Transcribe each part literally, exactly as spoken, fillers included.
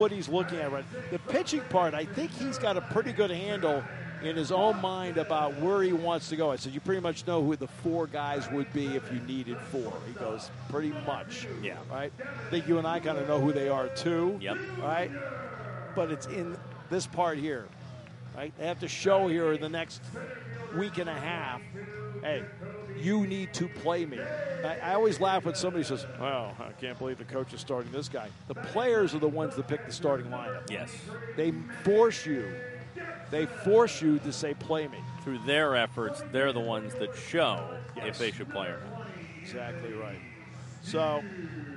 what he's looking at. Right, the pitching part, I think he's got a pretty good handle in his own mind about where he wants to go. I said, you pretty much know who the four guys would be if you needed four. He goes, pretty much. Yeah. Right? I think you and I kind of know who they are, too. Yep. Right? But it's in this part here. Right? They have to show here in the next week and a half, hey, you need to play me. I, I always laugh when somebody says, well, I can't believe the coach is starting this guy. The players are the ones that pick the starting lineup. Yes. They force you. They force you to say, play me. Through their efforts, they're the ones that show Yes. if they should play or not. Exactly right. So,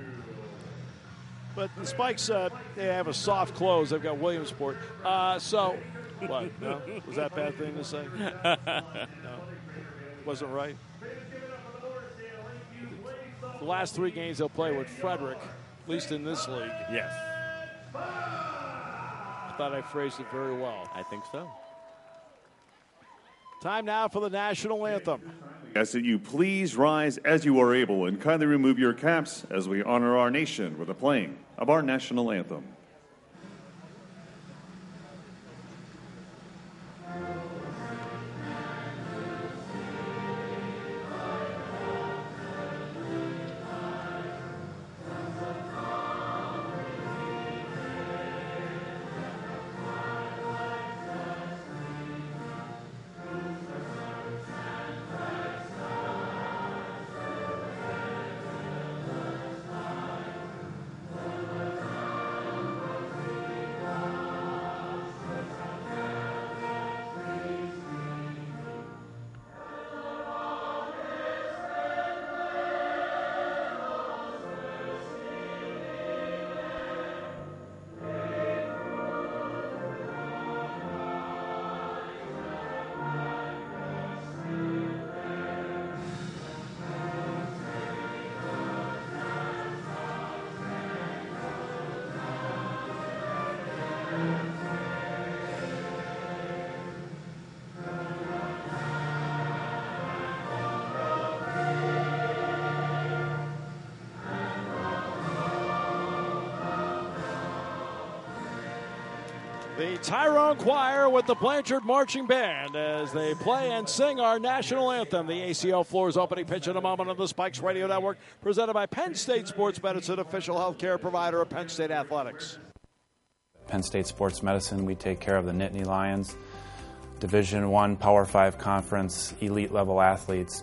but the Spikes, uh, they have a soft close. They've got Williamsport. Uh, so, what? No? Was that a bad thing to say? No. Wasn't right? The last three games they'll play with Frederick, at least in this league. Yes. I thought I phrased it very well. I think so. Time now for the national anthem. Ask that you please rise as you are able and kindly remove your caps as we honor our nation with the playing of our national anthem. The Tyrone Choir with the Blanchard Marching Band as they play and sing our national anthem. The A C L Floors opening pitch in a moment on the Spikes Radio Network, presented by Penn State Sports Medicine, official health care provider of Penn State Athletics. Penn State Sports Medicine, we take care of the Nittany Lions, Division One Power Five Conference, elite level athletes.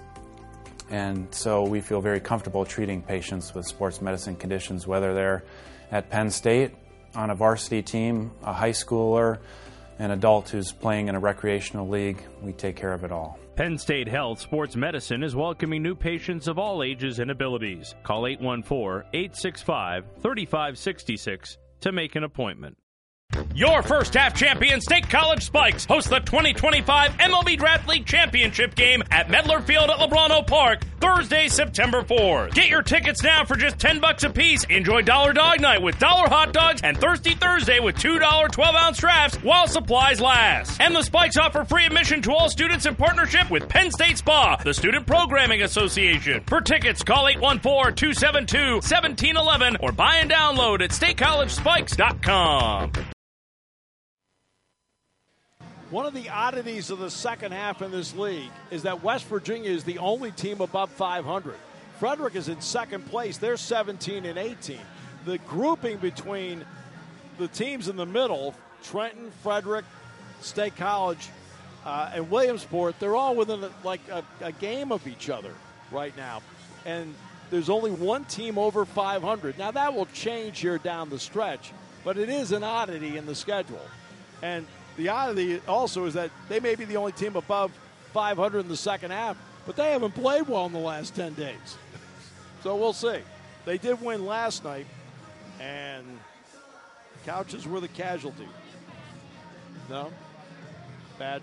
And so we feel very comfortable treating patients with sports medicine conditions, whether they're at Penn State, on a varsity team, a high schooler, an adult who's playing in a recreational league. We take care of it all. Penn State Health Sports Medicine is welcoming new patients of all ages and abilities. Call eight one four, eight six five, three five six six to make an appointment. Your first half champion, State College Spikes, host the twenty twenty-five M L B Draft League Championship game at Medler Field at LeBron Park, Thursday, September fourth. Get your tickets now for just ten bucks a piece. Enjoy Dollar Dog Night with dollar hot dogs and Thirsty Thursday with two dollar twelve ounce drafts while supplies last. And the Spikes offer free admission to all students in partnership with Penn State Spa, the Student Programming Association. For tickets, call eight one four, two seven two, one seven one one or buy and download at state college spikes dot com. One of the oddities of the second half in this league is that West Virginia is the only team above five hundred. Frederick is in second place. They're seventeen and eighteen. The grouping between the teams in the middle, Trenton, Frederick, State College, uh, and Williamsport, they're all within a, like a, a game of each other right now. And there's only one team over five hundred. Now, that will change here down the stretch, but it is an oddity in the schedule. And the oddity also is that they may be the only team above five hundred in the second half, but they haven't played well in the last ten days. So we'll see. They did win last night, and Couches were the casualty. No? Bad?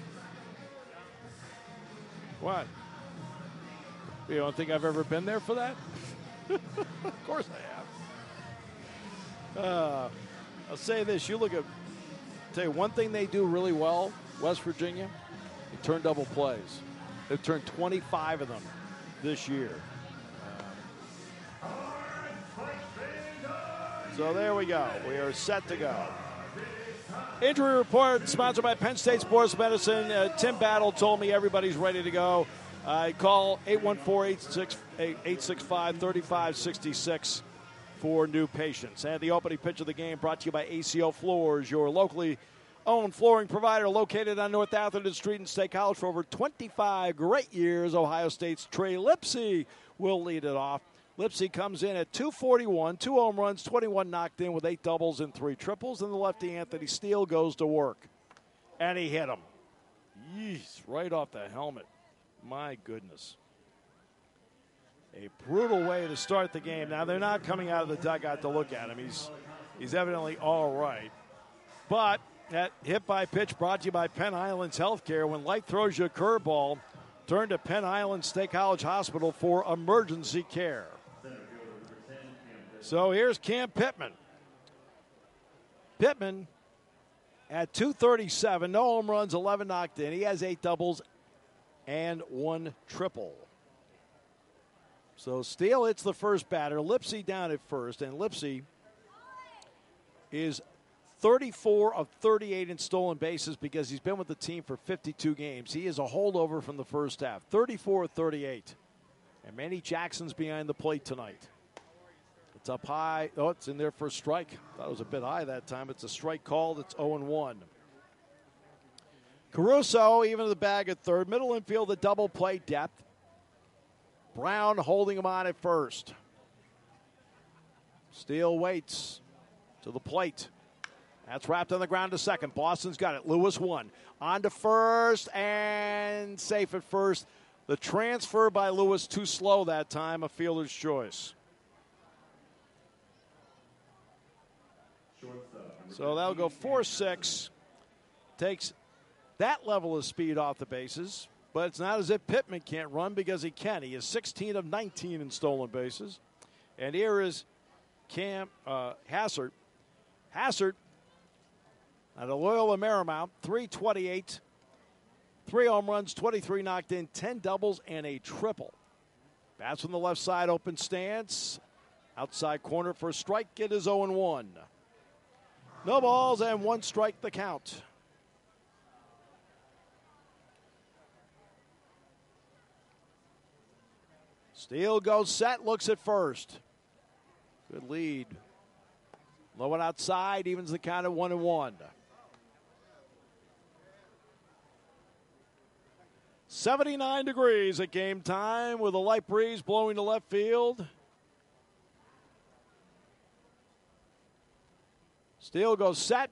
What? You don't think I've ever been there for that? Of course I have. Uh, I'll say this. You look at Tell you one thing they do really well, West Virginia, they turn double plays. They've turned twenty-five of them this year. So there we go. We are set to go. Injury report sponsored by Penn State Sports Medicine. Uh, Tim Battle told me everybody's ready to go. Uh, call eight one four, eight six five, three five six six for new patients. And the opening pitch of the game brought to you by A C O Floors, your locally owned flooring provider located on North Atherton Street in State College for over twenty-five great years. Ohio State's Trey Lipsy will lead it off. Lipsy comes in at two forty-one, two home runs, twenty-one knocked in with eight doubles and three triples. And the lefty Anthony Steele goes to work. And he hit him. Yeesh, right off the helmet. My goodness. A brutal way to start the game. Now, they're not coming out of the dugout to look at him. He's, he's evidently all right. But that hit by pitch brought to you by Penn Islands Healthcare. When life throws you a curveball, turn to Penn Island State College Hospital for emergency care. So here's Cam Pittman. Pittman at two thirty-seven, no home runs, eleven knocked in. He has eight doubles and one triple. So Steele hits the first batter. Lipsy down at first, and Lipsy is thirty-four of thirty-eight in stolen bases because he's been with the team for fifty-two games. He is a holdover from the first half, thirty-four of thirty-eight. And Manny Jackson's behind the plate tonight. It's up high. Oh, it's in there for a strike. Thought it was a bit high that time. It's a strike called. It's oh and one. Caruso, even in the bag at third. Middle infield, the double play depth. Brown holding him on at first. Steele waits to the plate. That's wrapped on the ground to second. Boston's got it. Lewis one. On to first and safe at first. The transfer by Lewis too slow that time. A fielder's choice. So that'll go four six. Takes that level of speed off the bases. But it's not as if Pittman can't run because he can. He is sixteen of nineteen in stolen bases. And here is Cam uh, Hassert. Hassert out of Loyola Marymount, three twenty-eight. Three home runs, twenty-three knocked in, ten doubles, and a triple. Bats from the left side, open stance. Outside corner for a strike. It is oh and one. No balls and one strike the count. Steele goes set, looks at first. Good lead. Low and outside, evens the count at one and one. seventy-nine degrees at game time with a light breeze blowing to left field. Steele goes set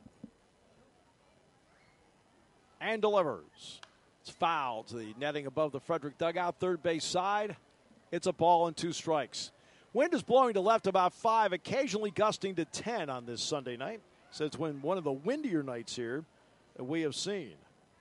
and delivers. It's fouled to the netting above the Frederick dugout, third base side. It's a ball and two strikes. Wind is blowing to left about five, occasionally gusting to ten on this Sunday night. So it's been one of the windier nights here that we have seen.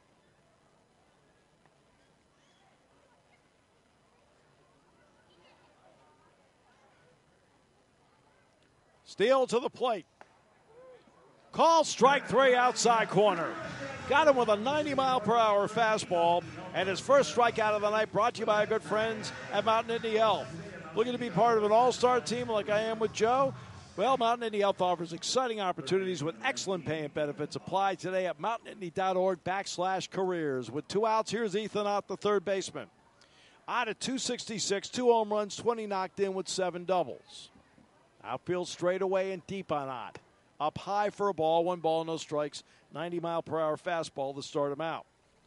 Steele to the plate. Call strike three, outside corner. Got him with a ninety mile per hour fastball. And his first strikeout of the night brought to you by our good friends at Mountain Indy Health. Looking to be part of an all-star team like I am with Joe? Well, Mountain Indy Health offers exciting opportunities with excellent pay and benefits. Apply today at mountainindy.org backslash careers. With two outs, here's Ethan Ott, the third baseman. Out at two sixty-six, two home runs, twenty knocked in with seven doubles. Outfield straight away and deep on Ott. Up high for a ball, one ball, no strikes. ninety mile per hour fastball to start him out.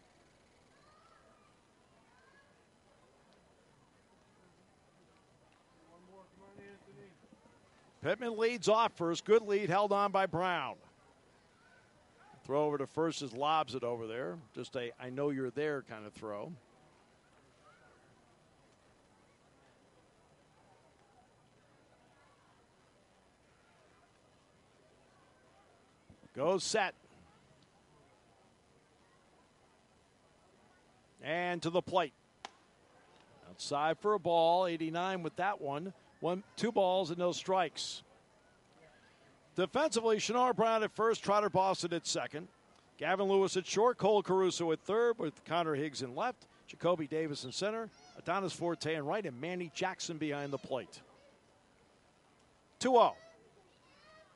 Pittman leads off first. Good lead held on by Brown. Throw over to first as lobs it over there. Just a I know you're there kind of throw. Goes set. And to the plate. Outside for a ball. eighty-nine with that one. One, two balls and no strikes. Defensively, Shannar Brown at first, Trotter Boston at second. Gavin Lewis at short, Cole Caruso at third with Connor Higgs in left. Jacoby Davis in center. Adonis Forte in right, and Manny Jackson behind the plate. two oh.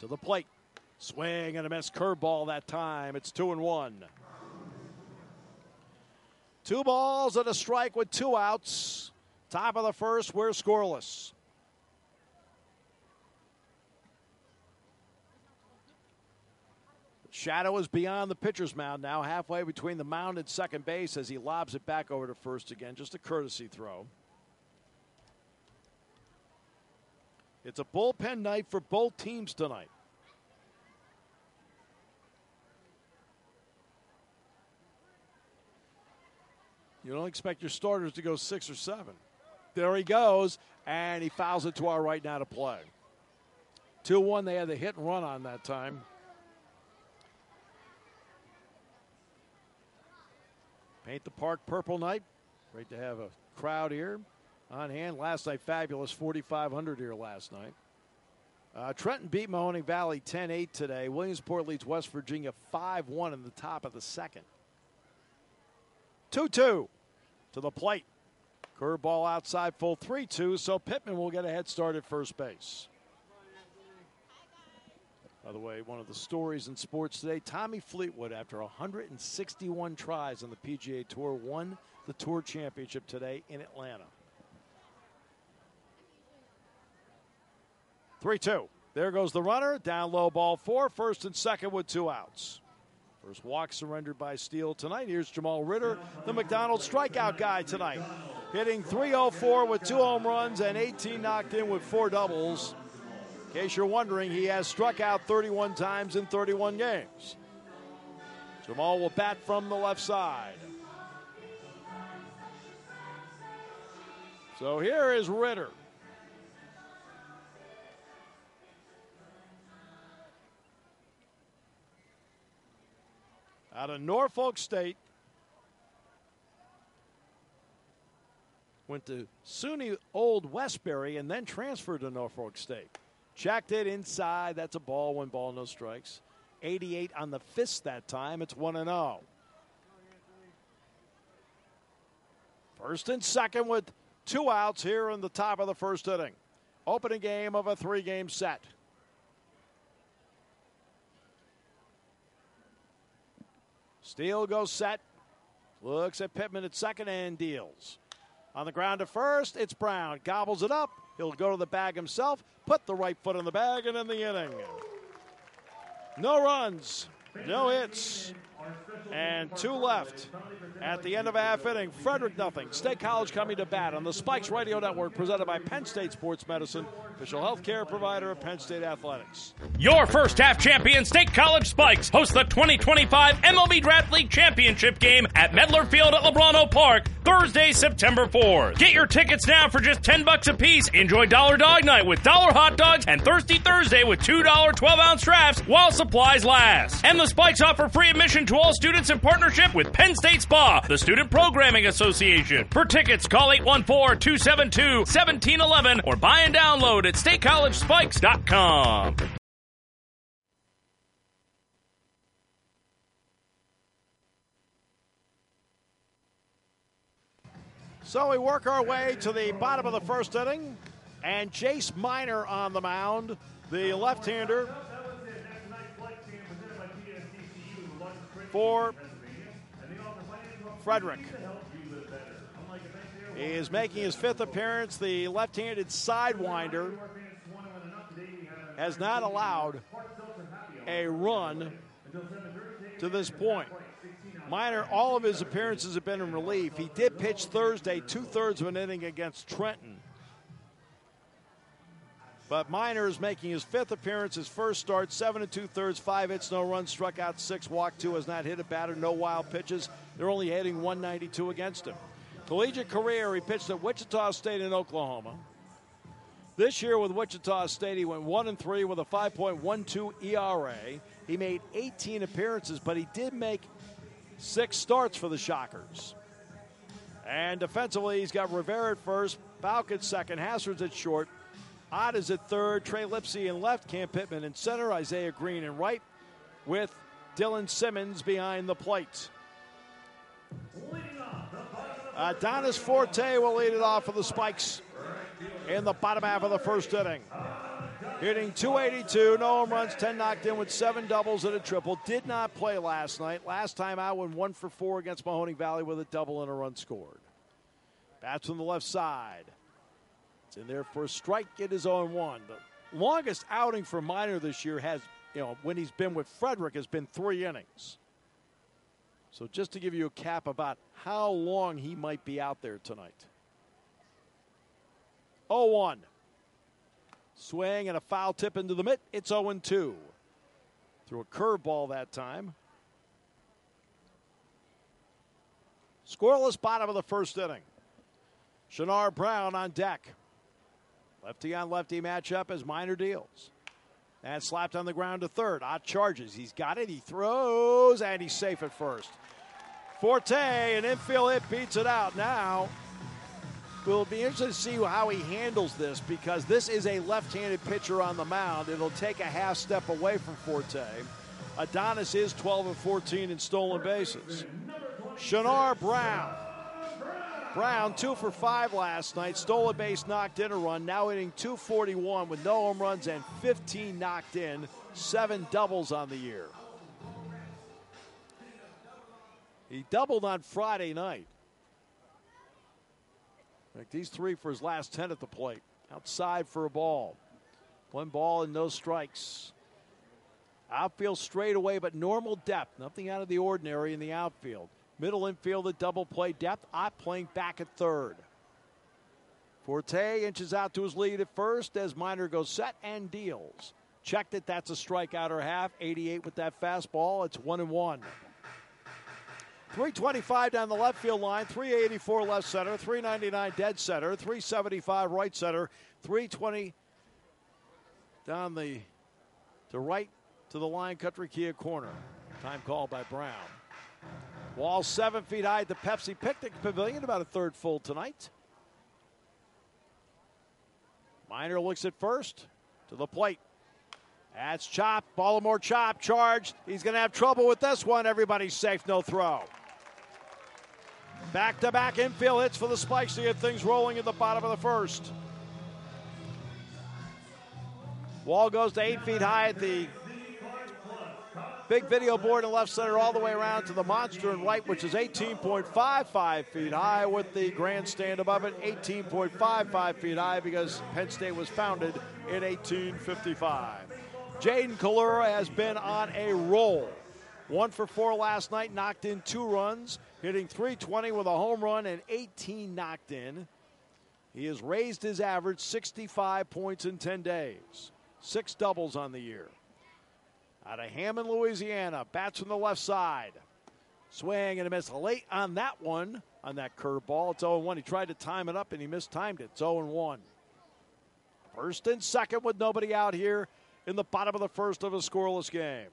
To the plate. Swing and a miss. Curveball that time. It's two and one. Two balls and a strike with two outs. Top of the first, we're scoreless. Shadow is beyond the pitcher's mound now, halfway between the mound and second base as he lobs it back over to first again. Just a courtesy throw. It's a bullpen night for both teams tonight. You don't expect your starters to go six or seven. There he goes, and he fouls it to our right now to play. two one, they had the hit and run on that time. Paint the park purple night. Great to have a crowd here on hand. Last night, fabulous forty-five hundred here last night. Uh, Trenton beat Mahoning Valley ten eight today. Williamsport leads West Virginia five one in the top of the second. two two to the plate. Curveball outside, full three two, so Pittman will get a head start at first base. By the way, one of the stories in sports today, Tommy Fleetwood, after one hundred sixty-one tries on the P G A Tour, won the Tour Championship today in Atlanta. three two. There goes the runner. Down low, ball four. First and second with two outs. First walk surrendered by Steele tonight. Here's Jamal Ritter, the McDonald's strikeout guy tonight. Hitting three oh four with two home runs and eighteen knocked in with four doubles. In case you're wondering, he has struck out thirty-one times in thirty-one games. Jamal will bat from the left side. So here is Ritter. Out of Norfolk State. Went to SUNY Old Westbury and then transferred to Norfolk State. Checked it inside. That's a ball, one ball, no strikes. eighty-eight on the fist that time. It's one and oh. First and second with two outs here in the top of the first inning. Opening game of a three-game set. Steele goes set. Looks at Pittman at second and deals. On the ground to first, it's Brown. Gobbles it up. He'll go to the bag himself, put the right foot in the bag, and in the inning. No runs, no hits, and two left. At the end of a half inning, Frederick nothing. State College coming to bat on the Spikes Radio Network, presented by Penn State Sports Medicine, official health care provider of Penn State Athletics. Your first half champion, State College Spikes, host the twenty twenty-five M L B Draft League Championship game at Medler Field at Leblano Park, Thursday, September fourth. Get your tickets now for just ten bucks a piece. Enjoy Dollar Dog Night with dollar hot dogs and Thirsty Thursday with two dollar twelve-ounce drafts while supplies last. And the Spikes offer free admission to all students in partnership with Penn State Spa, the Student Programming Association. For tickets, call eight one four, two seven two, one seven one one or buy and download at state college spikes dot com. So we work our way to the bottom of the first inning, and Jace Miner on the mound, the left-hander for Frederick. He is making his fifth appearance. The left-handed sidewinder has not allowed a run to this point. Miner, all of his appearances have been in relief. He did pitch Thursday, two-thirds of an inning against Trenton. But Miner is making his fifth appearance, his first start, seven and two-thirds, five hits, no runs, struck out six, walked two, has not hit a batter, no wild pitches. They're only hitting one ninety-two against him. Collegiate career, he pitched at Wichita State in Oklahoma. This year with Wichita State, he went one and three with a five point one two E R A. He made eighteen appearances, but he did make six starts for the Shockers. And defensively, he's got Rivera at first, Falk at second, Hassard's at short, Ott is at third, Trey Lipsy in left, Cam Pittman in center, Isaiah Green in right, with Dylan Simmons behind the plate. Adonis Forte will lead it off for the Spikes in the bottom half of the first inning. hitting two eighty-two, no home runs, ten knocked in with seven doubles and a triple. Did not play last night. Last time out went one for four against Mahoning Valley with a double and a run scored. Bats on the left side. It's in there for a strike. It is oh one. The longest outing for Minor this year has, you know, when he's been with Frederick, has been three innings. So just to give you a cap about how long he might be out there tonight. oh one. Swing and a foul tip into the mitt. It's oh two. Threw a curveball that time. Scoreless bottom of the first inning. Shanar Brown on deck. Lefty on lefty matchup as Minor deals. And slapped on the ground to third. Ott charges. He's got it. He throws, and he's safe at first. Forte, an infield hit, beats it out. Now, we'll be interested to see how he handles this because this is a left-handed pitcher on the mound. It'll take a half step away from Forte. Adonis is twelve of fourteen in stolen bases. Shanar Brown. Brown, two for five last night. Stole a base, knocked in a run. Now hitting two forty-one with no home runs and fifteen knocked in. Seven doubles on the year. He doubled on Friday night. In fact, he's three for his last ten at the plate. Outside for a ball. One ball and no strikes. Outfield straight away, but normal depth. Nothing out of the ordinary in the outfield. Middle infield at double play depth. Ott playing back at third. Forte inches out to his lead at first as Minor goes set and deals. Checked it. That's a strikeout or half. eighty-eight with that fastball. It's one and one. three twenty-five down the left field line. three eighty-four left center. three ninety-nine dead center. three seventy-five right center. three twenty down the to right to the line. Country Kia corner. Time called by Brown. Wall seven feet high at the Pepsi Picnic Pavilion, about a third full tonight. Minor looks at first, to the plate. That's chopped, Baltimore chop, charged. He's going to have trouble with this one. Everybody's safe, no throw. Back-to-back infield hits for the Spikes to get things rolling in the bottom of the first. Wall goes to eight feet high at the big video board in left center all the way around to the monster in right, which is eighteen point five five feet high with the grandstand above it, eighteen point five five feet high because Penn State was founded in eighteen fifty-five. Jaden Kalura has been on a roll. One for four last night, knocked in two runs, hitting three twenty with a home run and eighteen knocked in. He has raised his average sixty-five points in ten days. Six doubles on the year. Out of Hammond, Louisiana, bats from the left side. Swing and a miss late on that one, on that curveball. It's oh one. He tried to time it up and he mistimed it. It's oh one. First and second with nobody out here in the bottom of the first of a scoreless game.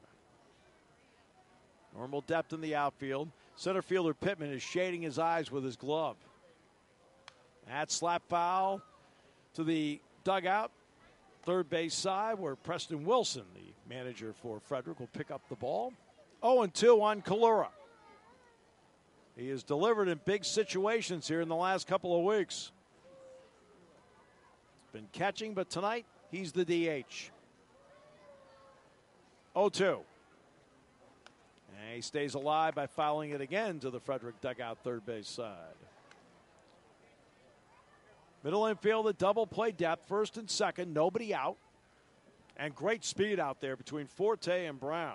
Normal depth in the outfield. Center fielder Pittman is shading his eyes with his glove. That slap foul to the dugout. Third base side where Preston Wilson, the manager for Frederick, will pick up the ball. oh two on Kalura. He has delivered in big situations here in the last couple of weeks. Been catching, but tonight he's the D H. oh two. And he stays alive by fouling it again to the Frederick dugout third base side. Middle infield at double play depth, first and second, nobody out. And great speed out there between Forte and Brown.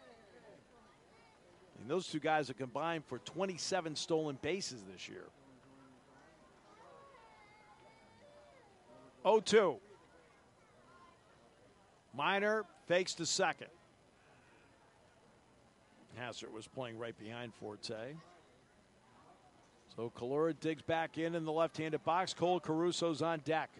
And those two guys have combined for twenty-seven stolen bases this year. oh two. Minor fakes to second. Hassert was playing right behind Forte. So Kalura digs back in in the left-handed box. Cole Caruso's on deck.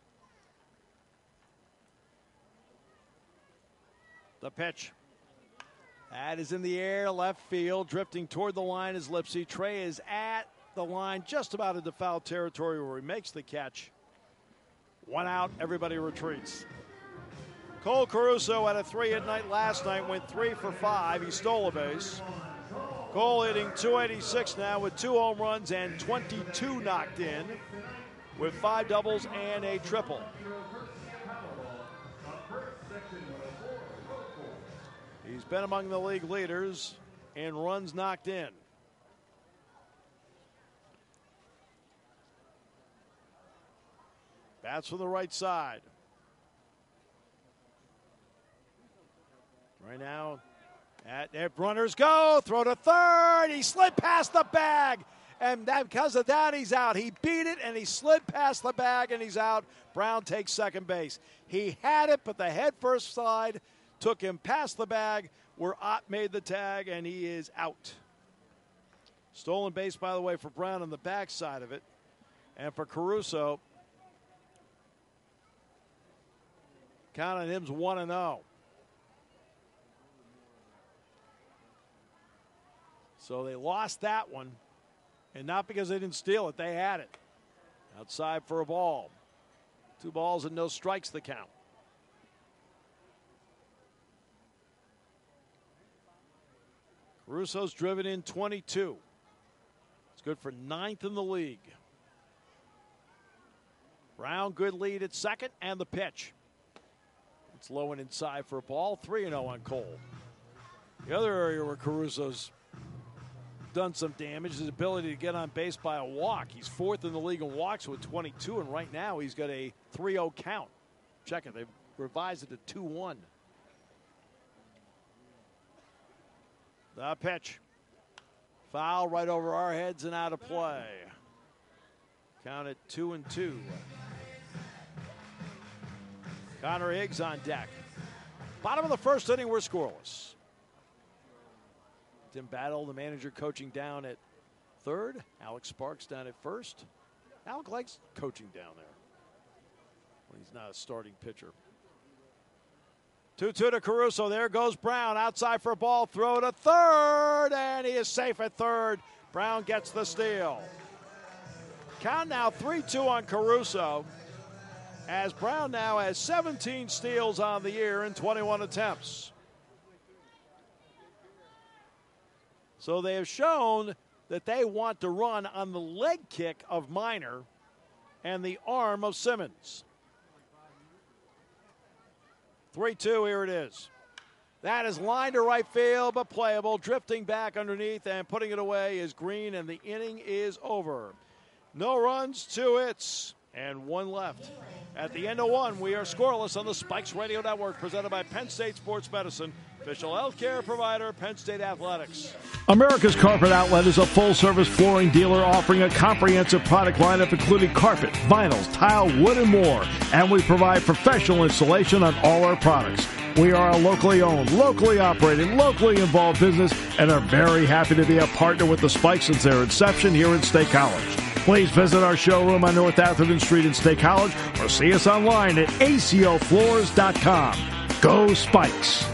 The pitch. That is in the air, left field. Drifting toward the line is Lipsy. Trey is at the line, just about into foul territory where he makes the catch. One out, everybody retreats. Cole Caruso had a three-hit night last night, went three for five. He stole a base. Cole hitting two eighty-six now with two home runs and twenty-two knocked in with five doubles and a triple. He's been among the league leaders in runs knocked in. Bats from the right side. Right now, at, at runners go, throw to third. He slid past the bag, and that, because of that, he's out. He beat it, and he slid past the bag, and he's out. Brown takes second base. He had it, but the head first slide took him past the bag, where Ott made the tag, and he is out. Stolen base, by the way, for Brown on the backside of it, and for Caruso. Count on him's one and oh. So they lost that one, and not because they didn't steal it. They had it. Outside for a ball. Two balls and no strikes the count. Caruso's driven in twenty-two. It's good for ninth in the league. Brown, good lead at second, and the pitch. It's low and inside for a ball. three and oh on Cole. The other area where Caruso's done some damage is his ability to get on base by a walk. He's fourth in the league in walks with twenty-two, and right now he's got a three oh count. Check it. They've revised it to two one. The pitch. Foul right over our heads and out of play. Count it two and two. Connor Higgs on deck. Bottom of the first inning, we're scoreless. Tim Battle, the manager, coaching down at third. Alex Sparks down at first. Alec likes coaching down there when he's not a starting pitcher. two two to Caruso. There goes Brown. Outside for a ball. Throw to third. And he is safe at third. Brown gets the steal. Count now three two on Caruso, as Brown now has seventeen steals on the year in twenty-one attempts. So they have shown that they want to run on the leg kick of Minor and the arm of Simmons. three two, here it is. That is line to right field, but playable. Drifting back underneath and putting it away is Green, and the inning is over. No runs, two hits, and one left. At the end of one, we are scoreless on the Spikes Radio Network, presented by Penn State Sports Medicine, official health care provider, Penn State Athletics. America's Carpet Outlet is a full-service flooring dealer offering a comprehensive product lineup including carpet, vinyls, tile, wood, and more. And we provide professional installation on all our products. We are a locally owned, locally operated, locally involved business and are very happy to be a partner with the Spikes since their inception here in State College. Please visit our showroom on North Atherton Street in State College or see us online at A C O floors dot com. Go Spikes!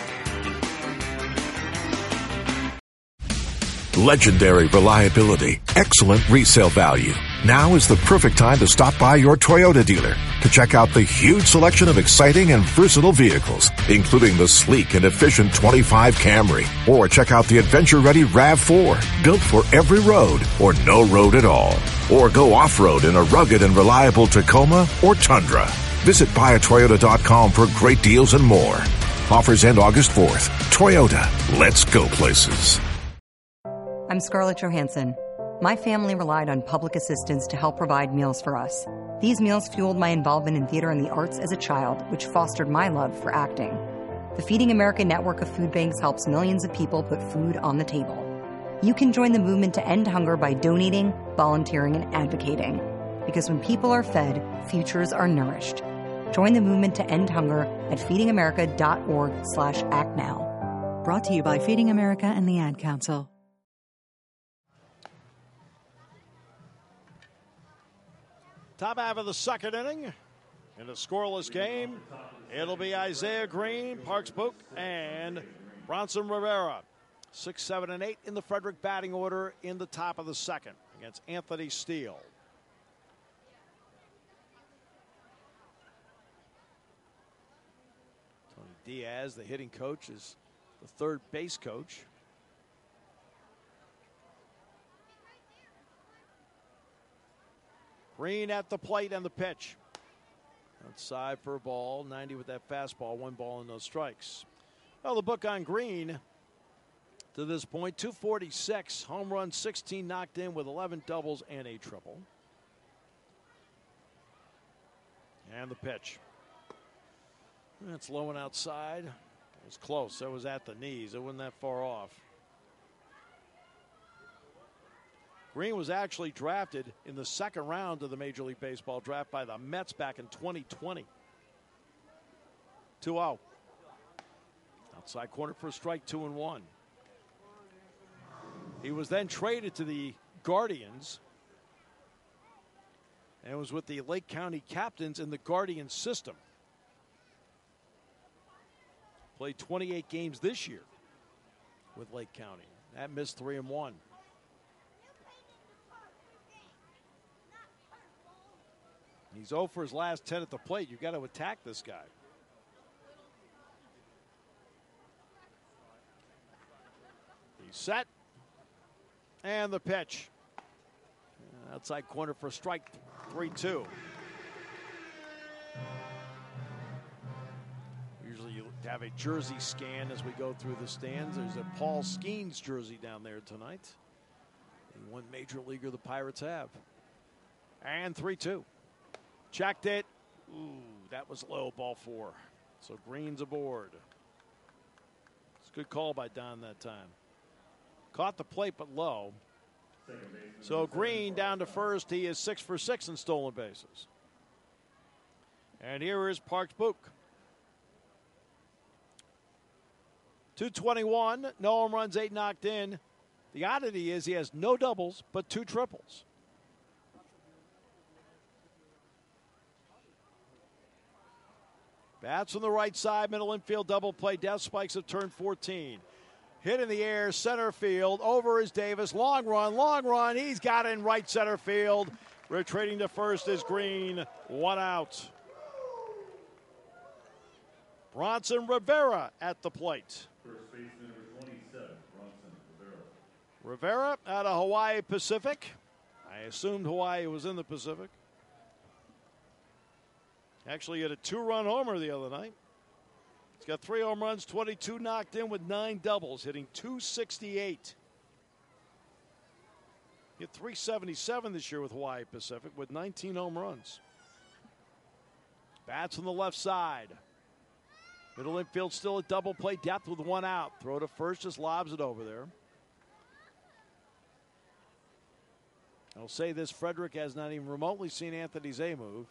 Legendary reliability, excellent resale value. Now is the perfect time to stop by your Toyota dealer to check out the huge selection of exciting and versatile vehicles, including the sleek and efficient twenty-five Camry, or check out the adventure-ready RAV four, built for every road or no road at all. Or go off-road in a rugged and reliable Tacoma or Tundra. Visit buy a toyota dot com for great deals and more. Offers end August fourth. Toyota, let's go places. I'm Scarlett Johansson. My family relied on public assistance to help provide meals for us. These meals fueled my involvement in theater and the arts as a child, which fostered my love for acting. The Feeding America network of food banks helps millions of people put food on the table. You can join the movement to end hunger by donating, volunteering, and advocating. Because when people are fed, futures are nourished. Join the movement to end hunger at feeding america dot org slash act now. Brought to you by Feeding America and the Ad Council. Top half of the second inning in a scoreless game. It'll be Isaiah Green, Parks Book, and Bronson Rivera. Six, seven, and eight in the Frederick batting order in the top of the second against Anthony Steele. Tony Diaz, the hitting coach, is the third base coach. Green at the plate and the pitch. Outside for a ball. ninety with that fastball. One ball and no strikes. Well, the book on Green to this point, two forty-six, home run, sixteen knocked in with eleven doubles and a triple. And the pitch. That's low and outside. It was close. It was at the knees. It wasn't that far off. Green was actually drafted in the second round of the Major League Baseball draft by the Mets back in twenty twenty. two oh. Outside corner for a strike, two and one. He was then traded to the Guardians and was with the Lake County Captains in the Guardian system. Played twenty-eight games this year with Lake County. That missed three and one. He's oh for his last ten at the plate. You've got to attack this guy. He's set. And the pitch. Outside corner for strike, three two. Usually you have a jersey scan as we go through the stands. There's a Paul Skeens jersey down there tonight. And one major leaguer the Pirates have. And three two. Checked it. Ooh, that was low, ball four. So Green's aboard. It's a good call by Don that time. Caught the plate, but low. So Green down to first. He is six for six in stolen bases. And here is Parks Book. two twenty-one, no home runs, eight knocked in. The oddity is he has no doubles, but two triples. Bats on the right side, middle infield double play. Death Spikes have turned fourteen. Hit in the air, center field, over is Davis. Long run, long run. He's got it in right center field. Retreating to first is Green. One out. Bronson Rivera at the plate. First baseman number twenty-seven, Bronson Rivera. Rivera out of Hawaii Pacific. I assumed Hawaii was in the Pacific. Actually had a two-run homer the other night. He's got three home runs, twenty-two knocked in with nine doubles, hitting two sixty-eight. He hit three seventy-seven this year with Hawaii Pacific with nineteen home runs. Bats on the left side. Middle infield still a double play, depth with one out. Throw to first, just lobs it over there. I'll say this, Frederick has not even remotely seen Anthony Zay move.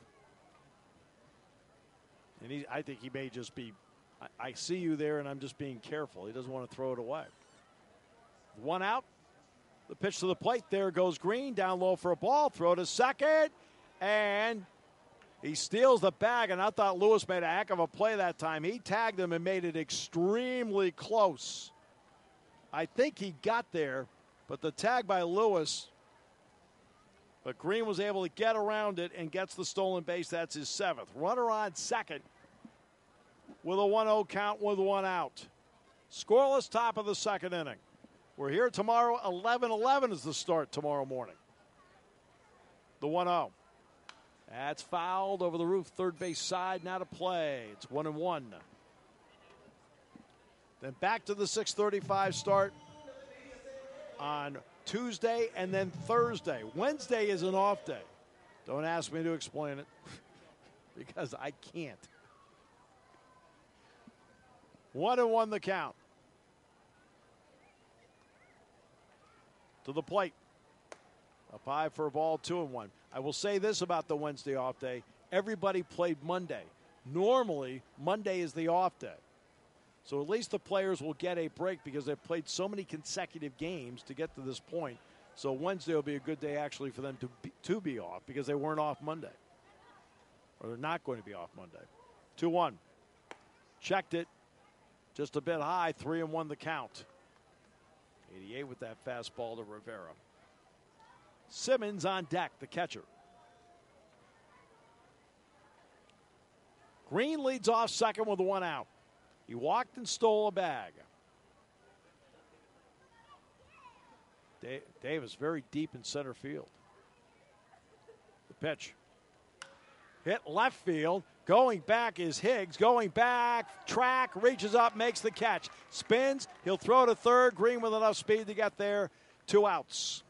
And he, I think he may just be, I, I see you there and I'm just being careful. He doesn't want to throw it away. One out. The pitch to the plate. There goes Green. Down low for a ball. Throw to second. And he steals the bag. And I thought Lewis made a heck of a play that time. He tagged him and made it extremely close. I think he got there, but the tag by Lewis. But Green was able to get around it and gets the stolen base. That's his seventh. Runner on second with a one oh count with one out. Scoreless top of the second inning. We're here tomorrow. eleven eleven is the start tomorrow morning. The one oh. That's fouled over the roof. Third base side, now to play. It's one and one. Then back to the six thirty-five start on Tuesday and then Thursday. Wednesday is an off day. Don't ask me to explain it because I can't. One and one the count. To the plate. Up high for a ball, two and one. I will say this about the Wednesday off day. Everybody played Monday. Normally, Monday is the off day. So at least the players will get a break because they've played so many consecutive games to get to this point. So Wednesday will be a good day actually for them to be, to be off because they weren't off Monday. Or they're not going to be off Monday. two one. Checked it. Just a bit high. three and one the count. eighty-eight with that fastball to Rivera. Simmons on deck, the catcher. Green leads off second with one out. He walked and stole a bag. Da- Davis very deep in center field. The pitch. Hit left field. Going back is Higgs. Going back, track, reaches up, makes the catch. Spins, he'll throw to third. Green with enough speed to get there. Two outs.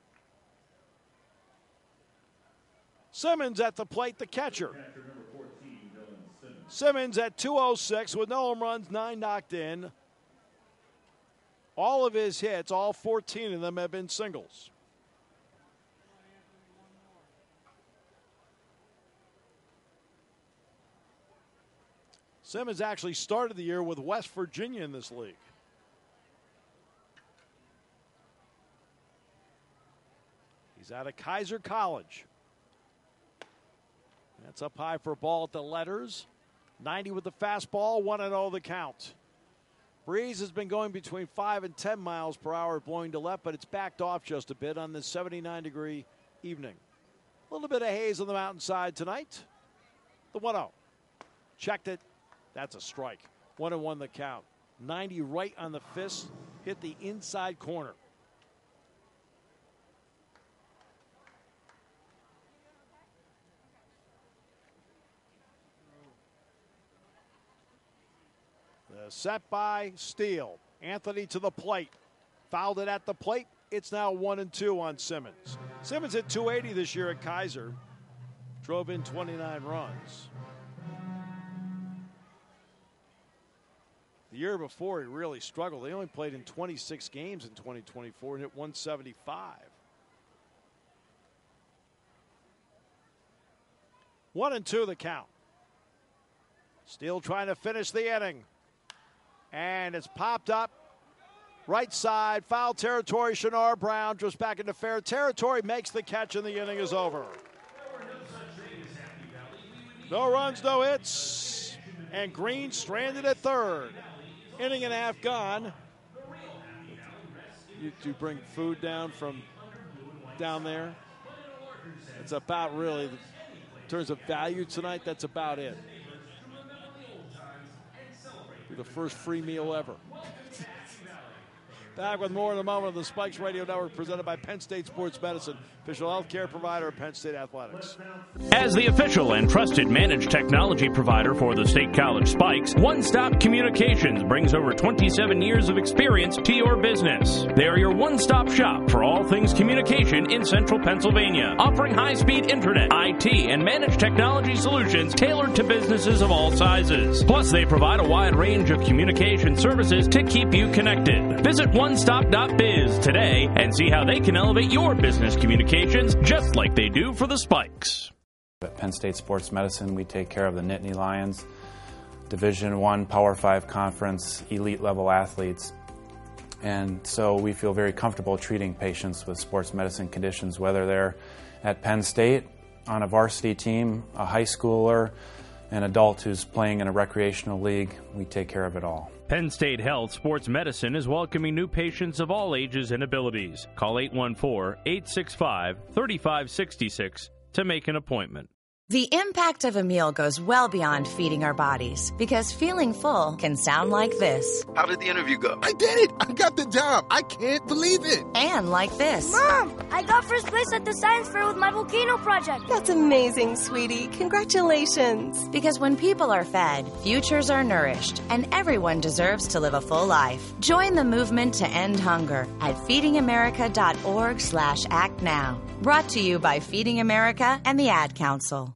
Simmons at the plate, the catcher. Simmons at two oh six with no home runs, nine knocked in. All of his hits, all fourteen of them have been singles. Simmons actually started the year with West Virginia in this league. He's out of Kaiser College. That's up high for a ball at the letters. ninety with the fastball, one and oh the count. Breeze has been going between five and ten miles per hour blowing to left, but it's backed off just a bit on this seventy-nine degree evening. A little bit of haze on the mountainside tonight. The one oh. Checked it. That's a strike. One and one the count. ninety right on the fist. Hit the inside corner. The set by Steele. Anthony to the plate. Fouled it at the plate. It's now one and two on Simmons. Simmons hit two eighty this year at Kaiser. Drove in twenty-nine runs. The year before, he really struggled. They only played in twenty-six games in twenty twenty-four and hit one seventy-five. One and two the count. Steele trying to finish the inning. And it's popped up. Right side, foul territory. Shannar Brown just back into fair territory, makes the catch, and the inning is over. No runs, no hits. And Green stranded at third. Inning and a half gone. You, you bring food down from down there? That's about really, in terms of value tonight, that's about it. The first free meal ever. Back with more in a moment of the Spikes Radio Network presented by Penn State Sports Medicine, official health care provider of Penn State Athletics. As the official and trusted managed technology provider for the State College Spikes, One Stop Communications brings over twenty-seven years of experience to your business. They are your one-stop shop for all things communication in central Pennsylvania, offering high-speed internet, I T, and managed technology solutions tailored to businesses of all sizes. Plus, they provide a wide range of communication services to keep you connected. Visit one stop dot biz today and see how they can elevate your business communications just like they do for the Spikes. At Penn State Sports Medicine, we take care of the Nittany Lions, Division One Power Five Conference, elite level athletes. And so we feel very comfortable treating patients with sports medicine conditions, whether they're at Penn State on a varsity team, a high schooler, an adult who's playing in a recreational league. We take care of it all. Penn State Health Sports Medicine is welcoming new patients of all ages and abilities. Call eight one four, eight six five, three five six six to make an appointment. The impact of a meal goes well beyond feeding our bodies, because feeling full can sound like this. How did the interview go? I did it! I got the job! I can't believe it! And like this. Mom, I got first place at the science fair with my volcano project. That's amazing, sweetie. Congratulations. Because when people are fed, futures are nourished, and everyone deserves to live a full life. Join the movement to end hunger at feeding america dot org slash act now. Brought to you by Feeding America and the Ad Council.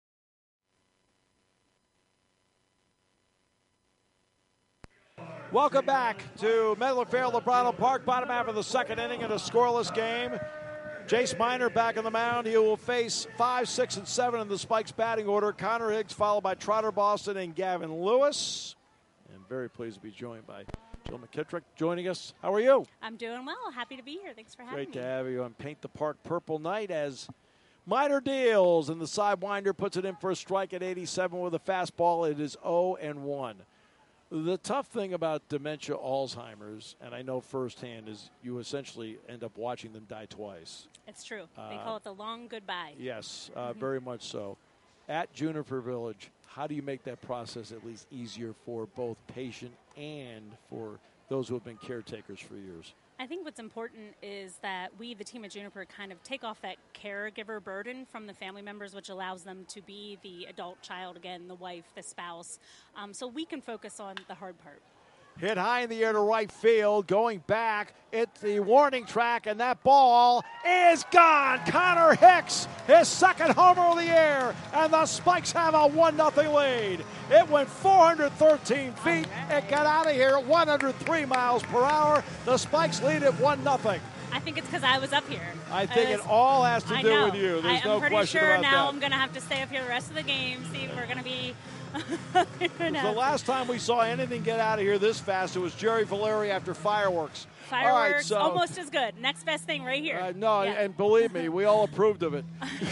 Welcome back to Medlar Fair, Lebrano Park. Bottom half of the second inning in a scoreless game. Jace Miner back on the mound. He will face five, six, and seven in the Spikes batting order. Connor Higgs followed by Trotter Boston and Gavin Lewis. And very pleased to be joined by Jill McKittrick joining us. How are you? I'm doing well. Happy to be here. Thanks for having Great me. Great to have you on Paint the Park Purple Night as Miner deals, and the sidewinder puts it in for a strike at eighty-seven with a fastball. It is oh and one. The tough thing about dementia, Alzheimer's, and I know firsthand, is you essentially end up watching them die twice. It's true. Uh, they call it the long goodbye. Yes, uh, mm-hmm. very much so. At Juniper Village, how do you make that process at least easier for both patient and for those who have been caretakers for years. I think what's important is that we, the team at Juniper, kind of take off that caregiver burden from the family members, which allows them to be the adult child again, the wife, the spouse, um, so we can focus on the hard part. Hit high in the air to right field, going back. It's the warning track, and that ball is gone. Connor Hicks, his second homer of the year, and the Spikes have a one nothing lead. It went four hundred thirteen feet. It got out of here at one hundred three miles per hour. The Spikes lead at one nothing. I think it's because I was up here. I think was, it all has to I do know. with you. There's I, no I'm pretty question sure about now that. I'm going to have to stay up here the rest of the game. See, we're going to be. The last time we saw anything get out of here this fast, it was Jerry Valeri after fireworks. Fireworks, all right, so, almost as good. Next best thing right here. Uh, no, yeah. and believe me, we all approved of it.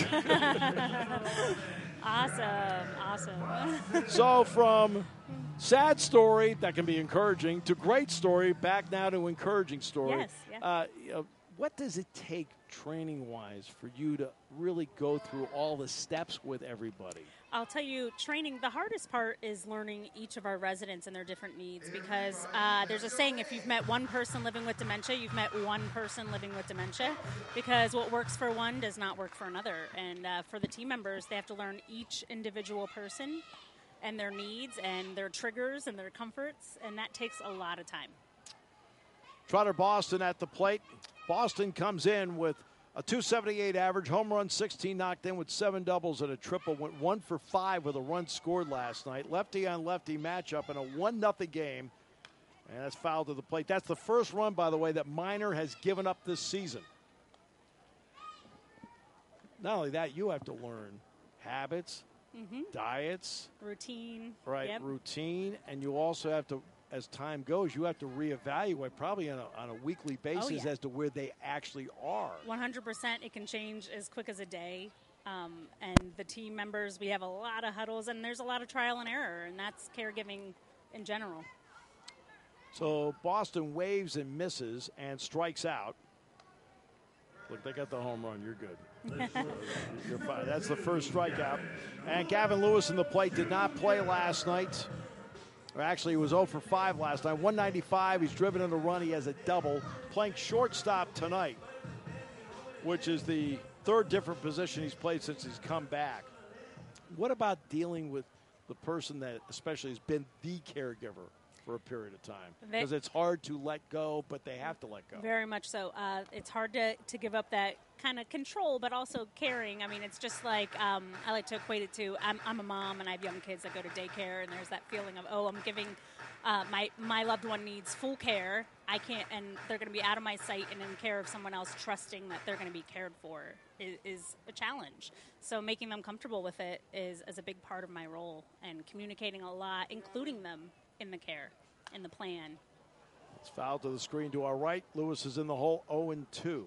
Awesome, awesome. So from sad story that can be encouraging to great story, back now to encouraging story. Yes, yeah. Uh, you know, what does it take training-wise for you to really go through all the steps with everybody? I'll tell you, training, the hardest part is learning each of our residents and their different needs, because uh, there's a saying, if you've met one person living with dementia, you've met one person living with dementia, because what works for one does not work for another. And uh, for the team members, they have to learn each individual person and their needs and their triggers and their comforts, and that takes a lot of time. Trotter Boston at the plate. Boston comes in with a two seventy-eight average, home run sixteen knocked in with seven doubles and a triple. Went one for five with a run scored last night. Lefty on lefty matchup in a one nothing game. And that's fouled to the plate. That's the first run, by the way, that Minor has given up this season. Not only that, you have to learn habits, mm-hmm. diets. Routine. Right, yep. routine. And you also have to, as time goes, you have to reevaluate probably on a, on a weekly basis oh, yeah. as to where they actually are. one hundred percent. It can change as quick as a day. Um, and the team members, we have a lot of huddles, and there's a lot of trial and error, and that's caregiving in general. So Boston waves and misses and strikes out. Look, they got the home run. You're good. You're fine. That's the first strikeout. And Gavin Lewis in the plate did not play last night. Or actually, he was oh for five last night. one ninety-five. He's driven in a run. He has a double. Playing shortstop tonight, which is the third different position he's played since he's come back. What about dealing with the person that especially has been the caregiver for a period of time? Because it's hard to let go, but they have to let go. Very much so. Uh, it's hard to, to give up that kind of control, but also caring. I mean, it's just like, um, I like to equate it to, I'm, I'm a mom and I have young kids that go to daycare, and there's that feeling of, oh, I'm giving, uh, my, my loved one needs full care. I can't, and they're going to be out of my sight and in care of someone else, trusting that they're going to be cared for is, is a challenge. So making them comfortable with it is, is a big part of my role, and communicating a lot, including them in the care, in the plan. It's fouled to the screen to our right. Lewis is in the hole, oh and two.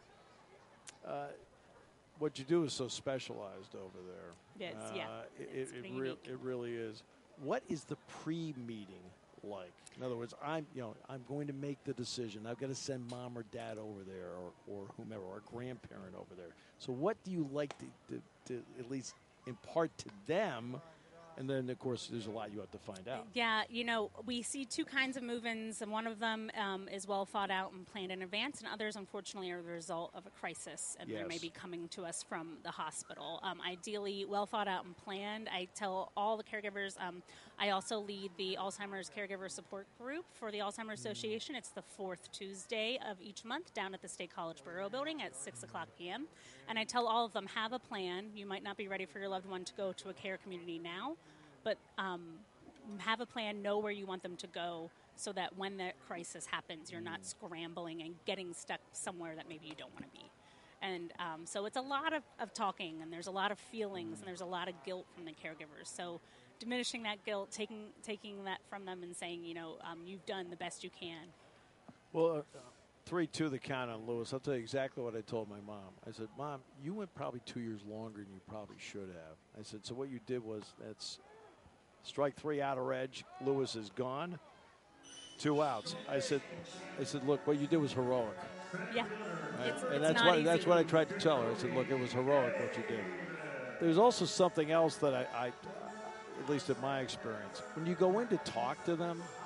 Uh, what you do is so specialized over there. Yes, uh, yeah. It, it's it, it, re- it really is. What is the pre-meeting like? In other words, I'm, you know, I'm going to make the decision. I've got to send mom or dad over there, or, or whomever, or a grandparent over there. So, what do you like to, to, to at least impart to them? And then, of course, there's a lot you have to find out. Yeah, you know, we see two kinds of move-ins, and one of them um, is well thought out and planned in advance, and others, unfortunately, are the result of a crisis, and yes. they may be coming to us from the hospital. Um, ideally, well thought out and planned. I tell all the caregivers, um, I also lead the Alzheimer's Caregiver Support Group for the Alzheimer's mm-hmm. Association. It's the fourth Tuesday of each month down at the State College Borough Building at six o'clock p.m., and I tell all of them, have a plan. You might not be ready for your loved one to go to a care community now, but um, have a plan, know where you want them to go, so that when that crisis happens, you're not scrambling and getting stuck somewhere that maybe you don't want to be. And um, so it's a lot of, of talking, and there's a lot of feelings, and there's a lot of guilt from the caregivers. So diminishing that guilt, taking taking that from them and saying, you know, um, you've done the best you can. Well, uh, three two the count on Lewis. I'll tell you exactly what I told my mom. I said, Mom, you went probably two years longer than you probably should have. I said, so what you did was that's strike three, outer edge. Lewis is gone. Two outs. I said, I said, look, what you did was heroic. Yeah, right? it's, and it's that's not what easy. that's what I tried to tell her. I said, look, it was heroic what you did. There's also something else that I, I, at least in my experience, when you go in to talk to them,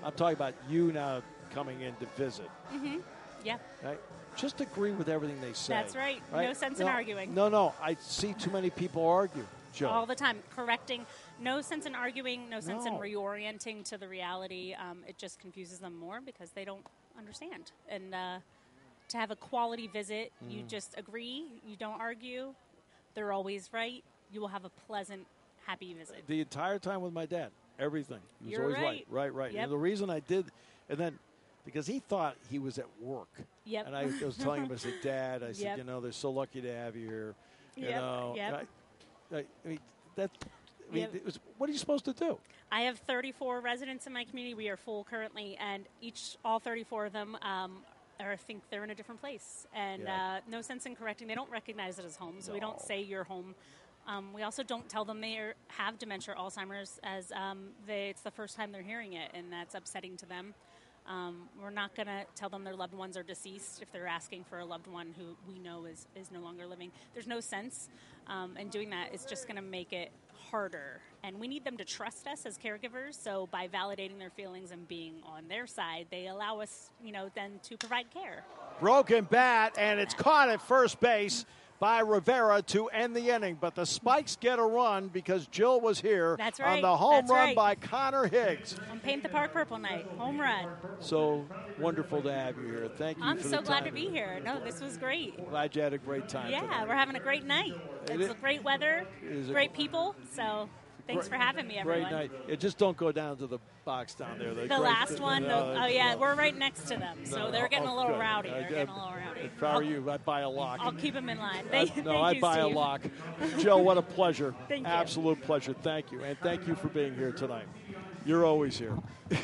I'm talking about you now coming in to visit. Mm-hmm. Yeah. Right? Just agree with everything they say. That's right. right? No sense no, in arguing. No, no. I see too many people argue, Joe. All the time. Correcting. No sense in arguing. No sense No. in reorienting to the reality. Um, it just confuses them more because they don't understand. And uh, to have a quality visit, mm. you just agree. You don't argue. They're always right. You will have a pleasant, happy visit. The entire time with my dad, everything. He was You're always right. right. Right, right. Yep. And the reason I did, and then because he thought he was at work. Yep. And I was telling him, I said, Dad, I said, Yep. you know, they're so lucky to have you here. You Yep. know, Yep. I, I, I mean, that. I mean, Yep. it was, what are you supposed to do? I have thirty-four residents in my community. We are full currently, and each, all thirty-four of them, um, are, I think they're in a different place. And Yeah. uh, no sense in correcting. They don't recognize it as home, so we No. don't say your home. Um, we also don't tell them they are, have dementia or Alzheimer's, as um, they, it's the first time they're hearing it, and that's upsetting to them. Um, we're not going to tell them their loved ones are deceased if they're asking for a loved one who we know is, is no longer living. There's no sense, um, and doing that is just going to make it harder. And we need them to trust us as caregivers, so by validating their feelings and being on their side, they allow us, you know, then to provide care. Broken bat, and it's caught at first base by Rivera to end the inning. But the Spikes get a run because Jill was here That's right. on the home That's run right. by Connor Higgs. On Paint the Park Purple Night, home run. So wonderful to have you here. Thank you I'm for so the glad time. to be here. No, this was great. Glad you had a great time Yeah, tonight. we're having a great night. It It's is- great weather, Is it- great people. So thanks for having me, everyone. Great night. Yeah, just don't go down to the box down there. They're The great. last one, No, oh yeah, we're right next to them, so no, they're getting oh, a little good. rowdy. I- They're getting a little rowdy. If I were you, I'd buy a lock. I'll keep them in line. I- Thank, no, thank I'd you, buy Steve. a lock. Joe, what a pleasure. Thank you. Absolute pleasure. Thank you. And thank you for being here tonight. You're always here.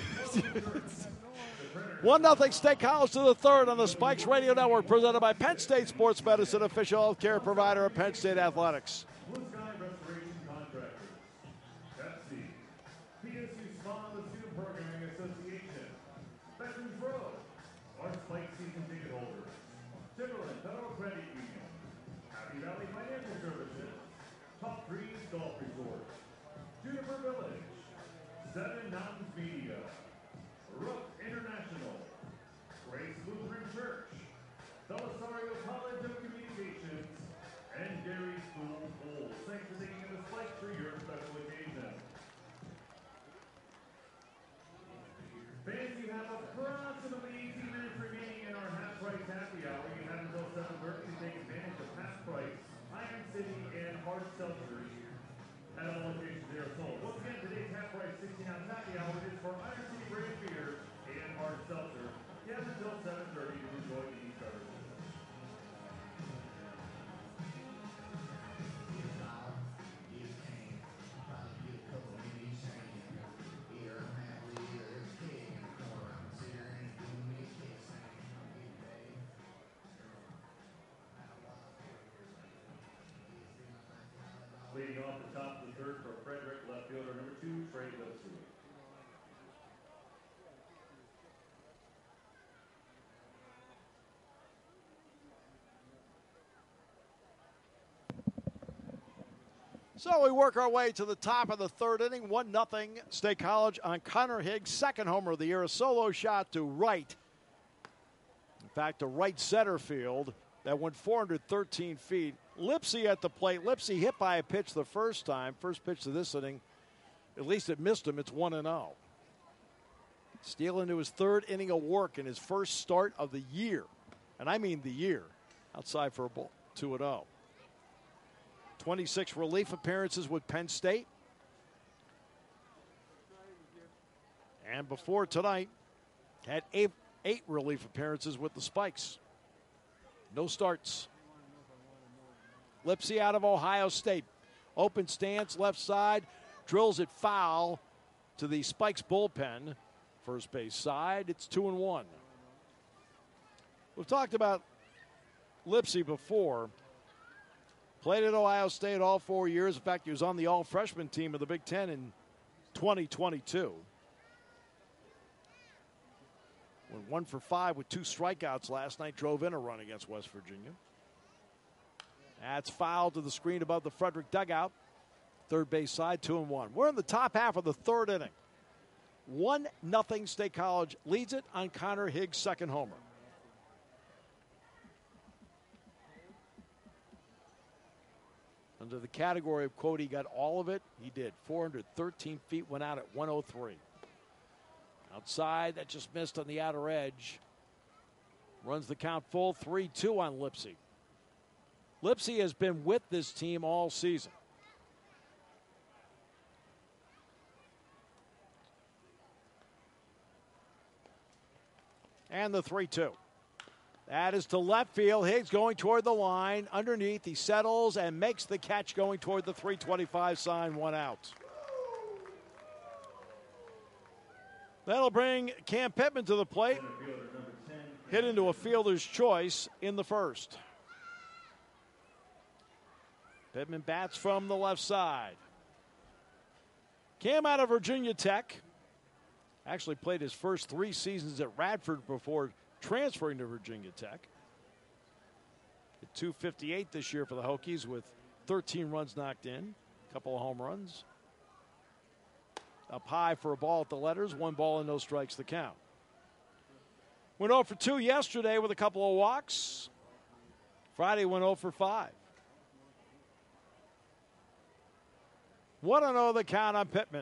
one nothing State College to the third on the Spikes Radio Network, presented by Penn State Sports Medicine, official health care provider of Penn State Athletics. Seven Mountains Media, Rook International, Grace Lutheran Church, Belisario College of Communications, and Gary School Pool. Thanks for taking the Spikes for your special occasion. Fans, you have approximately eighteen minutes remaining in our half-price happy hour. You have until seven thirty to take advantage of half-price Iron City and hard seltzers at all locations they are sold. Once again, today's half-price sixteen ounce happy hour is for Iron City brand beer and hard seltzer. You have until seven thirty to enjoy these beverages. Leading off the top of the third for Frederick, left fielder number two, Trey Lipsy. So we work our way to the top of the third inning. one nothing State College on Connor Higgs, second homer of the year. A solo shot to right. In fact, to right center field. That went four hundred thirteen feet. Lipsy at the plate. Lipsy hit by a pitch the first time. First pitch to this inning. At least it missed him. It's one and oh. Steele into his third inning of work in his first start of the year. And I mean the year. Outside for a ball. two and oh. twenty-six relief appearances with Penn State. And before tonight, had eight, eight relief appearances with the Spikes. No starts. Lipsy out of Ohio State. Open stance, left side. Drills it foul to the Spikes bullpen. First base side. It's two and one. We've talked about Lipsy before. Played at Ohio State all four years. In fact, he was on the all-freshman team of the Big Ten in twenty twenty-two. Went one for five with two strikeouts last night. Drove in a run against West Virginia. That's foul to the screen above the Frederick dugout. Third base side, two and one. We're in the top half of the third inning. one nothing State College leads it on Connor Higgs' second homer. Under the category of, quote, he got all of it, he did. four hundred thirteen feet, went out at one oh three. Outside, that just missed on the outer edge. Runs the count full, three two on Lipsy. Lipsy has been with this team all season. And the three two. That is to left field. Higgs going toward the line. Underneath, he settles and makes the catch going toward the three twenty-five sign, one out. That'll bring Cam Pittman to the plate. Hit into a fielder's choice in the first. Pittman bats from the left side. Cam out of Virginia Tech. Actually played his first three seasons at Radford before transferring to Virginia Tech. At two fifty-eight this year for the Hokies with thirteen runs knocked in, a couple of home runs. Up high for a ball at the letters, one ball and no strikes the count. Went oh for two yesterday with a couple of walks. Friday went oh for five. one oh the count on Pittman.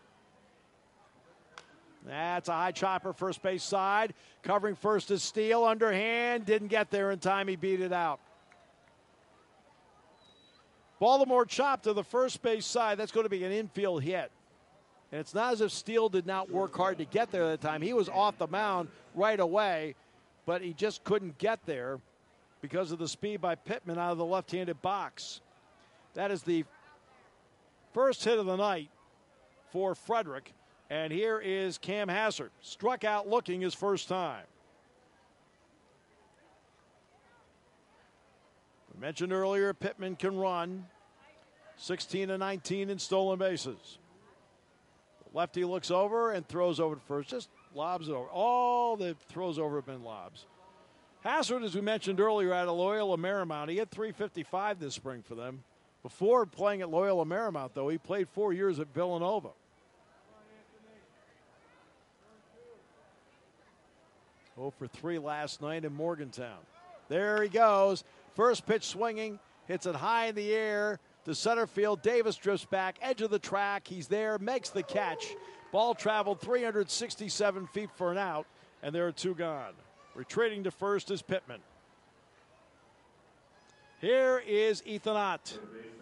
That's a high chopper, first base side. Covering first is Steele, underhand. Didn't get there in time, he beat it out. Baltimore chopped to the first base side. That's going to be an infield hit. And it's not as if Steele did not work hard to get there at the time. He was off the mound right away, but he just couldn't get there because of the speed by Pittman out of the left-handed box. That is the first hit of the night for Frederick. And here is Cam Hassard. Struck out looking his first time. We mentioned earlier Pittman can run. sixteen to nineteen in stolen bases. The lefty looks over and throws over to first. Just lobs it over. All the throws over have been lobs. Hassard, as we mentioned earlier, at Loyola Marymount. He had three fifty-five this spring for them. Before playing at Loyola Marymount, though, he played four years at Villanova. oh for three last night in Morgantown. There he goes. First pitch swinging. Hits it high in the air to center field. Davis drifts back. Edge of the track. He's there. Makes the catch. Ball traveled three hundred sixty-seven feet for an out. And there are two gone. Retreating to first is Pittman. Here is Ethan Ott.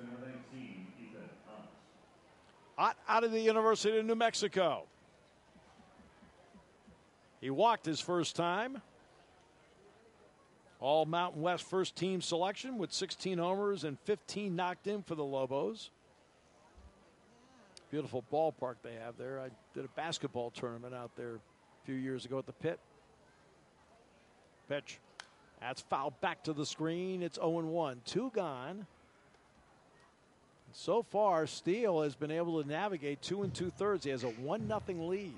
Ott out of the University of New Mexico. He walked his first time. All Mountain West first team selection with sixteen homers and fifteen knocked in for the Lobos. Beautiful ballpark they have there. I did a basketball tournament out there a few years ago at the Pit. Pitch. That's fouled back to the screen. It's oh and one. Two gone. So far, Steele has been able to navigate two and two-thirds. He has a one nothing lead.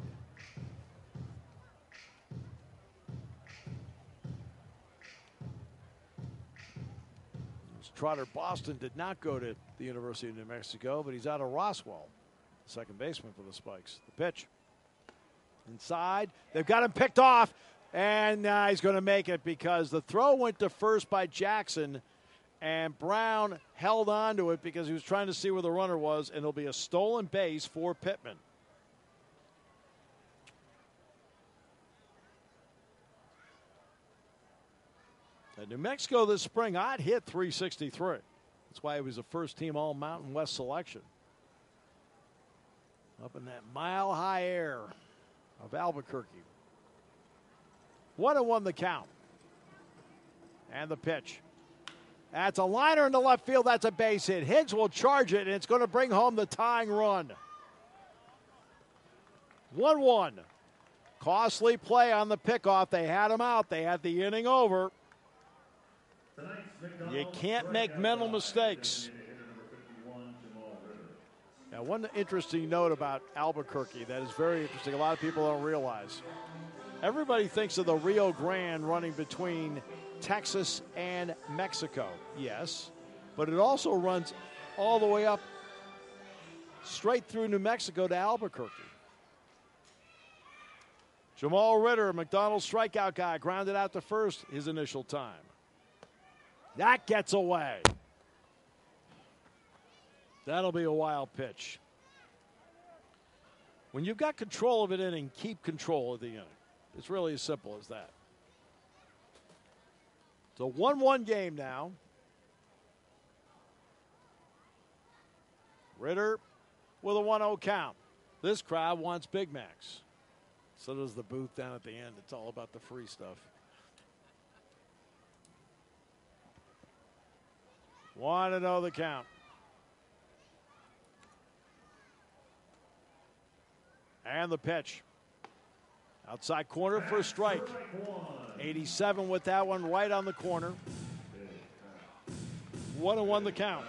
Trotter Boston did not go to the University of New Mexico, but he's out of Roswell, second baseman for the Spikes. The pitch. Inside. They've got him picked off, and uh, he's going to make it because the throw went to first by Jackson, and Brown held on to it because he was trying to see where the runner was, and it'll be a stolen base for Pittman. At New Mexico this spring, I'd hit three sixty-three. That's why he was a first-team All-Mountain West selection. Up in that mile-high air of Albuquerque. One and one the count. And the pitch. That's a liner in the left field. That's a base hit. Higgs will charge it, and it's going to bring home the tying run. one one. Costly play on the pickoff. They had him out. They had the inning over. You can't make mental mistakes. Now, one interesting note about Albuquerque that is very interesting, a lot of people don't realize. Everybody thinks of the Rio Grande running between Texas and Mexico. Yes, but it also runs all the way up straight through New Mexico to Albuquerque. Jamal Ritter, McDonald's strikeout guy, grounded out to first his initial time. That gets away. That'll be a wild pitch. When you've got control of an inning, keep control of the inning. It's really as simple as that. It's a one one game now. Ritter with a one oh count. This crowd wants Big Macs. So does the booth down at the end. It's all about the free stuff. Want to know the count. And the pitch. Outside corner for a strike. eighty-seven with that one right on the corner. One and one the count.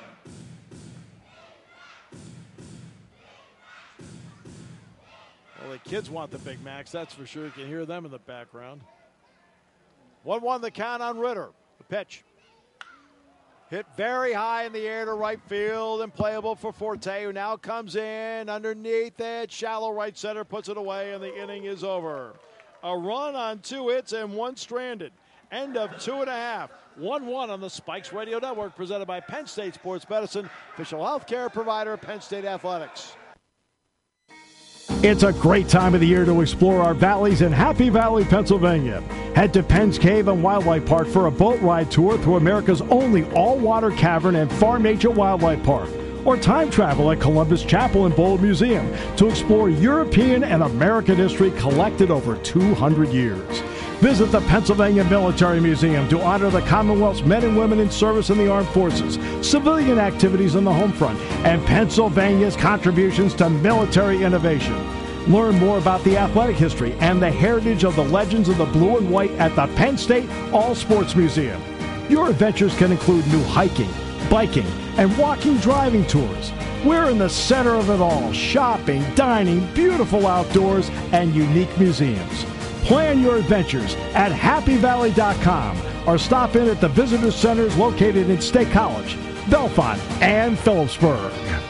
Well, the kids want the Big Macs, that's for sure. You can hear them in the background. one one the count on Ritter. The pitch. Hit very high in the air to right field and playable for Forte, who now comes in underneath it. Shallow right center, puts it away, and the inning is over. A run on two hits and one stranded. End of two and a half. one one on the Spikes Radio Network, presented by Penn State Sports Medicine, official health care provider of Penn State Athletics. It's a great time of the year to explore our valleys in Happy Valley, Pennsylvania. Head to Penn's Cave and Wildlife Park for a boat ride tour through America's only all-water cavern and Farm Agent Wildlife Park. Or time travel at Columbus Chapel and Bowl Museum to explore European and American history collected over two hundred years. Visit the Pennsylvania Military Museum to honor the Commonwealth's men and women in service in the armed forces, civilian activities on the home front, and Pennsylvania's contributions to military innovation. Learn more about the athletic history and the heritage of the legends of the blue and white at the Penn State All Sports Museum. Your adventures can include new hiking, biking, and walking driving tours. We're in the center of it all: shopping, dining, beautiful outdoors, and unique museums. Plan your adventures at happy valley dot com or stop in at the visitor centers located in State College, Bellefonte, and Phillipsburg.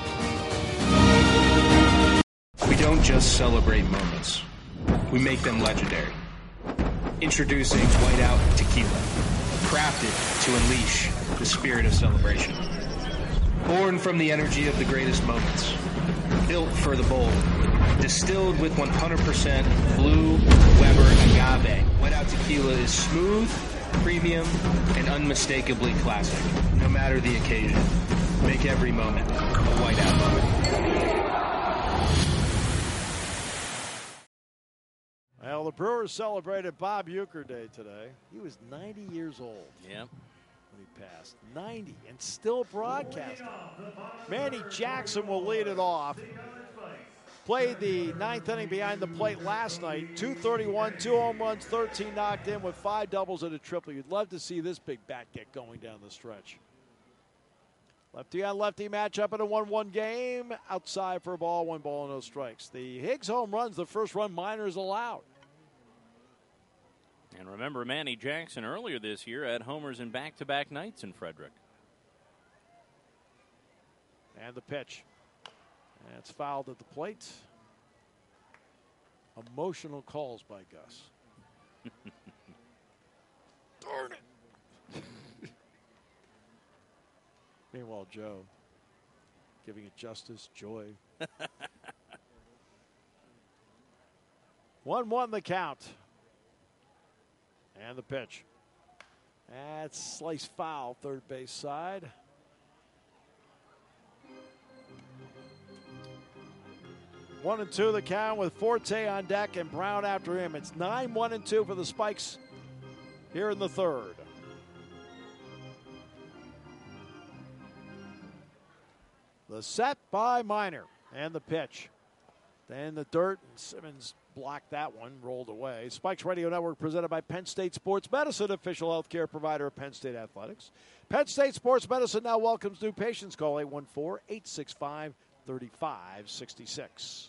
We don't just celebrate moments. We make them legendary. Introducing Whiteout Tequila, crafted to unleash the spirit of celebration. Born from the energy of the greatest moments. Built for the bold. Distilled with one hundred percent blue Weber agave. Whiteout Tequila is smooth, premium, and unmistakably classic. No matter the occasion, make every moment a Whiteout moment. Well, the Brewers celebrated Bob Uecker Day today. He was ninety years old. Yeah. When he passed. ninety and still broadcasting. Manny Jackson will lead it off. Played the ninth inning behind the plate last night. two thirty-one, two home runs, thirteen knocked in with five doubles and a triple. You'd love to see this big bat get going down the stretch. Lefty on lefty matchup in a one one game. Outside for a ball, one ball, no strikes. The Higgs home runs, the first run Miners allowed. And remember, Manny Jackson earlier this year had homers in back-to-back nights in Frederick. And the pitch. And it's fouled at the plate. Emotional calls by Gus. Darn it. Meanwhile, Joe giving it justice, joy. one one the count. And the pitch. That's slice foul, third base side. One and two the count with Forte on deck and Brown after him. It's nine one and two for the Spikes here in the third. The set by Minor and the pitch. Then the dirt, and Simmons blocked that one, rolled away. Spikes Radio Network presented by Penn State Sports Medicine, official health care provider of Penn State Athletics. Penn State Sports Medicine now welcomes new patients. Call eight one four, eight six five, three five six six.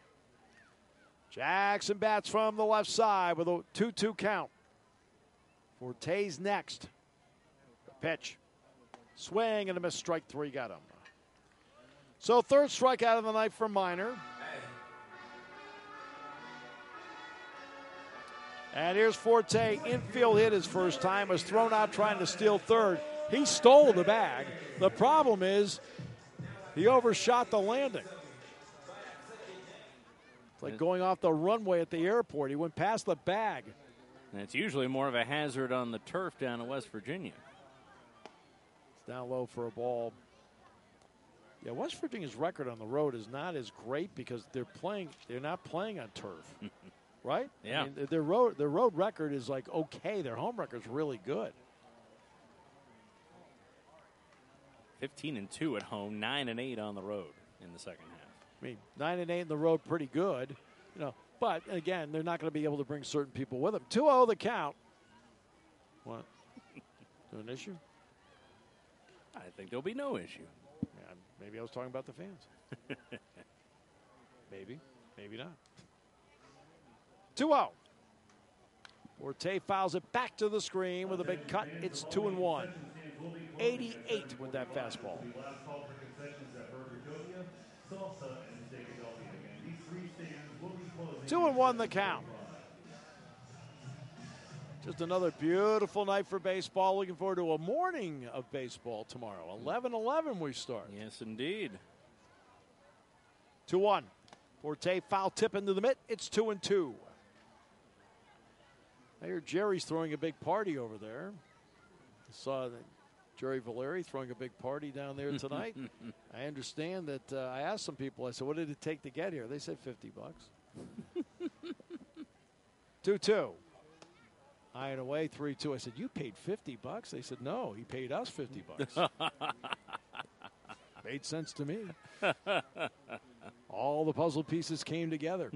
Jackson bats from the left side with a two two count. Forte's next. The pitch. Swing and a miss, strike three, got him. So third strikeout of the night for Minor. And here's Forte, infield hit his first time, was thrown out trying to steal third. He stole the bag. The problem is he overshot the landing. It's like going off the runway at the airport. He went past the bag. And it's usually more of a hazard on the turf down in West Virginia. It's down low for a ball. Yeah, West Virginia's record on the road is not as great because they're playing. They're not playing on turf, right? Yeah. I mean, their road their road record is like okay. Their home record's really good. Fifteen and two at home, nine and eight on the road in the second half. I mean, nine and eight in the road, pretty good, you know. But again, they're not going to be able to bring certain people with them. two oh the count. What? An issue? I think there'll be no issue. Yeah, maybe I was talking about the fans. maybe, maybe not. two oh. Forte fouls it back to the screen with a big cut. It's two and one. eighty-eight with that fastball. Two and one the count. Just another beautiful night for baseball. Looking forward to a morning of baseball tomorrow. eleven eleven we start. Yes, indeed. two one. Forte foul tip into the mitt. It's two and two. I hear Jerry's throwing a big party over there. I saw that Jerry Valeri throwing a big party down there tonight. I understand that uh, I asked some people, I said, what did it take to get here? They said fifty bucks. two two. Eyeing away, three two. I said, you paid fifty bucks? They said, no, he paid us fifty bucks. Made sense to me. All the puzzle pieces came together.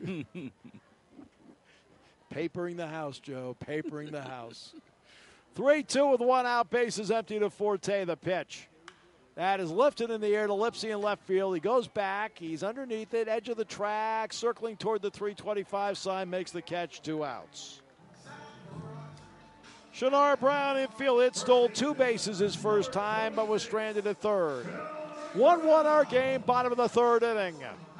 Papering the house, Joe. Papering the house. three two with one out. Bases empty to Forte. The pitch. That is lifted in the air to Lipsy in left field. He goes back. He's underneath it. Edge of the track. Circling toward the three twenty-five sign. Makes the catch. Two outs. Shanar Brown infield hit. Stole two bases his first time, but was stranded at third. one one our game. Bottom of the third inning.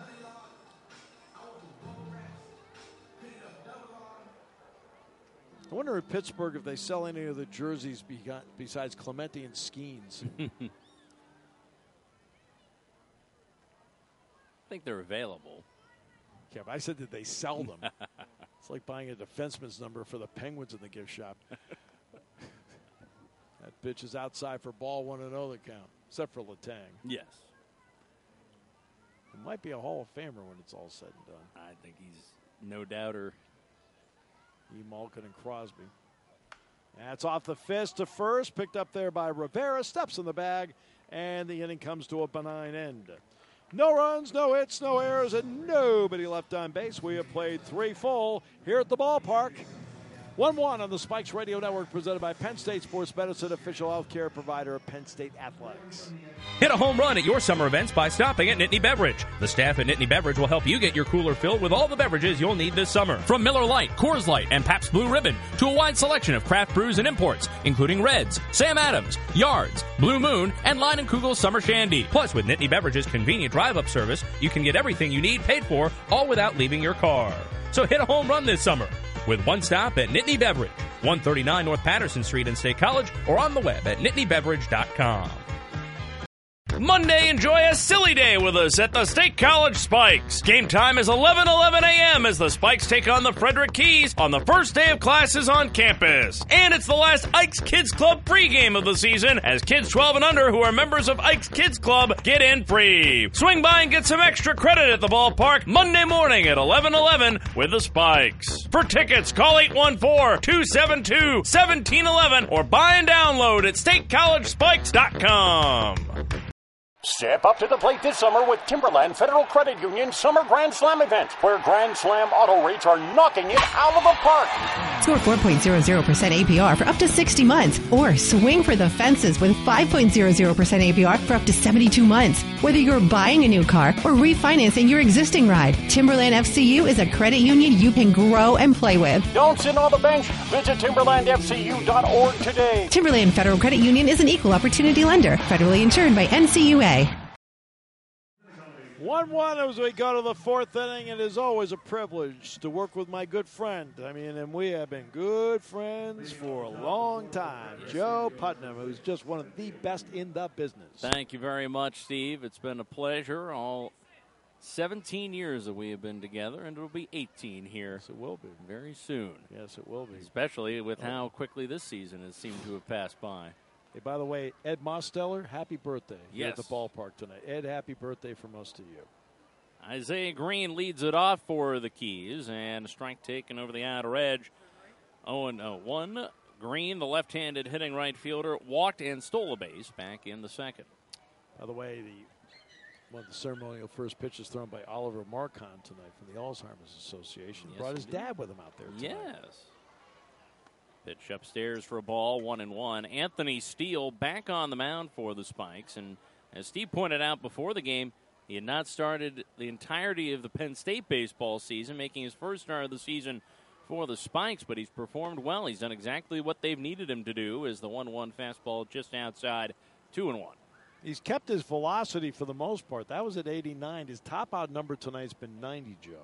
I wonder in Pittsburgh if they sell any of the jerseys besides Clemente and Skeens. I think they're available. Yeah, but I said that they sell them. It's like buying a defenseman's number for the Penguins in the gift shop. That pitch is outside for ball one and oh the count, except for Letang. Yes. It might be a Hall of Famer when it's all said and done. I think he's no doubter. E. Malkin and Crosby. That's off the fist to first, picked up there by Rivera, steps in the bag, and the inning comes to a benign end. No runs, no hits, no errors, and nobody left on base. We have played three full here at the ballpark. one one on the Spikes Radio Network, presented by Penn State Sports Medicine, official health care provider of Penn State Athletics. Hit a home run at your summer events by stopping at Nittany Beverage. The staff at Nittany Beverage will help you get your cooler filled with all the beverages you'll need this summer. From Miller Lite, Coors Light, and Pabst Blue Ribbon to a wide selection of craft brews and imports, including Reds, Sam Adams, Yards, Blue Moon, and Line and Kugel's Summer Shandy. Plus, with Nittany Beverage's convenient drive-up service, you can get everything you need paid for, all without leaving your car. So hit a home run this summer with one stop at Nittany Beverage, one thirty-nine North Patterson Street in State College, or on the web at nittany beverage dot com. Monday, enjoy a silly day with us at the State College Spikes. Game time is eleven eleven a.m. as the Spikes take on the Frederick Keys on the first day of classes on campus. And it's the last Ike's Kids Club pregame of the season, as kids twelve and under who are members of Ike's Kids Club get in free. Swing by and get some extra credit at the ballpark Monday morning at eleven eleven with the Spikes. For tickets, call eight one four, two seven two, one seven one one or buy and download at state college spikes dot com. Step up to the plate this summer with Timberland Federal Credit Union Summer Grand Slam event, where Grand Slam auto rates are knocking it out of the park. Score four point zero zero percent A P R for up to sixty months, or swing for the fences with five point zero zero percent A P R for up to seventy-two months. Whether you're buying a new car or refinancing your existing ride, Timberland F C U is a credit union you can grow and play with. Don't sit on the bench. Visit timberland f c u dot org today. Timberland Federal Credit Union is an equal opportunity lender, federally insured by N C U A. one one as we go to the fourth inning. It is always a privilege to work with my good friend. I mean, and we have been good friends for a long time. Joe Putnam, who's just one of the best in the business. Thank you very much, Steve. It's been a pleasure. All seventeen years that we have been together, and it'll be eighteen here. Yes, it will be. Very soon. Yes, it will be. Especially with how quickly this season has seemed to have passed by. Hey, by the way, Ed Mosteller, happy birthday here Yes. at the ballpark tonight. Ed, happy birthday from us to you. Isaiah Green leads it off for the Keys, and a strike taken over the outer edge. oh and one. Green, the left-handed hitting right fielder, walked and stole a base back in the second. By the way, the one of the ceremonial first pitches thrown by Oliver Marcon tonight from the Alzheimer's Association. Yes, Brought his indeed. dad with him out there tonight. Yes. Pitch upstairs for a ball, one and one. Anthony Steele back on the mound for the Spikes. And as Steve pointed out before the game, he had not started the entirety of the Penn State baseball season, making his first start of the season for the Spikes, but he's performed well. He's done exactly what they've needed him to do, as the one one fastball just outside, two and one. He's kept his velocity for the most part. That was at eighty-nine. His top out number tonight's been ninety, Joe.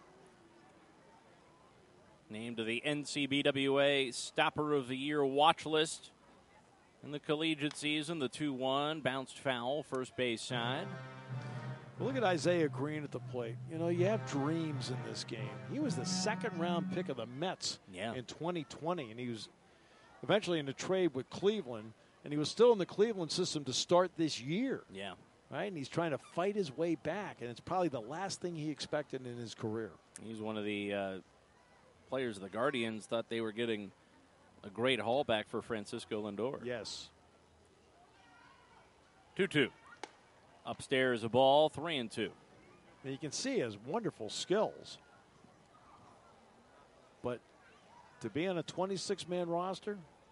Named to the N C B W A Stopper of the Year watch list in the collegiate season. The two one bounced foul, first base side. Well, look at Isaiah Green at the plate. You know, you have dreams in this game. He was the second round pick of the Mets yeah. in twenty twenty, and he was eventually in a trade with Cleveland, and he was still in the Cleveland system to start this year. Yeah. Right? And he's trying to fight his way back, and it's probably the last thing he expected in his career. He's one of the uh, players of the Guardians thought they were getting a great haul back for Francisco Lindor. Yes. two two. Upstairs a ball, three and two. And you can see he has wonderful skills. But to be on a twenty-six man roster,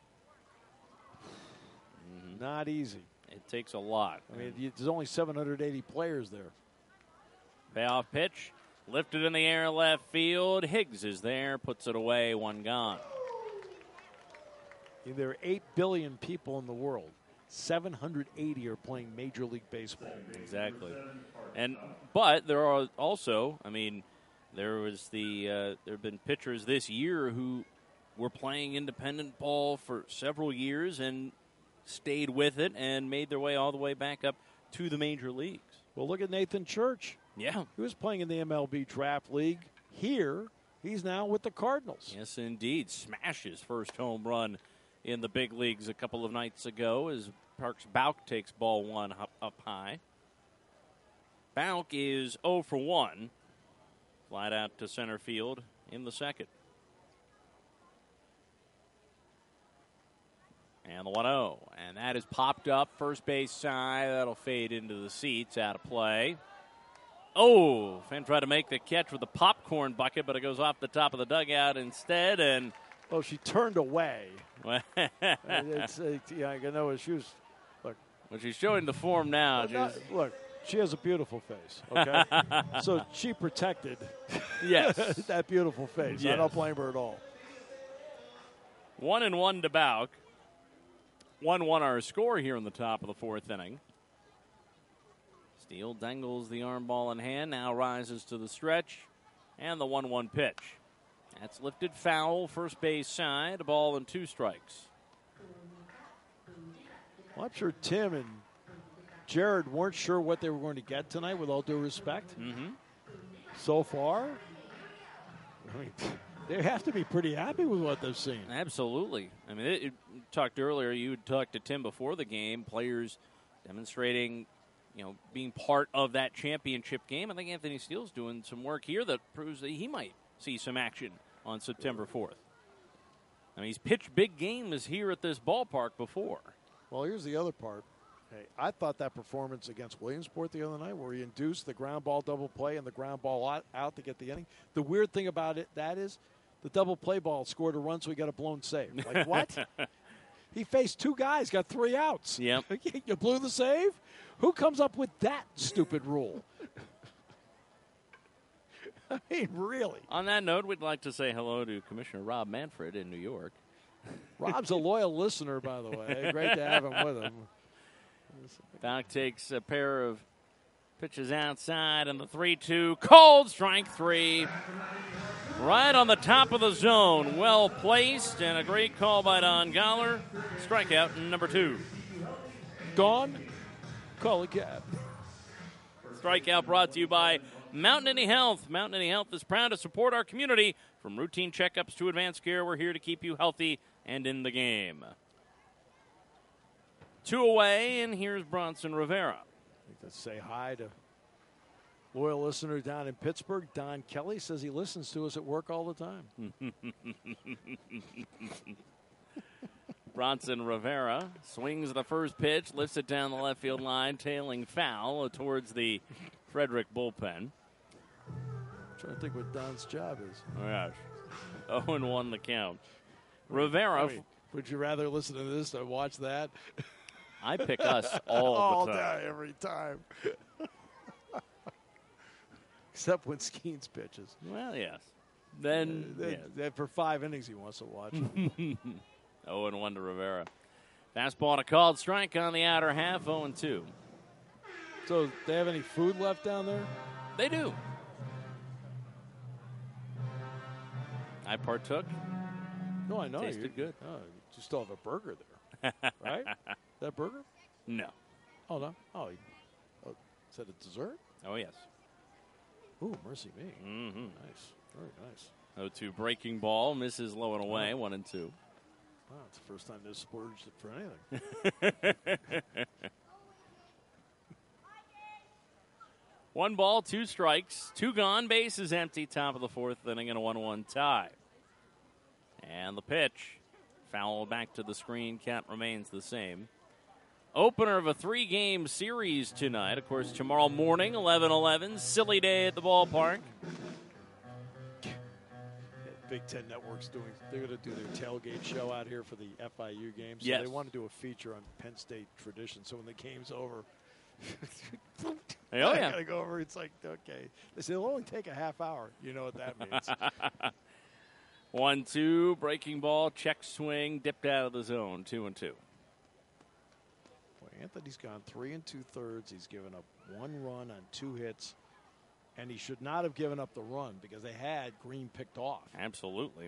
mm-hmm. not easy. It takes a lot. I mean, you, there's only seven hundred eighty players there. Payoff pitch, lifted in the air left field. Higgs is there, puts it away, one gone. There are eight billion people in the world. seven hundred eighty are playing Major League Baseball. Exactly. And but there are also, I mean, there was the uh, there have been pitchers this year who were playing independent ball for several years and stayed with it and made their way all the way back up to the major leagues. Well, look at Nathan Church. Yeah. He was playing in the M L B Draft League. Here, he's now with the Cardinals. Yes, indeed. Smashed his first home run in the big leagues a couple of nights ago as Parks Bauk takes ball one up, up high. Bauk is oh for one. Flat out to center field in the second. And the one oh. And that is popped up. First base side. That'll fade into the seats. Out of play. Oh, Fenn tried to make the catch with the popcorn bucket, but it goes off the top of the dugout instead. And oh, she turned away. it's, it's, yeah, I know she was. Look, well, she's showing the form now. Not, look, she has a beautiful face. Okay, so she protected. Yes, that beautiful face. Yes. I don't blame her at all. One and one to Bauk. One one our score here in the top of the fourth inning. Steele dangles the arm ball in hand. Now rises to the stretch, and the one one pitch. That's lifted foul, first base side, a ball and two strikes. Well, I'm sure Tim and Jared weren't sure what they were going to get tonight, with all due respect. Mm-hmm. So far, I mean, they have to be pretty happy with what they've seen. Absolutely. I mean, it, it talked earlier, you had talked to Tim before the game, players demonstrating, you know, being part of that championship game. I think Anthony Steele's doing some work here that proves that he might see some action on September fourth. I mean, he's pitched big games here at this ballpark before. Well, here's the other part. Hey, I thought that performance against Williamsport the other night, where he induced the ground ball double play and the ground ball out, out to get the inning. The weird thing about it, that is, the double play ball scored a run, so he got a blown save. Like, what? He faced two guys, got three outs. Yep. You blew the save? Who comes up with that stupid rule? I mean, really. On that note, we'd like to say hello to Commissioner Rob Manfred in New York. Rob's a loyal listener, by the way. Great to have him with him. Doc takes a pair of Pitches outside, and the three two. Called strike three. Right on the top of the zone. Well placed, and a great call by Don Goller. Strikeout number two. Gone. Call a cab. Strikeout brought to you by Mountain Indy Health. Mountain Indy Health is proud to support our community. From routine checkups to advanced care, we're here to keep you healthy and in the game. Two away, and here's Bronson Rivera. Let's say hi to loyal listener down in Pittsburgh. Don Kelly says he listens to us at work all the time. Bronson Rivera swings the first pitch, lifts it down the left field line, tailing foul towards the Frederick bullpen. I'm trying to think what Don's job is. Oh, gosh. oh and one the count. Rivera. Wait, would you rather listen to this than watch that? I pick us all, all the time. Day, every time. Except when Skeens pitches. Well, yes. Then, uh, they, yeah. they, for five innings, he wants to watch. oh and one to Rivera. Fastball to called strike on the outer half, oh and two. So, they have any food left down there? They do. I partook. No, I know. Tasted you, good. Oh, you still have a burger there, right? That burger? No. Oh, no. Oh, he, oh, is that a dessert? Oh, yes. Ooh, mercy me. Mm-hmm. Nice. Very nice. oh two breaking ball, misses low and away, oh. one and two. Wow, it's the first time they've splurged for anything. One ball, two strikes, two gone, base is empty, top of the fourth inning, and a one one tie. And the pitch, foul back to the screen, count remains the same. Opener of a three-game series tonight. Of course, tomorrow morning, eleven eleven, silly day at the ballpark. Big Ten Network's doing, they're going to do their tailgate show out here for the F I U game. So yes. They want to do a feature on Penn State tradition. So when the game's over, oh, yeah. I got to go over. It's like, okay. They say it'll only take a half hour. You know what that means. One, two, breaking ball, check swing, dipped out of the zone, two and two. Boy, Anthony's gone three and two thirds. He's given up one run on two hits, and he should not have given up the run because they had Green picked off. Absolutely.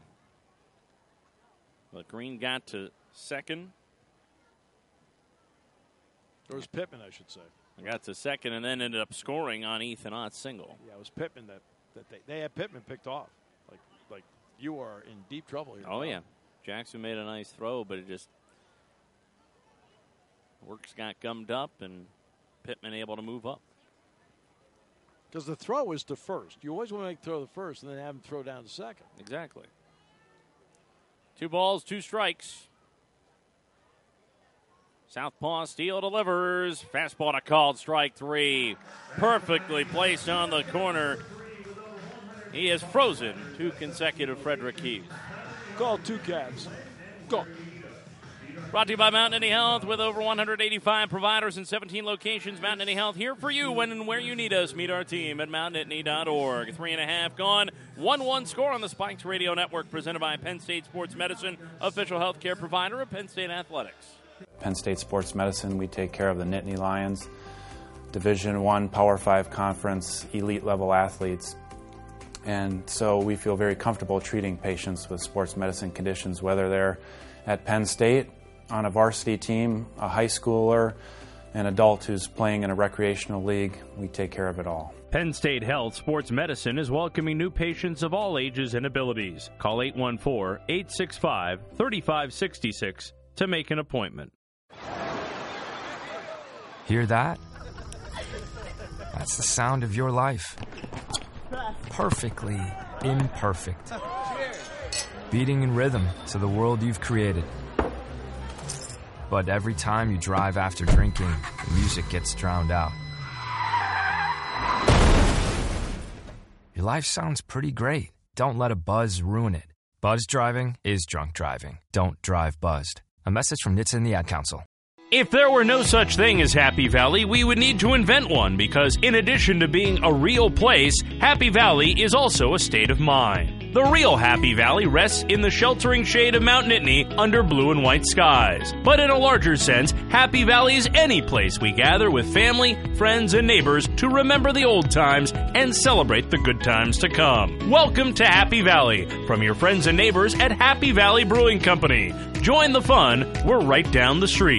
But Green got to second. Or was Pittman, I should say. Got to second and then ended up scoring on Ethan Ott's single. Yeah, it was Pittman that, that they, they had Pittman picked off. Like, like you are in deep trouble here. Oh, yeah. Jackson made a nice throw, but it just works got gummed up and Pittman able to move up. Because the throw is to first. You always want to make throw to first and then have him throw down to second. Exactly. Two balls, two strikes. Southpaw Steele delivers. Fastball to called strike three. Perfectly placed on the corner. He has frozen two consecutive Frederick Keys. Called two cabs. Go. Brought to you by Mountain Indy Health with over one hundred eighty-five providers in seventeen locations. Mountain Indy Health here for you when and where you need us. Meet our team at mountain indy dot org. Three and a half gone. one one score on the Spikes Radio Network presented by Penn State Sports Medicine, official healthcare provider of Penn State Athletics. Penn State Sports Medicine, we take care of the Nittany Lions, Division One Power Five Conference, elite level athletes. And so we feel very comfortable treating patients with sports medicine conditions, whether they're at Penn State, on a varsity team, a high schooler, an adult who's playing in a recreational league. We take care of it all. Penn State Health Sports Medicine is welcoming new patients of all ages and abilities. Call eight one four, eight six five, three five six six to make an appointment. Hear that? That's the sound of your life. Perfectly imperfect. Beating in rhythm to the world you've created. But every time you drive after drinking, the music gets drowned out. Your life sounds pretty great. Don't let a buzz ruin it. Buzz driving is drunk driving. Don't drive buzzed. A message from N H T S A and the Ad Council. If there were no such thing as Happy Valley, we would need to invent one because in addition to being a real place, Happy Valley is also a state of mind. The real Happy Valley rests in the sheltering shade of Mount Nittany under blue and white skies. But in a larger sense, Happy Valley is any place we gather with family, friends, and neighbors to remember the old times and celebrate the good times to come. Welcome to Happy Valley from your friends and neighbors at Happy Valley Brewing Company. Join the fun. We're right down the street.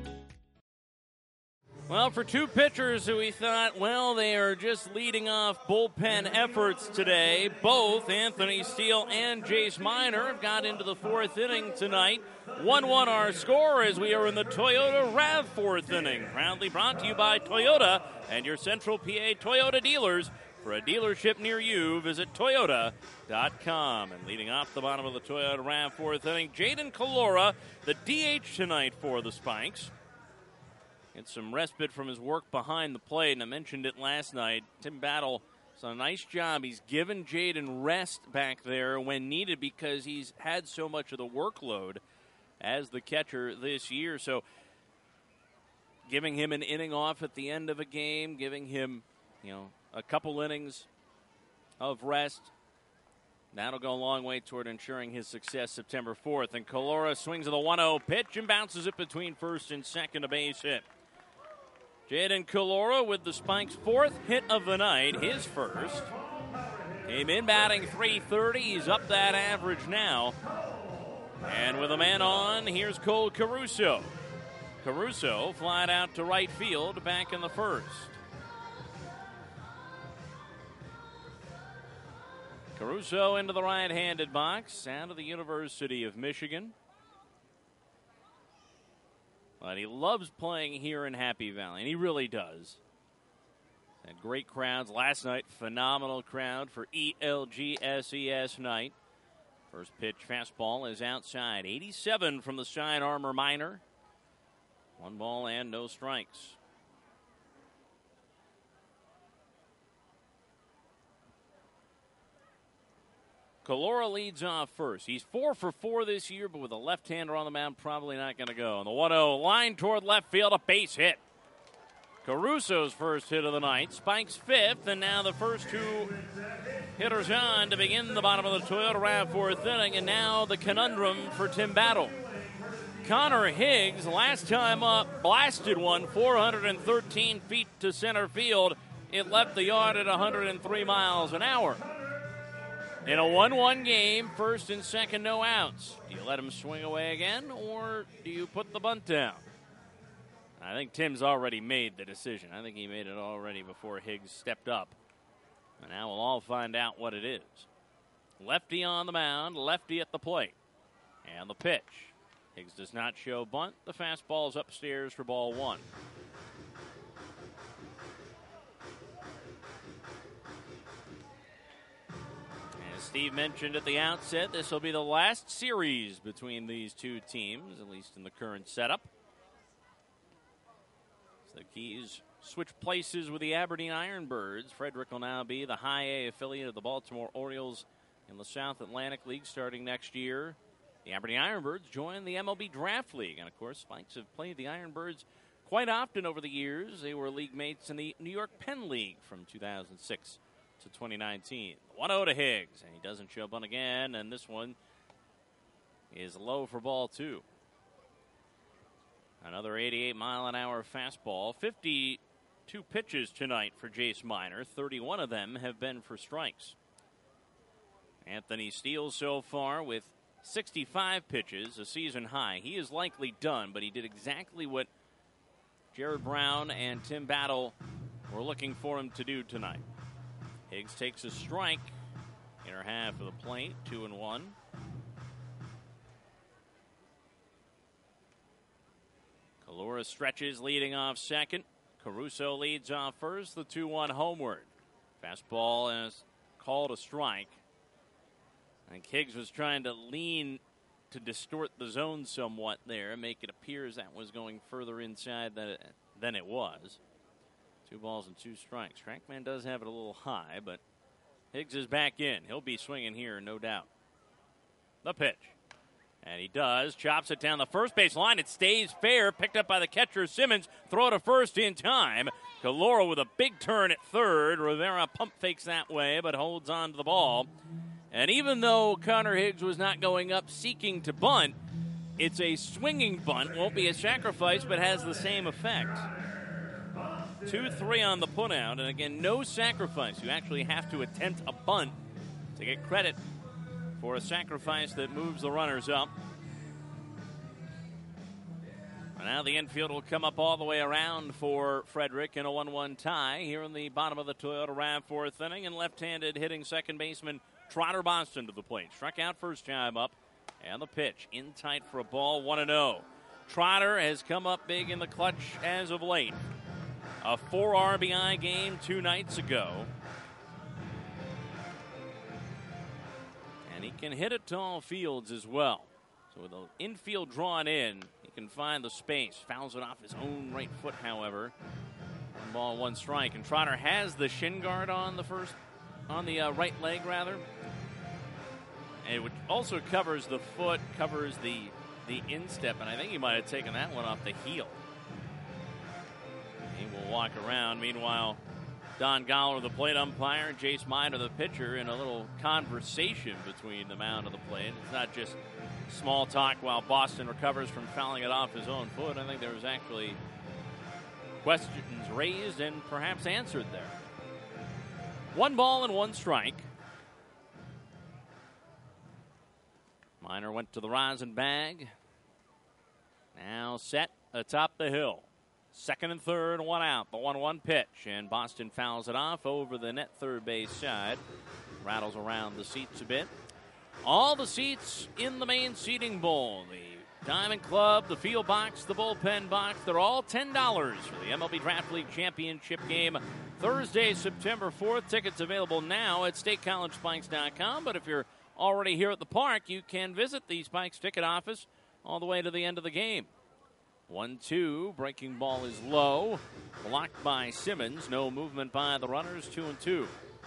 Well, for two pitchers who we thought, well, they are just leading off bullpen efforts today, both Anthony Steele and Jace Miner have got into the fourth inning tonight. one one our score as we are in the Toyota RAV fourth inning. Proudly brought to you by Toyota and your Central P A Toyota dealers. For a dealership near you, visit Toyota dot com. And leading off the bottom of the Toyota RAV fourth inning, Jaden Kalora, the D H tonight for the Spikes. Get some respite from his work behind the plate, and I mentioned it last night. Tim Battle has done a nice job. He's given Jaden rest back there when needed because he's had so much of the workload as the catcher this year. So giving him an inning off at the end of a game, giving him, you know, a couple innings of rest, that'll go a long way toward ensuring his success September fourth. And Kalora swings at the one oh pitch and bounces it between first and second, a base hit. Jaden Kalora with the Spikes' fourth hit of the night, his first. Came in batting three thirty. He's up that average now. And with a man on, here's Cole Caruso. Caruso flied out to right field back in the first. Caruso into the right-handed box out of the University of Michigan. But he loves playing here in Happy Valley, and he really does. Had great crowds last night. Phenomenal crowd for E L G S E S night. First pitch fastball is outside. eighty-seven from the Shine Armor Miner. One ball and no strikes. Kalora leads off first. He's four for four this year, but with a left-hander on the mound, probably not going to go. And the one oh line toward left field, a base hit. Caruso's first hit of the night. Spikes fifth, and now the first two hitters on to begin the bottom of the Toyota RAV fourth inning, and now the conundrum for Tim Battle. Connor Higgs, last time up, blasted one four hundred thirteen feet to center field. It left the yard at one hundred three miles an hour. In a one one game, first and second, no outs. Do you let him swing away again, or do you put the bunt down? I think Tim's already made the decision. I think he made it already before Higgs stepped up. And now we'll all find out what it is. Lefty on the mound, lefty at the plate. And the pitch. Higgs does not show bunt. The fastball's upstairs for ball one. Steve mentioned at the outset, this will be the last series between these two teams, at least in the current setup. So the Keys switch places with the Aberdeen Ironbirds. Frederick will now be the high A affiliate of the Baltimore Orioles in the South Atlantic League starting next year. The Aberdeen Ironbirds join the M L B Draft League. And, of course, Spikes have played the Ironbirds quite often over the years. They were league mates in the New York Penn League from two thousand six to twenty nineteen. one oh to Higgs, and he doesn't show bunt again, and this one is low for ball two. Another eighty-eight mile an hour fastball. fifty-two pitches tonight for Jace Miner. thirty-one of them have been for strikes. Anthony Steele so far with sixty-five pitches, a season high. He is likely done, but he did exactly what Jared Brown and Tim Battle were looking for him to do tonight. Higgs takes a strike, inner half of the plate, two and one. Kalora stretches, leading off second. Caruso leads off first, the two one homeward. Fastball is called a strike. I think Higgs was trying to lean to distort the zone somewhat there, make it appear as that was going further inside than it, than it was. Two balls and two strikes. Trackman does have it a little high, but Higgs is back in. He'll be swinging here, no doubt. The pitch. And he does. Chops it down the first base line. It stays fair. Picked up by the catcher, Simmons. Throw to first in time. Galora with a big turn at third. Rivera pump fakes that way, but holds on to the ball. And even though Connor Higgs was not going up seeking to bunt, it's a swinging bunt. Won't be a sacrifice, but has the same effect. two three on the putout. And again, no sacrifice. You actually have to attempt a bunt to get credit for a sacrifice that moves the runners up. And now the infield will come up all the way around for Frederick in a one one tie here in the bottom of the Toyota RAV fourth inning. And left-handed hitting second baseman Trotter Boston to the plate. Struck out first time up. And the pitch in tight for a ball, one and oh. Trotter has come up big in the clutch as of late. A four R B I game two nights ago. And he can hit it to all fields as well. So with the infield drawn in, he can find the space. Fouls it off his own right foot, however. One ball, one strike. And Trotter has the shin guard on the first, on the uh, right leg, rather. And it also covers the foot, covers the, the instep. And I think he might have taken that one off the heel. He will walk around. Meanwhile, Don Goller, the plate umpire, and Jace Miner, the pitcher, in a little conversation between the mound and the plate. It's not just small talk while Boston recovers from fouling it off his own foot. I think there was actually questions raised and perhaps answered there. One ball and one strike. Miner went to the rosin bag. Now set atop the hill. Second and third, one out. The one one pitch, and Boston fouls it off over the net third base side. Rattles around the seats a bit. All the seats in the main seating bowl. The Diamond Club, the field box, the bullpen box. They're all ten dollars for the M L B Draft League Championship game. Thursday, September fourth. Tickets available now at state college spikes dot com. But if you're already here at the park, you can visit the Spikes ticket office all the way to the end of the game. one two. Breaking ball is low. Blocked by Simmons. No movement by the runners. two and two.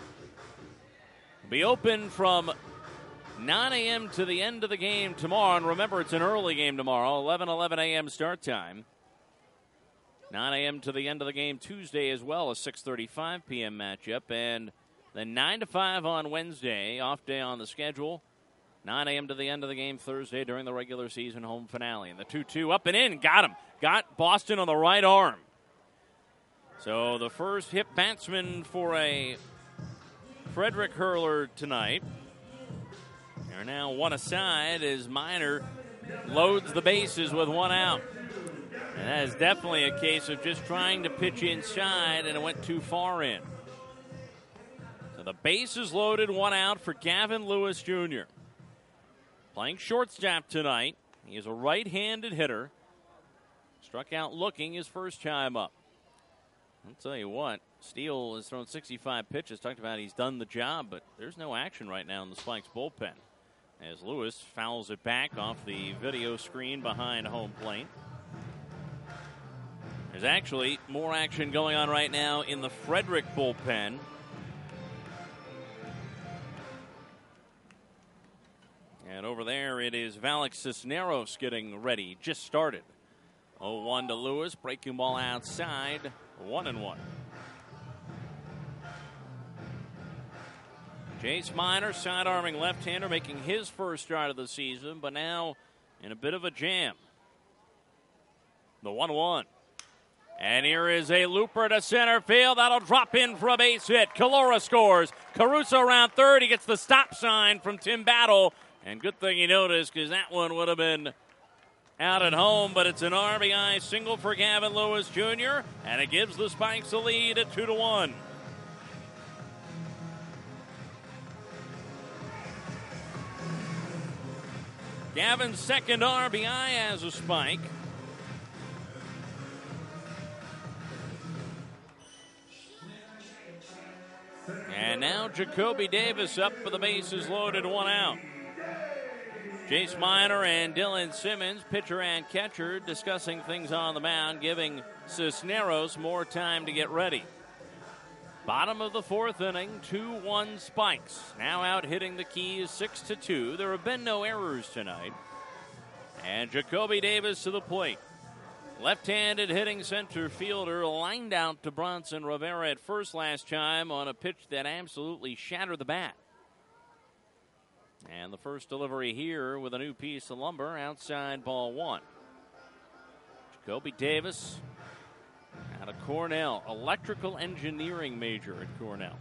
Be open from nine a.m. to the end of the game tomorrow. And remember, it's an early game tomorrow. eleven eleven a.m. start time. nine a.m. to the end of the game Tuesday as well. A six thirty-five p.m. matchup. And then nine to five on Wednesday. Off day on the schedule. nine a.m. to the end of the game Thursday during the regular season home finale. And the two two up and in. Got him. Got Boston on the right arm. So the first hit batsman for a Frederick hurler tonight. They're now one aside as Miner loads the bases with one out. And that is definitely a case of just trying to pitch inside, and it went too far in. So the base is loaded, one out for Gavin Lewis Junior Playing shortstop tonight. He is a right-handed hitter. Struck out looking his first time up. I'll tell you what, Steele has thrown sixty-five pitches. Talked about he's done the job, but there's no action right now in the Spikes bullpen. As Lewis fouls it back off the video screen behind home plate. There's actually more action going on right now in the Frederick bullpen. And over there it is Valek Cisneros getting ready. Just started. oh one to Lewis. Breaking ball outside. one and one. Jace Miner, side-arming left-hander, making his first start of the season, but now in a bit of a jam. The one one. And here is a looper to center field. That'll drop in for a base hit. Calora scores. Caruso around third. He gets the stop sign from Tim Battle. And good thing he noticed, because that one would have been out at home, but it's an R B I single for Gavin Lewis Junior, and it gives the Spikes a lead at two to one. Gavin's second R B I as a Spike. And now Jacoby Davis up for the bases loaded, one out. Jace Miner and Dylan Simmons, pitcher and catcher, discussing things on the mound, giving Cisneros more time to get ready. Bottom of the fourth inning, two one Spikes. Now out hitting the keys, six to two. There have been no errors tonight. And Jacoby Davis to the plate. Left-handed hitting center fielder lined out to Bronson Rivera at first last time on a pitch that absolutely shattered the bat. And the first delivery here with a new piece of lumber, outside ball one. Jacoby Davis out of Cornell, electrical engineering major at Cornell.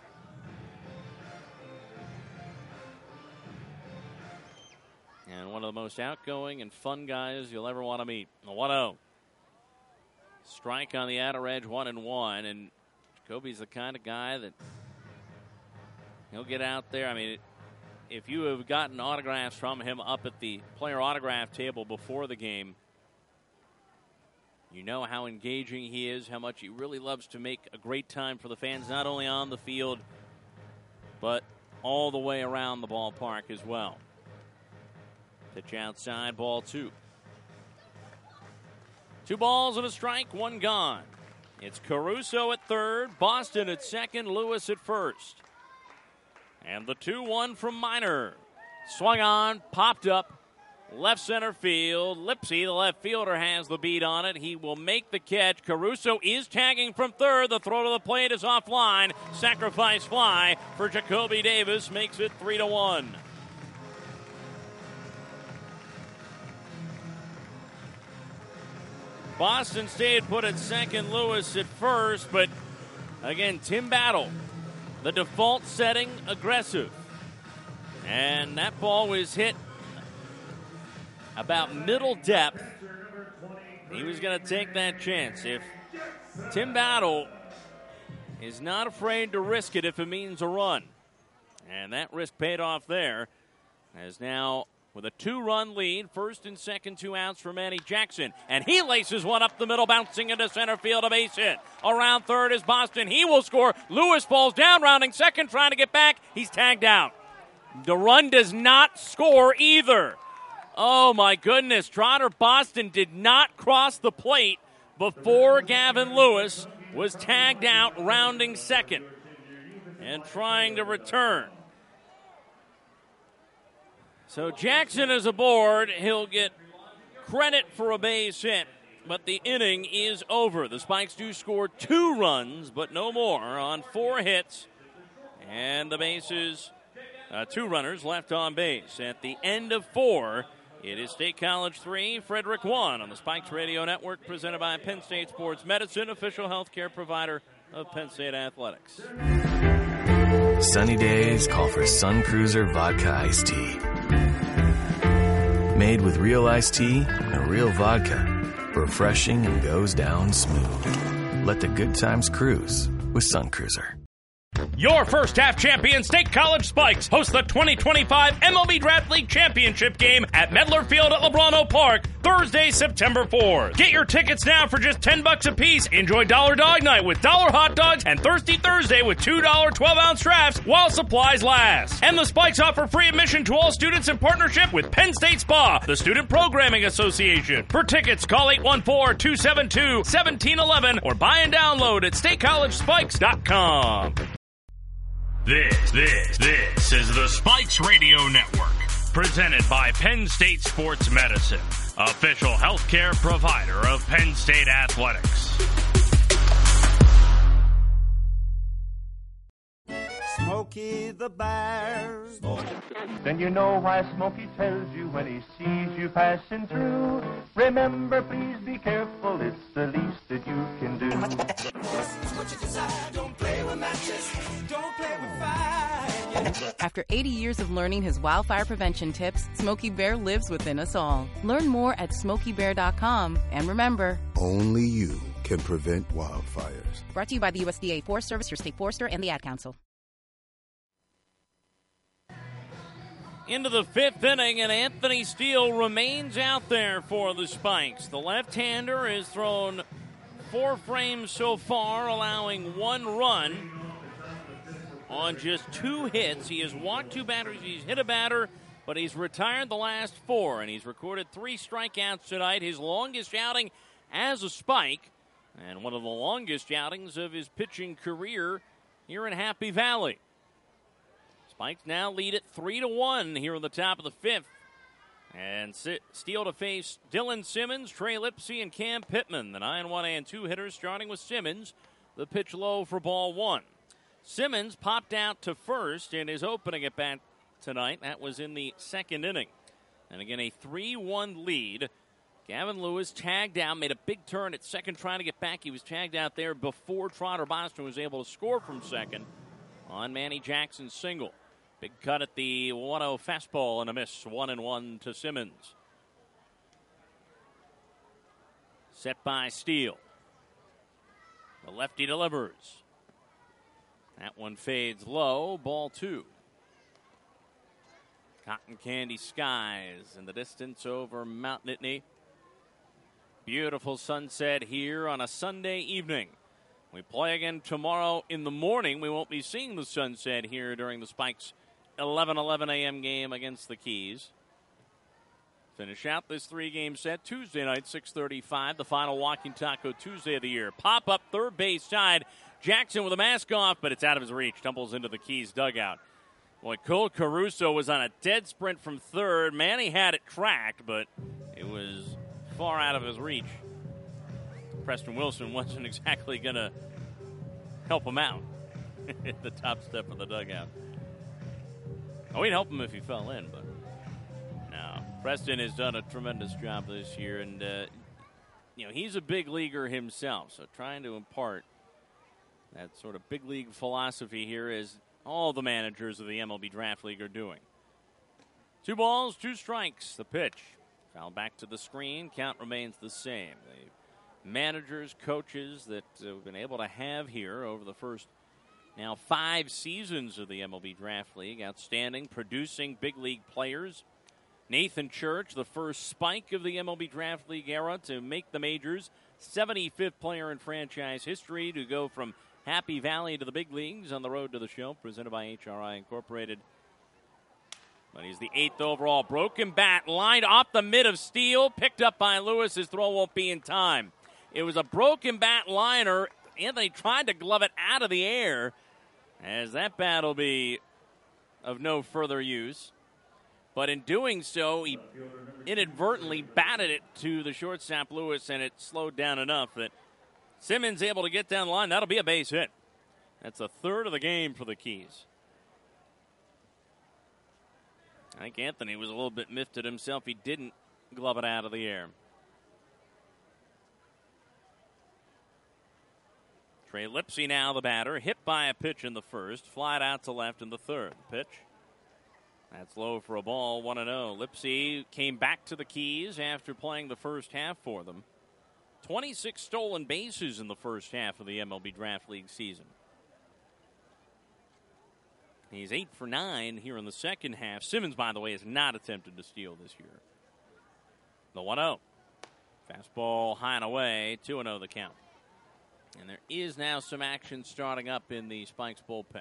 And one of the most outgoing and fun guys you'll ever want to meet. The one oh. Strike on the outer edge, one and one. And Jacoby's the kind of guy that he'll get out there. I mean, if you have gotten autographs from him up at the player autograph table before the game, you know how engaging he is, how much he really loves to make a great time for the fans, not only on the field, but all the way around the ballpark as well. Pitch outside, ball two. Two balls and a strike, one gone. It's Caruso at third, Boston at second, Lewis at first. And the two one from Minor. Swung on, popped up, left center field. Lipsy, the left fielder, has the beat on it. He will make the catch. Caruso is tagging from third. The throw to the plate is offline. Sacrifice fly for Jacoby Davis makes it three to one. Boston stayed put at second, Lewis at first, but again, Tim Battle, the default setting, aggressive. And that ball was hit about middle depth. He was going to take that chance. If Tim Battle is not afraid to risk it if it means a run. And that risk paid off there, as now with a two-run lead, first and second, two outs for Manny Jackson. And he laces one up the middle, bouncing into center field, a base hit. Around third is Boston. He will score. Lewis falls down, rounding second, trying to get back. He's tagged out. The run does not score either. Oh, my goodness. Trotter Boston did not cross the plate before Gavin Lewis was tagged out, rounding second and trying to return. So Jackson is aboard. He'll get credit for a base hit, but the inning is over. The Spikes do score two runs, but no more on four hits. And the bases, uh, two runners left on base. At the end of four, it is State College three, Frederick one on the Spikes Radio Network, presented by Penn State Sports Medicine, official healthcare provider of Penn State Athletics. Sunny days call for Sun Cruiser Vodka Iced Tea. Made with real iced tea and real vodka. Refreshing and goes down smooth. Let the good times cruise with Sun Cruiser. Your first half champion State College Spikes host the twenty twenty-five M L B Draft League Championship game at Medler Field at LeBron Park, Thursday, September fourth. Get your tickets now for just ten bucks a piece. Enjoy Dollar Dog Night with dollar hot dogs and Thirsty Thursday with two dollar twelve-ounce drafts while supplies last. And the Spikes offer free admission to all students in partnership with Penn State Spa, the Student Programming Association. For tickets, call eight one four, two seven two, one seven one one or buy and download at state college spikes dot com. This, this, this is the Spikes Radio Network, presented by Penn State Sports Medicine, official healthcare provider of Penn State Athletics. Smokey the Bear. Then you know why Smokey tells you when he sees you passing through. Remember, please be careful, it's the least that you can do. What you desire, don't play with matches, don't play with fire. After eighty years of learning his wildfire prevention tips, Smokey Bear lives within us all. Learn more at smokey bear dot com. And remember, only you can prevent wildfires. Brought to you by the U S D A Forest Service, your state forester, and the Ad Council. Into the fifth inning, and Anthony Steele remains out there for the Spikes. The left-hander has thrown four frames so far, allowing one run on just two hits. He has walked two batters. He's hit a batter, but he's retired the last four, and he's recorded three strikeouts tonight, his longest outing as a Spike, and one of the longest outings of his pitching career here in Happy Valley. Spikes now lead at three to one here in the top of the fifth. And Steele to face Dylan Simmons, Trey Lipsy, and Cam Pittman. The nine one and two hitters starting with Simmons. The pitch low for ball one. Simmons popped out to first in his opening at bat tonight. That was in the second inning. And again, a three one lead. Gavin Lewis tagged out, made a big turn at second trying to get back. He was tagged out there before Trotter Boston was able to score from second on Manny Jackson's single. Big cut at the one oh fastball and a miss. One and one to Simmons. Set by Steele. The lefty delivers. That one fades low. Ball two. Cotton candy skies in the distance over Mount Nittany. Beautiful sunset here on a Sunday evening. We play again tomorrow in the morning. We won't be seeing the sunset here during the Spikes eleven eleven a.m. game against the Keys. Finish out this three-game set Tuesday night, six thirty-five, the final Walking Taco Tuesday of the year. Pop up third base side. Jackson with a mask off, but it's out of his reach. Tumbles into the Keys dugout. Boy, Cole Caruso was on a dead sprint from third. Manny had it tracked, but it was far out of his reach. Preston Wilson wasn't exactly going to help him out at the top step of the dugout. Oh, we'd help him if he fell in, but no. Preston has done a tremendous job this year, and uh, you know, he's a big leaguer himself, so trying to impart that sort of big league philosophy here is all the managers of the M L B Draft League are doing. Two balls, two strikes. The pitch. Foul back to the screen. Count remains the same. The managers, coaches that uh, we've been able to have here over the first now five seasons of the M L B Draft League. Outstanding, producing big league players. Nathan Church, the first Spike of the M L B Draft League era to make the majors. seventy-fifth player in franchise history to go from Happy Valley to the big leagues on the road to the show, presented by H R I Incorporated. But he's the eighth overall. Broken bat, lined off the mid of Steele, picked up by Lewis. His throw won't be in time. It was a broken bat liner. Anthony tried to glove it out of the air, as that bat will be of no further use. But in doing so, he inadvertently batted it to the shortstop Lewis, and it slowed down enough that Simmons able to get down the line. That'll be a base hit. That's a third of the game for the Keys. I think Anthony was a little bit miffed at himself. He didn't glove it out of the air. Trey Lipsy now the batter. Hit by a pitch in the first. Flied out to left in the third. Pitch. That's low for a ball. one and oh. Lipsy came back to the Keys after playing the first half for them. twenty-six stolen bases in the first half of the M L B Draft League season. He's eight for nine here in the second half. Simmons, by the way, has not attempted to steal this year. The one oh. Fastball high and away. two and oh the count. And there is now some action starting up in the Spikes bullpen.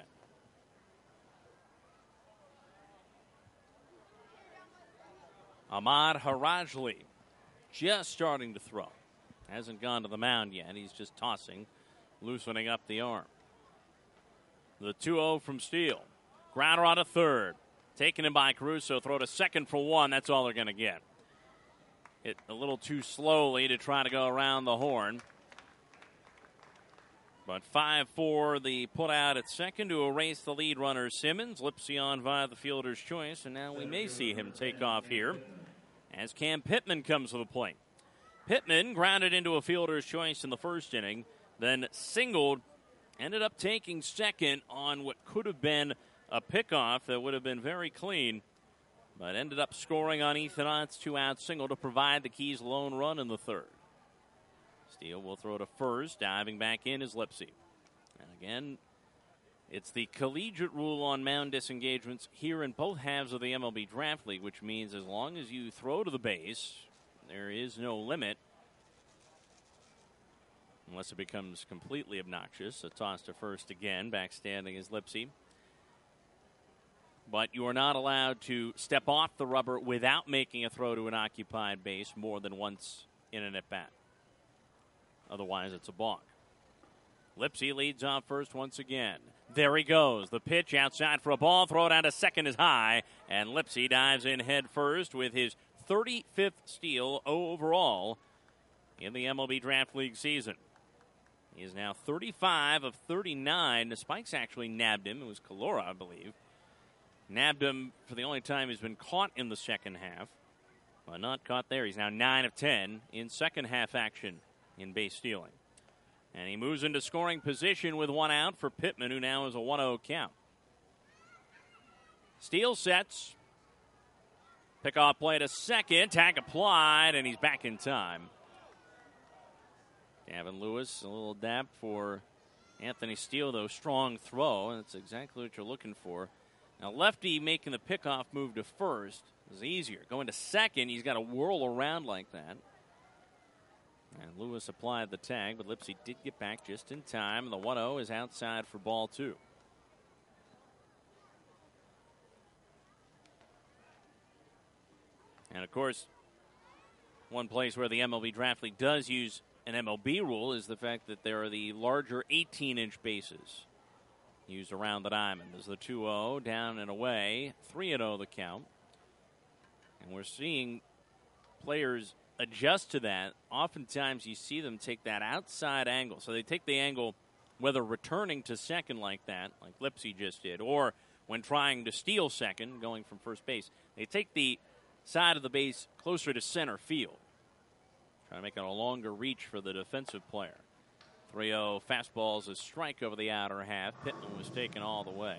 Ahmad Harajli just starting to throw. Hasn't gone to the mound yet. He's just tossing, loosening up the arm. The two oh from Steele. Grounder on a third. Taken in by Caruso. Throw to second for one. That's all they're going to get. Hit a little too slowly to try to go around the horn. But five four the put out at second to erase the lead runner Simmons. Lipsy on via the fielder's choice. And now we may see him take off here as Cam Pittman comes to the plate. Pittman grounded into a fielder's choice in the first inning, then singled, ended up taking second on what could have been a pickoff that would have been very clean, but ended up scoring on Ethan Ott's two-out single to provide the Keys' lone run in the third. Steele will throw to first. Diving back in is Lipsy. And again, it's the collegiate rule on mound disengagements here in both halves of the M L B Draft League, which means as long as you throw to the base, there is no limit, unless it becomes completely obnoxious. A toss to first again. Back standing is Lipsy. But you are not allowed to step off the rubber without making a throw to an occupied base more than once in an at-bat. Otherwise, it's a balk. Lipsy leads off first once again. There he goes. The pitch outside for a ball. Throw down to second is high. And Lipsy dives in head first with his thirty-fifth steal overall in the M L B Draft League season. He is now thirty-five of thirty-nine. The Spikes actually nabbed him. It was Calora, I believe. Nabbed him for the only time he's been caught in the second half. Well, not caught there. He's now nine of ten in second half action in base stealing. And he moves into scoring position with one out for Pittman, who now has a one oh count. Steele sets. Pickoff play to second. Tag applied, and he's back in time. Gavin Lewis, a little dab for Anthony Steele, though. Strong throw, and that's exactly what you're looking for. Now, lefty making the pickoff move to first is easier. Going to second, he's got to whirl around like that. And Lewis applied the tag, but Lipsy did get back just in time. The one oh is outside for ball two. And, of course, one place where the M L B Draft League does use an M L B rule is the fact that there are the larger eighteen-inch bases used around the diamond. There's the two oh, down and away, three oh the count. And we're seeing players adjust to that. Oftentimes you see them take that outside angle. So they take the angle whether returning to second like that, like Lipsy just did, or when trying to steal second, going from first base. They take the side of the base closer to center field. Trying to make it a longer reach for the defensive player. three oh fastball's a strike over the outer half. Pittman was taken all the way.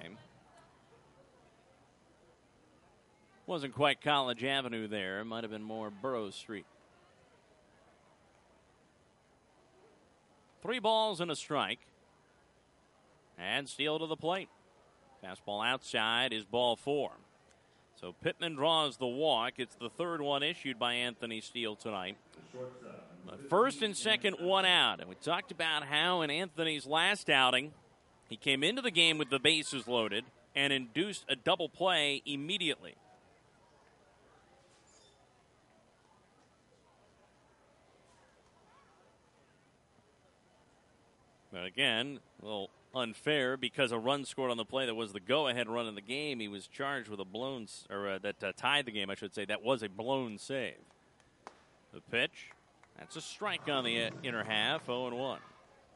Wasn't quite College Avenue there. Might have been more Burroughs Street. Three balls and a strike. And Steele to the plate. Fastball outside is ball four. So Pittman draws the walk. It's the third one issued by Anthony Steele tonight. But first and second, one out. And we talked about how in Anthony's last outing, he came into the game with the bases loaded and induced a double play immediately. But again, a little unfair because a run scored on the play that was the go-ahead run in the game. He was charged with a blown, or uh, that uh, tied the game, I should say. That was a blown save. The pitch, that's a strike on the uh, inner half, oh and one.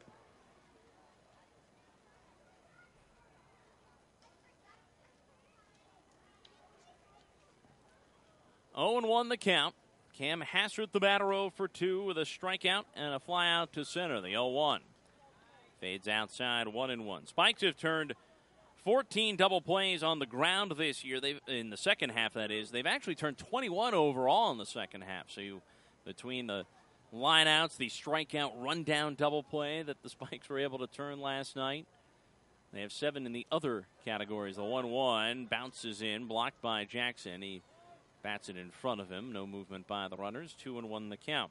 oh and one the count. Cam Hassert, the batter, oh for two with a strikeout and a fly out to center, the oh one. Fades outside, one and one. Spikes have turned fourteen double plays on the ground this year. They've in the second half, that is. They've actually turned twenty-one overall in the second half. So you, between the lineouts, the strikeout, rundown double play that the Spikes were able to turn last night, they have seven in the other categories. The one one bounces in, blocked by Jackson. He bats it in front of him. No movement by the runners. Two and one the count.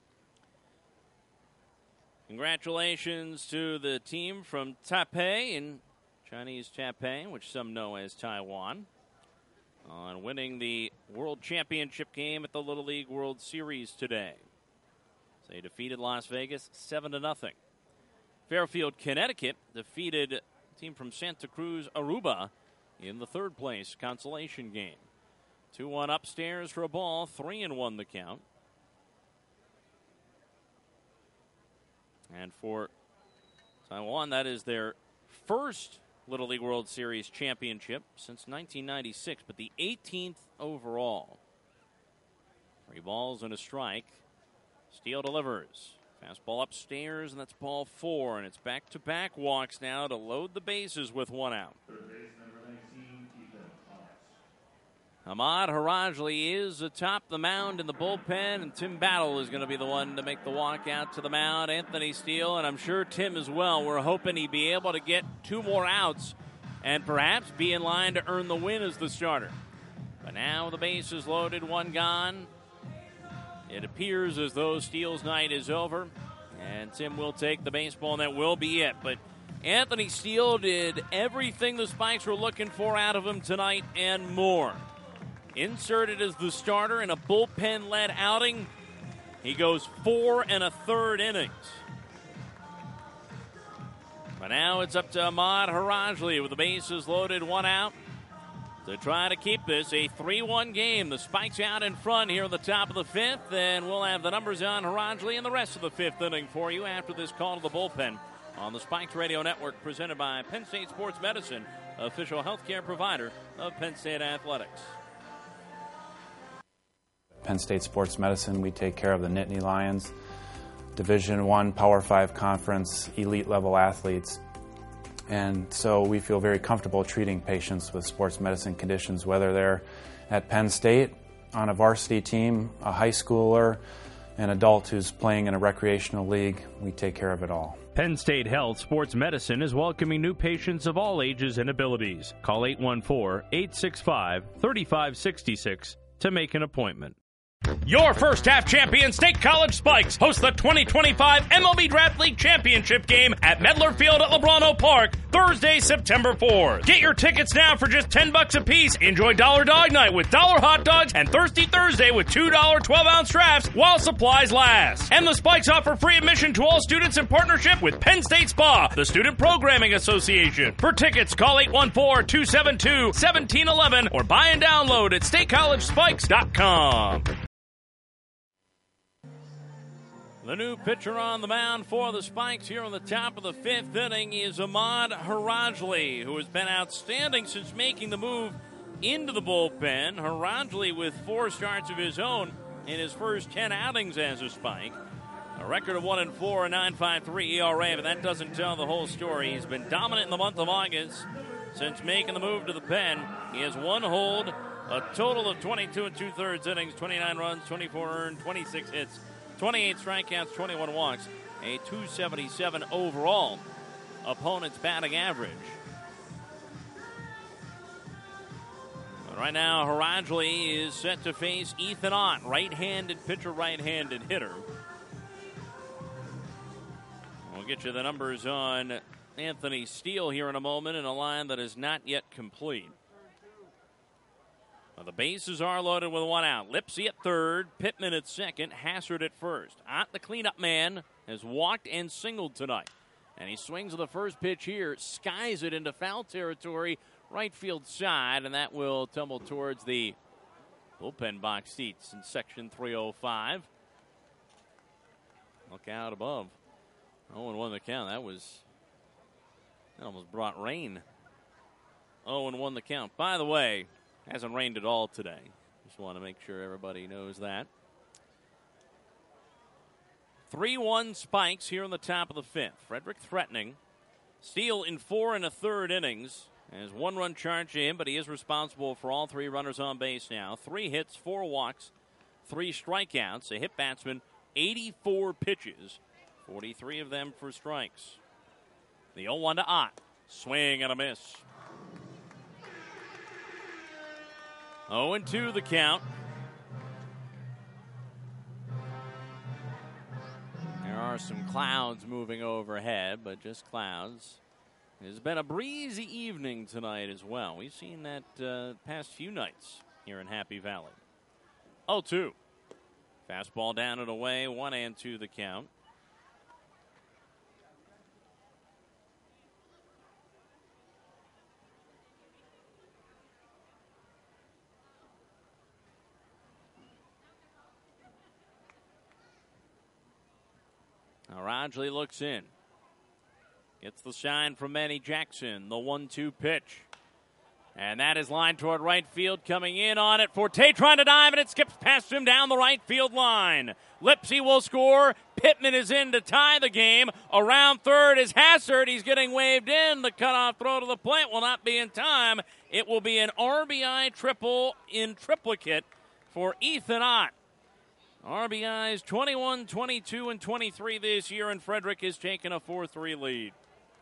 Congratulations to the team from Taipei in Chinese Taipei, which some know as Taiwan, on winning the World Championship game at the Little League World Series today. So they defeated Las Vegas seven to nothing. Fairfield, Connecticut defeated a team from Santa Cruz, Aruba, in the third place consolation game. two one upstairs for a ball, three and one the count. And for Taiwan, that is their first Little League World Series championship since nineteen ninety-six, but the eighteenth overall. Three balls and a strike. Steele delivers. Fastball upstairs, and that's ball four. And it's back-to-back walks now to load the bases with one out. Ahmad Harajli is atop the mound in the bullpen, and Tim Battle is going to be the one to make the walk out to the mound. Anthony Steele, and I'm sure Tim as well. We're hoping he'd be able to get two more outs and perhaps be in line to earn the win as the starter. But now the base is loaded, one gone. It appears as though Steele's night is over, and Tim will take the baseball, and that will be it. But Anthony Steele did everything the Spikes were looking for out of him tonight and more. Inserted as the starter in a bullpen-led outing, he goes four and a third innings. But now it's up to Ahmad Harajli with the bases loaded, one out, to try to keep this a three one game. The Spikes out in front here in the top of the fifth, and we'll have the numbers on Haranjli in the rest of the fifth inning for you after this call to the bullpen on the Spikes Radio Network, presented by Penn State Sports Medicine, official healthcare provider of Penn State Athletics. Penn State Sports Medicine, we take care of the Nittany Lions, Division One Power Five Conference, elite level athletes. And so we feel very comfortable treating patients with sports medicine conditions, whether they're at Penn State on a varsity team, a high schooler, an adult who's playing in a recreational league. We take care of it all. Penn State Health Sports Medicine is welcoming new patients of all ages and abilities. Call eight one four, eight six five, three five six six to make an appointment. Your first half champion State College Spikes host the twenty twenty-five M L B Draft League Championship game at Medler Field at Lebrano Park, Thursday, September fourth. Get your tickets now for just ten bucks a piece. Enjoy Dollar Dog Night with dollar hot dogs and Thirsty Thursday with two dollar twelve-ounce drafts while supplies last. And the Spikes offer free admission to all students in partnership with Penn State Spa, the Student Programming Association. For tickets, call eight one four, two seven two, one seven one one or buy and download at state college spikes dot com. The new pitcher on the mound for the Spikes here on the top of the fifth inning is Ahmad Haranjli, who has been outstanding since making the move into the bullpen. Haranjli with four starts of his own in his first ten outings as a Spike. A record of one and four, a nine point five three E R A, but that doesn't tell the whole story. He's been dominant in the month of August since making the move to the pen. He has one hold, a total of twenty-two and two-thirds innings, twenty-nine runs, twenty-four earned, twenty-six hits, twenty-eight strikeouts, twenty-one walks, a two seventy-seven overall opponent's batting average. But right now, Haranjli is set to face Ethan Ott, right-handed pitcher, right-handed hitter. We'll get you the numbers on Anthony Steele here in a moment in a line that is not yet complete. Well, the bases are loaded with one out. Lipsy at third, Pittman at second, Hassard at first. Ott, the cleanup man, has walked and singled tonight. And he swings with the first pitch here, skies it into foul territory, right field side, and that will tumble towards the bullpen box seats in section three oh five. Look out above. oh and one the count. That was, that almost brought rain. oh and one the count. By the way, hasn't rained at all today. Just want to make sure everybody knows that. three one Spikes here on the top of the fifth. Frederick threatening. Steele in four and a third innings. Has one run charge to him, but he is responsible for all three runners on base now. Three hits, four walks, three strikeouts. A hit batsman, eighty-four pitches, forty-three of them for strikes. The oh one to Ott. Swing and a miss. oh and two the count. There are some clouds moving overhead, but just clouds. It's been a breezy evening tonight as well. We've seen that uh, past few nights here in Happy Valley. oh two. Fastball down and away, one and two the count. Haranjli looks in. Gets the shine from Manny Jackson. The one two pitch. And that is lined toward right field. Coming in on it. Forte trying to dive, and it skips past him down the right field line. Lipsy will score. Pittman is in to tie the game. Around third is Hassard. He's getting waved in. The cutoff throw to the plate will not be in time. It will be an R B I triple in triplicate for Ethan Ott. R B Is twenty-one, twenty-two, and twenty-three this year, and Frederick has taken a four three lead.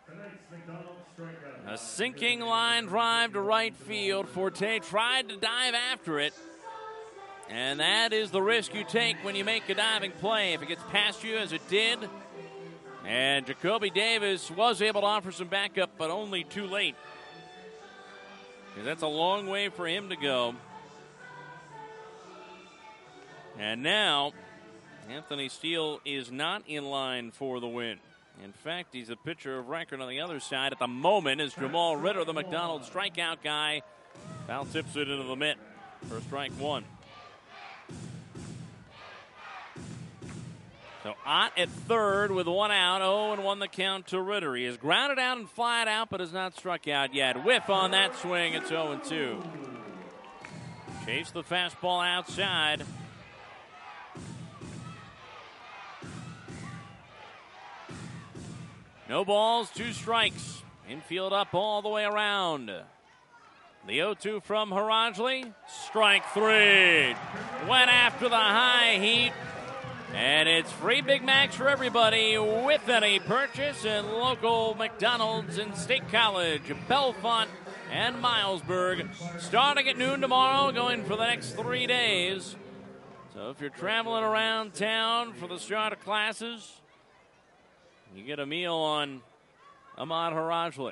A sinking line drive to right field. Forte tried to dive after it, and that is the risk you take when you make a diving play. If it gets past you, as it did, and Jacoby Davis was able to offer some backup, but only too late, because that's a long way for him to go. And now, Anthony Steele is not in line for the win. In fact, he's a pitcher of record on the other side at the moment as Jamal Ritter, the McDonald's strikeout guy, Foul tips it into the mitt for strike one. So Ott at third with one out. oh and one the count to Ritter. He has grounded out and flied out, but has not struck out yet. Whiff on that swing. It's oh and two. Chase the fastball outside. No balls, two strikes. Infield up all the way around. The oh two from Harajli. Strike three. Went after the high heat. And it's free Big Macs for everybody with any purchase at local McDonald's in State College, Bellefonte, and Milesburg. Starting at noon tomorrow, going for the next three days. So if you're traveling around town for the start of classes, you get a meal on Ahmad Harajli.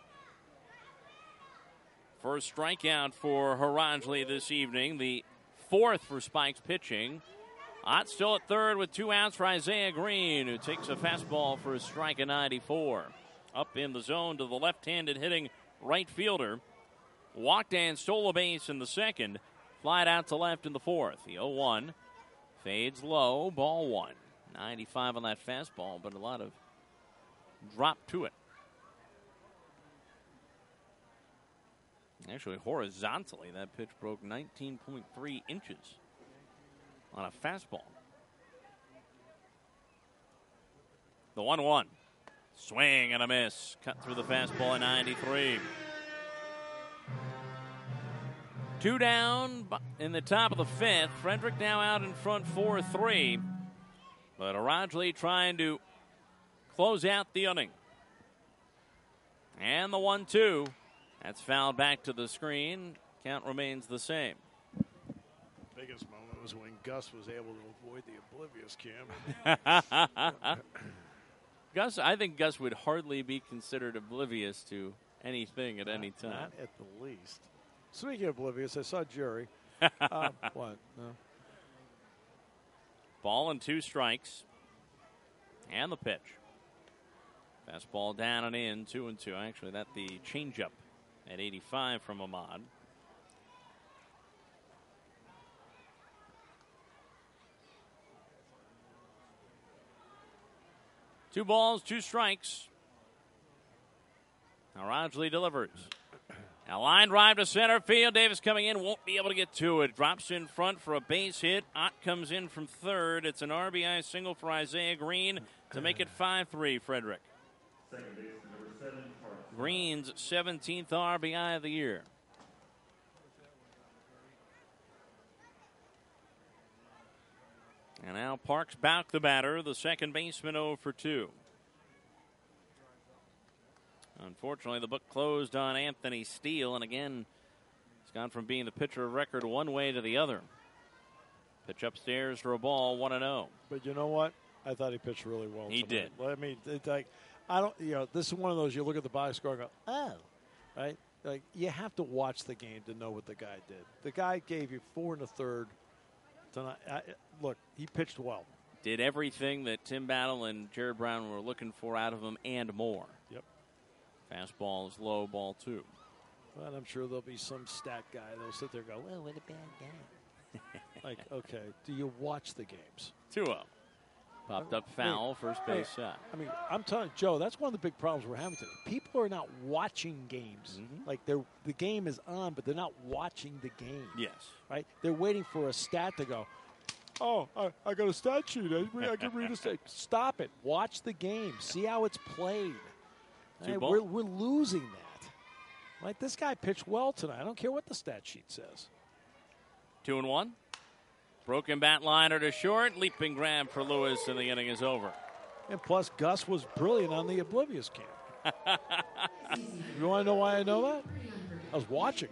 First strikeout for Harajli this evening, the fourth for Spikes pitching. Ott still at third with two outs for Isaiah Green, who takes a fastball for a strike of ninety-four. Up in the zone to the left-handed hitting right fielder. Walked and stole a base in the second. Flied out to left in the fourth. The oh one fades low, ball one. ninety-five on that fastball, but a lot of drop to it. Actually, horizontally, that pitch broke nineteen point three inches on a fastball. The one one. Swing and a miss. Cut through the fastball at ninety-three. Two down in the top of the fifth. Frederick now out in front four three. But Harajli trying to close out the inning. And the one two. That's fouled back to the screen. Count remains the same. Biggest moment was when Gus was able to avoid the oblivious cam. Gus, I think Gus would hardly be considered oblivious to anything at not, any time. Not at the least. Speaking of oblivious, I saw Jerry. um, what? No. Ball and two strikes. And the pitch. Fastball down and in, two and two. Actually, that the changeup at eighty-five from Ahmad. Two balls, two strikes. Harajli delivers. A line drive to center field. Davis coming in, won't be able to get to it. Drops in front for a base hit. Ott comes in from third. It's an R B I single for Isaiah Green to make it five three, Frederick. Green's seventeenth R B I of the year. And now Parks Bauk, the batter, the second baseman, oh for two. Unfortunately, the book closed on Anthony Steele, and again, it's gone from being the pitcher of record one way to the other. Pitch upstairs for a ball, one and oh. But you know what? I thought he pitched really well. He tonight. did. I mean, it's like, I don't, you know, this is one of those you look at the box score and go, oh, right? Like, you have to watch the game to know what the guy did. The guy gave you four and a third tonight. I, look, he pitched well. Did everything that Tim Battle and Jared Brown were looking for out of him and more. Yep. Fastball is low, ball two. Well, I'm sure there'll be some stat guy that'll sit there and go, well, what a bad guy. Like, okay, do you watch the games? two oh. Popped up foul, first base shot. I mean, I'm telling you, Joe, that's one of the big problems we're having today. People are not watching games. Mm-hmm. Like, they're, the game is on, but they're not watching the game. Yes. Right? They're waiting for a stat to go, oh, I, I got a stat sheet. I, I can read a stat. Stop it. Watch the game. See how it's played. Right? We're, we're losing that. Like, this guy pitched well tonight. I don't care what the stat sheet says. Two and one. Broken bat liner to short. Leaping grab for Lewis, and the inning is over. And plus, Gus was brilliant on the oblivious cam. You want to know why I know that? I was watching.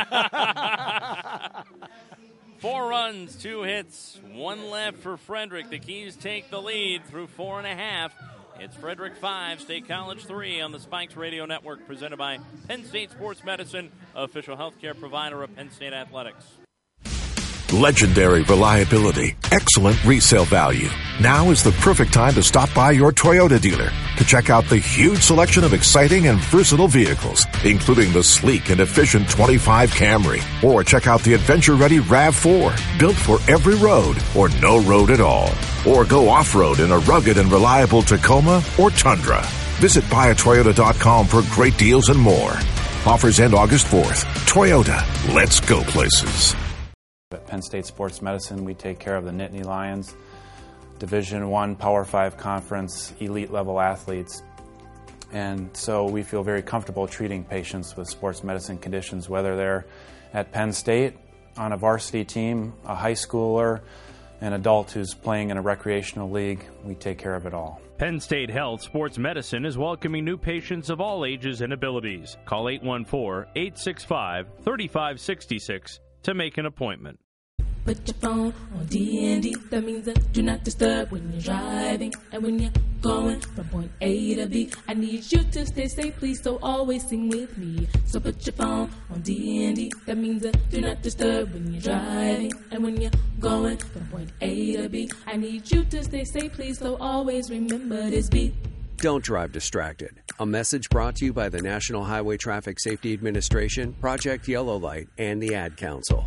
Four runs, two hits, one left for Frederick. The Keys take the lead through four and a half. It's Frederick five, State College three on the Spikes Radio Network, presented by Penn State Sports Medicine, official healthcare provider of Penn State Athletics. Legendary reliability, excellent resale value. Now is the perfect time to stop by your Toyota dealer to check out the huge selection of exciting and versatile vehicles, including the sleek and efficient twenty-five Camry, or check out the adventure-ready RAV four, built for every road or no road at all. Or go off-road in a rugged and reliable Tacoma or Tundra. Visit buy a toyota dot com for great deals and more. Offers end August fourth. Toyota, let's go places. At Penn State Sports Medicine, we take care of the Nittany Lions, Division One Power Five Conference, elite level athletes. And so we feel very comfortable treating patients with sports medicine conditions, whether they're at Penn State on a varsity team, a high schooler, an adult who's playing in a recreational league. We take care of it all. Penn State Health Sports Medicine is welcoming new patients of all ages and abilities. Call eight one four, eight six five, three five six six to make an appointment. Put your phone on D and D. That means that do not disturb when you're driving. And when you're going from point A to B, I need you to stay safe, please, so always sing with me. So put your phone on D and D. That means that do not disturb when you're driving. And when you're going from point A to B, I need you to stay safe, please, so always remember this beat. Don't drive distracted. A message brought to you by the National Highway Traffic Safety Administration, Project Yellow Light, and the Ad Council.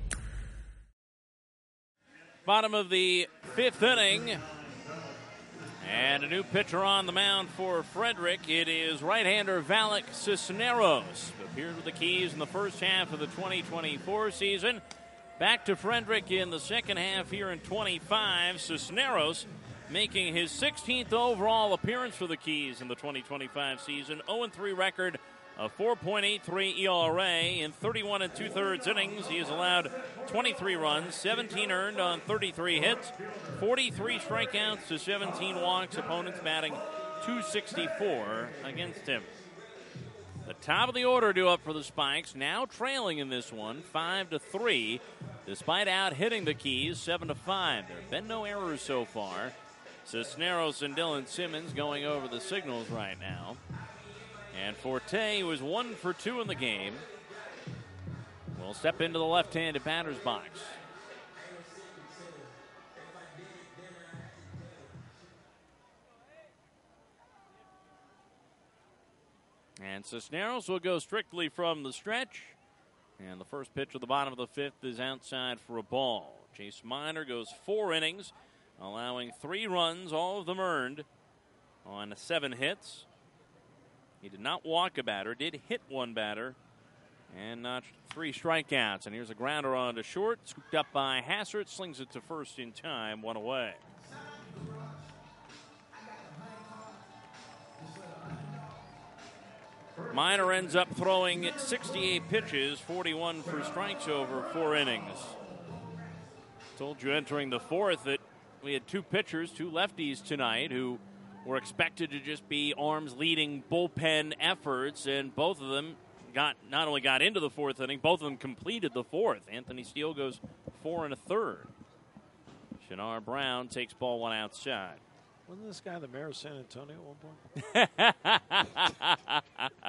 Bottom of the fifth inning. And a new pitcher on the mound for Frederick. It is right-hander Valak Cisneros. Appeared with the Keys in the first half of the twenty twenty-four season. Back to Frederick in the second half here in twenty-five. Cisneros making his sixteenth overall appearance for the Keys in the twenty twenty-five season. oh and three record, a four point eight three E R A. In thirty-one and two-thirds innings, he has allowed twenty-three runs, seventeen earned on thirty-three hits, forty-three strikeouts to seventeen walks. Opponents batting two sixty-four against him. The top of the order due up for the Spikes, now trailing in this one, five to three, despite out hitting the Keys seven to five. There have been no errors so far. Cisneros and Dylan Simmons going over the signals right now. And Forte was one for two in the game. Will step into the left-handed batter's box. And Cisneros will go strictly from the stretch. And the first pitch of the bottom of the fifth is outside for a ball. Chase Miner goes four innings, allowing three runs, all of them earned, on seven hits. He did not walk a batter, did hit one batter, and notched three strikeouts. And here's a grounder on to short, scooped up by Hassert, slings it to first in time, one away. Miner ends up throwing sixty-eight pitches, forty-one for strikes over four innings. Told you entering the fourth that we had two pitchers, two lefties tonight, who were expected to just be arms-leading bullpen efforts, and both of them got not only got into the fourth inning, both of them completed the fourth. Anthony Steele goes four and a third. Shinar Brown takes ball one outside. Wasn't this guy the mayor of San Antonio at one point?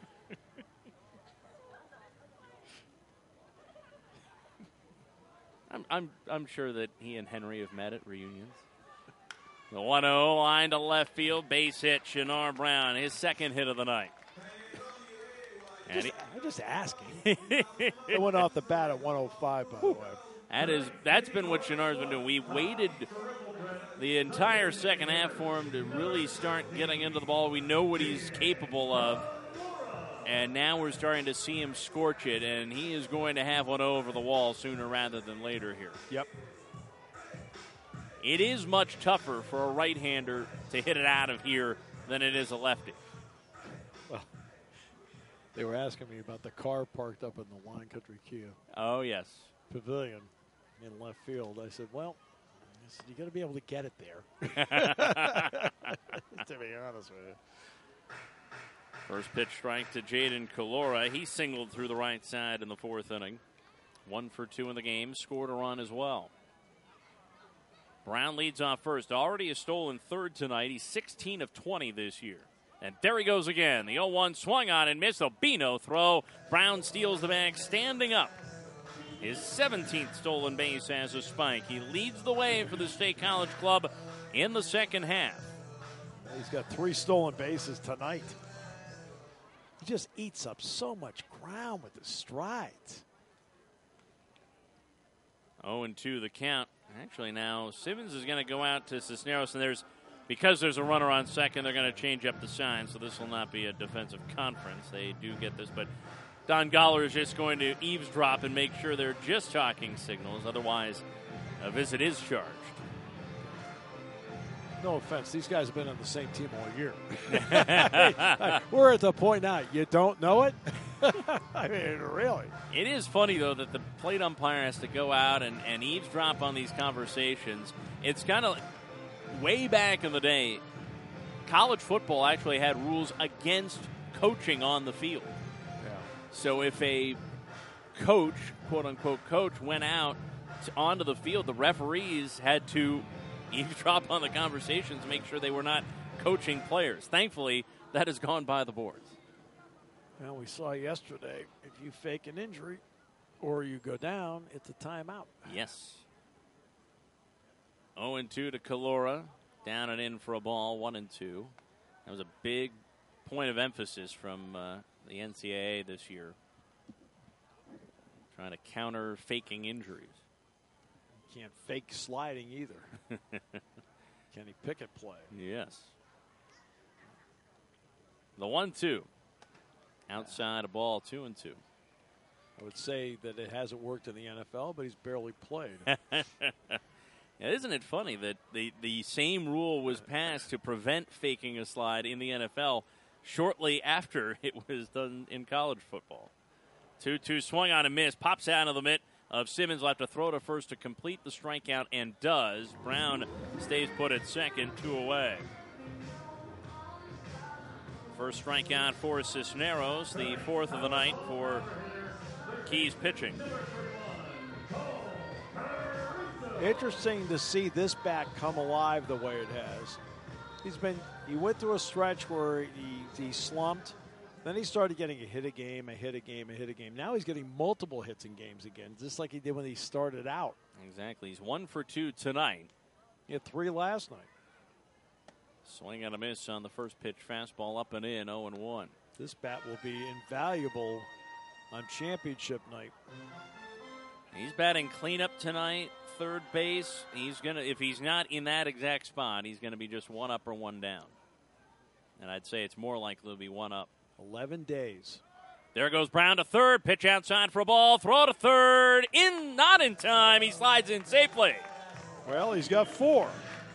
I'm, I'm, I'm sure that he and Henry have met at reunions. The one oh line to left field, base hit, Shinar Brown, his second hit of the night. And just, he, I'm just asking. It went off the bat at one oh five, by the way. That is, that's been what Shinar's been doing. We waited the entire second half for him to really start getting into the ball. We know what he's capable of. And now we're starting to see him scorch it, and he is going to have one over the wall sooner rather than later here. Yep. It is much tougher for a right-hander to hit it out of here than it is a lefty. Well, they were asking me about the car parked up in the Wine Country Kia. Oh, yes. Pavilion in left field. I said, well, I said, you got to be able to get it there. To be honest with you. First pitch strike to Jaden Kalora. He singled through the right side in the fourth inning. One for two in the game. Scored a run as well. Brown leads off first. Already a stolen third tonight. He's sixteen of twenty this year. And there he goes again. The oh one swung on and missed. A Bino throw. Brown steals the bag standing up. his seventeenth stolen base as a Spike. He leads the way for the State College club in the second half. He's got three stolen bases tonight. He just eats up so much ground with his strides. oh and two the count. Actually, now Simmons is going to go out to Cisneros, and there's because there's a runner on second, they're going to change up the sign, so this will not be a defensive conference. They do get this, but Don Goller is just going to eavesdrop and make sure they're just talking signals. Otherwise, a visit is charged. No offense, these guys have been on the same team all year. We're at the point now. You don't know it? I mean, really. It is funny, though, that the plate umpire has to go out and, and eavesdrop on these conversations. It's kind of way back in the day, college football actually had rules against coaching on the field. Yeah. So if a coach, quote-unquote coach, went out to, onto the field, the referees had to eavesdrop on the conversations, make sure they were not coaching players. Thankfully, that has gone by the boards. Well, we saw yesterday, if you fake an injury or you go down, it's a timeout. Yes. oh and two to Calora. Down and in for a ball, one and two. That was a big point of emphasis from uh, the N C double A this year. Trying to counter faking injuries. Can't fake sliding either. Kenny Pickett play. Yes. The one two. Outside a ball, two and two. I would say that it hasn't worked in the N F L, but he's barely played. Yeah, isn't it funny that the, the same rule was passed to prevent faking a slide in the N F L shortly after it was done in college football? two two swung on a miss, pops out of the mitt of Simmons. Will have to throw to first to complete the strikeout, and does. Brown stays put at second, two away. First strikeout for Cisneros, the fourth of the night for Keys pitching. Interesting to see this bat come alive the way it has. He's been, he went through a stretch where he, he slumped. Then he started getting a hit a game, a hit a game, a hit a game. Now he's getting multiple hits in games again, just like he did when he started out. Exactly. He's one for two tonight. He had three last night. Swing and a miss on the first pitch. Fastball up and in, oh and one. This bat will be invaluable on championship night. He's batting cleanup tonight, third base. He's gonna, if he's not in that exact spot, he's going to be just one up or one down. And I'd say it's more likely to be one up. eleven days. There goes Brown to third. Pitch outside for a ball. Throw to third. In, not in time. He slides in safely. Well, he's got four.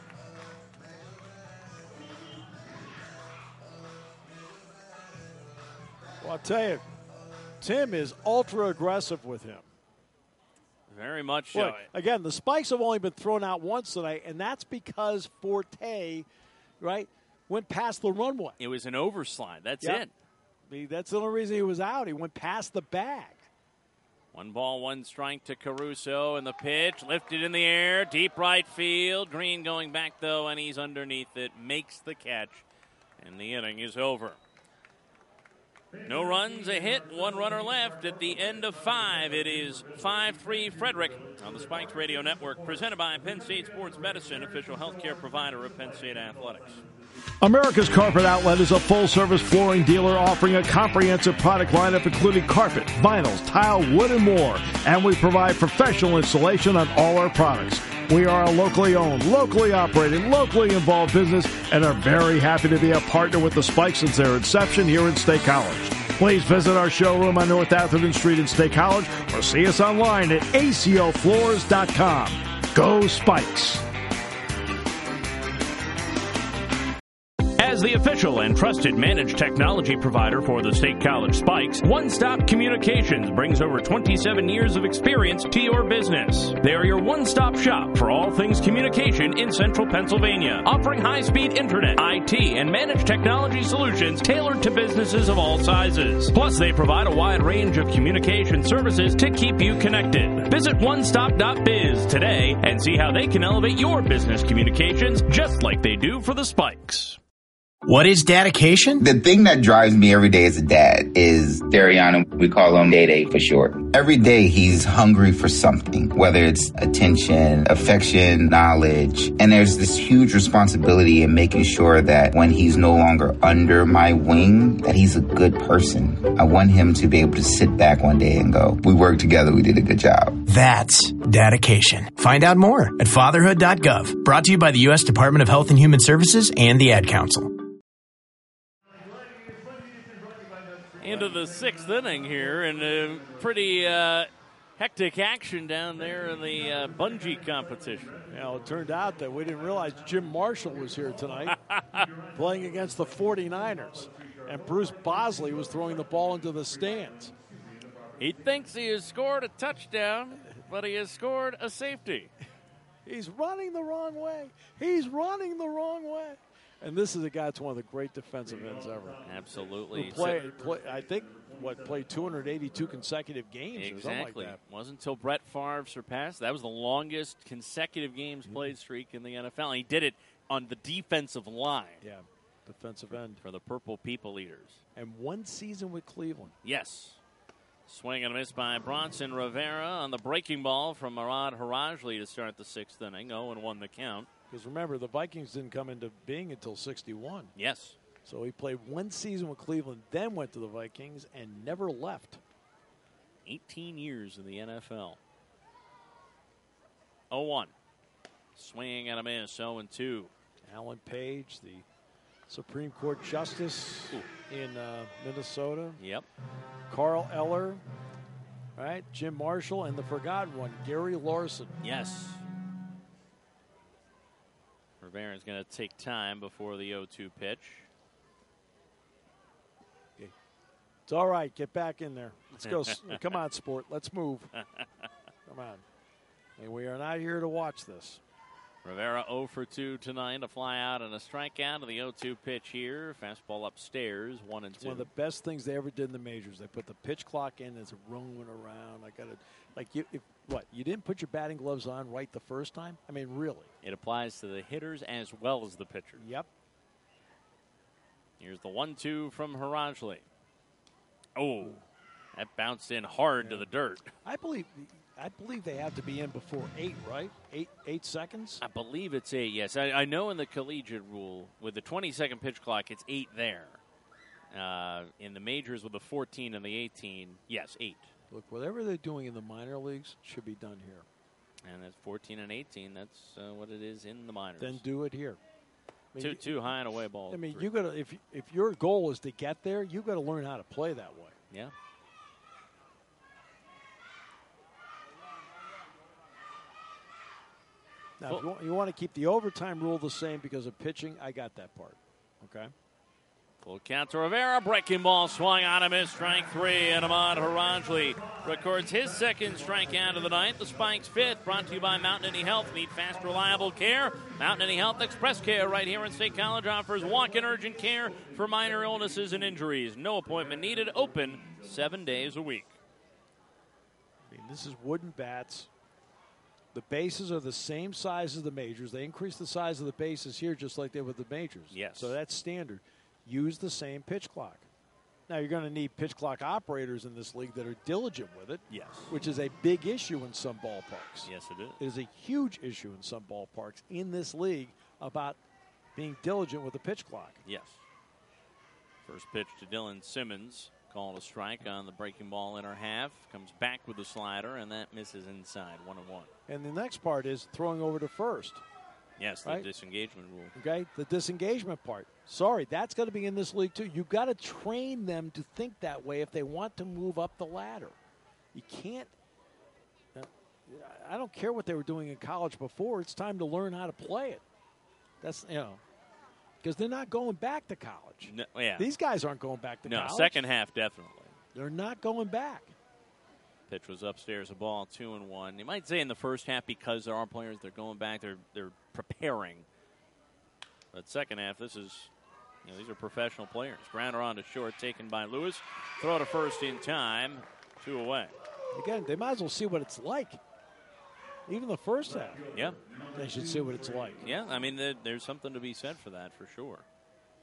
Well, I'll tell you, Tim is ultra aggressive with him. Very much so. Look, again, the spikes have only been thrown out once tonight, and that's because Forte, right, went past the runway. It was an overslide. That's Yep. it. I mean, that's the only reason he was out. He went past the bag. One ball, one strike to Caruso, and the pitch lifted in the air, deep right field. Green going back, though, and he's underneath it, makes the catch, and the inning is over. No runs, a hit, one runner left at the end of five. It is five three Frederick on the Spikes Radio Network, presented by Penn State Sports Medicine, official healthcare provider of Penn State Athletics. America's Carpet Outlet is a full-service flooring dealer offering a comprehensive product lineup including carpet, vinyls, tile, wood, and more. And we provide professional installation on all our products. We are a locally owned, locally operated, locally involved business and are very happy to be a partner with the Spikes since their inception here in State College. Please visit our showroom on North Atherton Street in State College or see us online at A C O floors dot com. Go Spikes! As the official and trusted managed technology provider for the State College Spikes, One Stop Communications brings over twenty-seven years of experience to your business. They are your one-stop shop for all things communication in central Pennsylvania, offering high-speed internet, I T, and managed technology solutions tailored to businesses of all sizes. Plus, they provide a wide range of communication services to keep you connected. Visit one stop dot biz today and see how they can elevate your business communications just like they do for the Spikes. What is dedication? The thing that drives me every day as a dad is Dariana. We call him Day Day for short. Every day he's hungry for something, whether it's attention, affection, knowledge. And there's this huge responsibility in making sure that when he's no longer under my wing, that he's a good person. I want him to be able to sit back one day and go, we worked together, we did a good job. That's dedication. Find out more at fatherhood dot gov. Brought to you by the U S Department of Health and Human Services and the Ad Council. Into the sixth inning here, and a pretty uh, hectic action down there in the uh, bungee competition. You know, it turned out that we didn't realize Jim Marshall was here tonight playing against the forty-niners, and Bruce Bosley was throwing the ball into the stands. He thinks he has scored a touchdown, but he has scored a safety. He's running the wrong way. He's running the wrong way. And this is a guy that's one of the great defensive ends ever. Absolutely. Who play, play, I think, what, played two hundred eighty-two consecutive games exactly. or something like that. Wasn't until Brett Favre surpassed. That was the longest consecutive games mm-hmm. played streak in the N F L. And he did it on the defensive line. Yeah, defensive end. For the Purple People Eaters. And one season with Cleveland. Yes. Swing and a miss by Bronson Rivera on the breaking ball from Murad Harajli to start the sixth inning. oh and one the count. Because remember, the Vikings didn't come into being until sixty-one. Yes. So he played one season with Cleveland, then went to the Vikings, and never left. eighteen years in the N F L. oh one. Swing and a miss, oh and two. Alan Page, the Supreme Court Justice Ooh. in uh, Minnesota. Yep. Carl Eller, right? Jim Marshall, and the forgotten one, Gary Larson. Yes. Rivera's going to take time before the oh two pitch. Okay. It's all right. Get back in there. Let's go. Come on, sport. Let's move. Come on. And we are not here to watch this. Rivera oh for two tonight. A fly out and a strikeout to the oh two pitch here. Fastball upstairs, one and it's two. One of the best things they ever did in the majors. They put the pitch clock in. It's rolling around. I got to, like, you, if, what, you didn't put your batting gloves on right the first time? I mean, really. It applies to the hitters as well as the pitchers. Yep. Here's the one two from Harajli. Oh, that bounced in hard yeah. to the dirt. I believe. I believe they have to be in before eight, right? Eight eight seconds? I believe it's eight, yes. I, I know in the collegiate rule, with the twenty-second pitch clock, it's eight there. Uh, in the majors with the fourteen and the eighteen, yes, eight. Look, whatever they're doing in the minor leagues should be done here. And that's fourteen and eighteen. That's uh, what it is in the minors. Then do it here. I mean, two, two high and away balls. I mean, you got to if if your goal is to get there, you got to learn how to play that way. Yeah. Now, if you want, you want to keep the overtime rule the same because of pitching, I got that part. Okay. Full count to Rivera. Breaking ball swung on him. Is strike three. And Ahmad Harajli records his second strikeout of the night. The Spikes fifth. Brought to you by Mountain Any Health. Need fast, reliable care. Mountain Any Health Express Care right here in State College offers walk-in urgent care for minor illnesses and injuries. No appointment needed. Open seven days a week. I mean, this is wooden bats. The bases are the same size as the majors. They increase the size of the bases here just like they did with the majors. Yes. So that's standard. Use the same pitch clock. Now, you're going to need pitch clock operators in this league that are diligent with it. Yes. Which is a big issue in some ballparks. Yes, it is. It is a huge issue in some ballparks in this league about being diligent with the pitch clock. Yes. First pitch to Dylan Simmons. Called a strike on the breaking ball in our half. Comes back with the slider, and that misses inside, one and one. And the next part is throwing over to first. Yes, the right? disengagement rule. Okay, the disengagement part. Sorry, that's going to be in this league too. You've got to train them to think that way if they want to move up the ladder. You can't. I don't care what they were doing in college before. It's time to learn how to play it. That's, you know. Because they're not going back to college. No, yeah. These guys aren't going back to no, college. No, second half definitely. They're not going back. Pitch was upstairs, a ball, two and one. You might say in the first half because there are players they're going back, they're they're preparing. But second half, this is, you know, these are professional players. Grounder on to short, taken by Lewis. Throw to first in time, two away. Again, they might as well see what it's like. Even the first half. Yeah. They should see what it's like. Yeah, I mean, there, there's something to be said for that, for sure.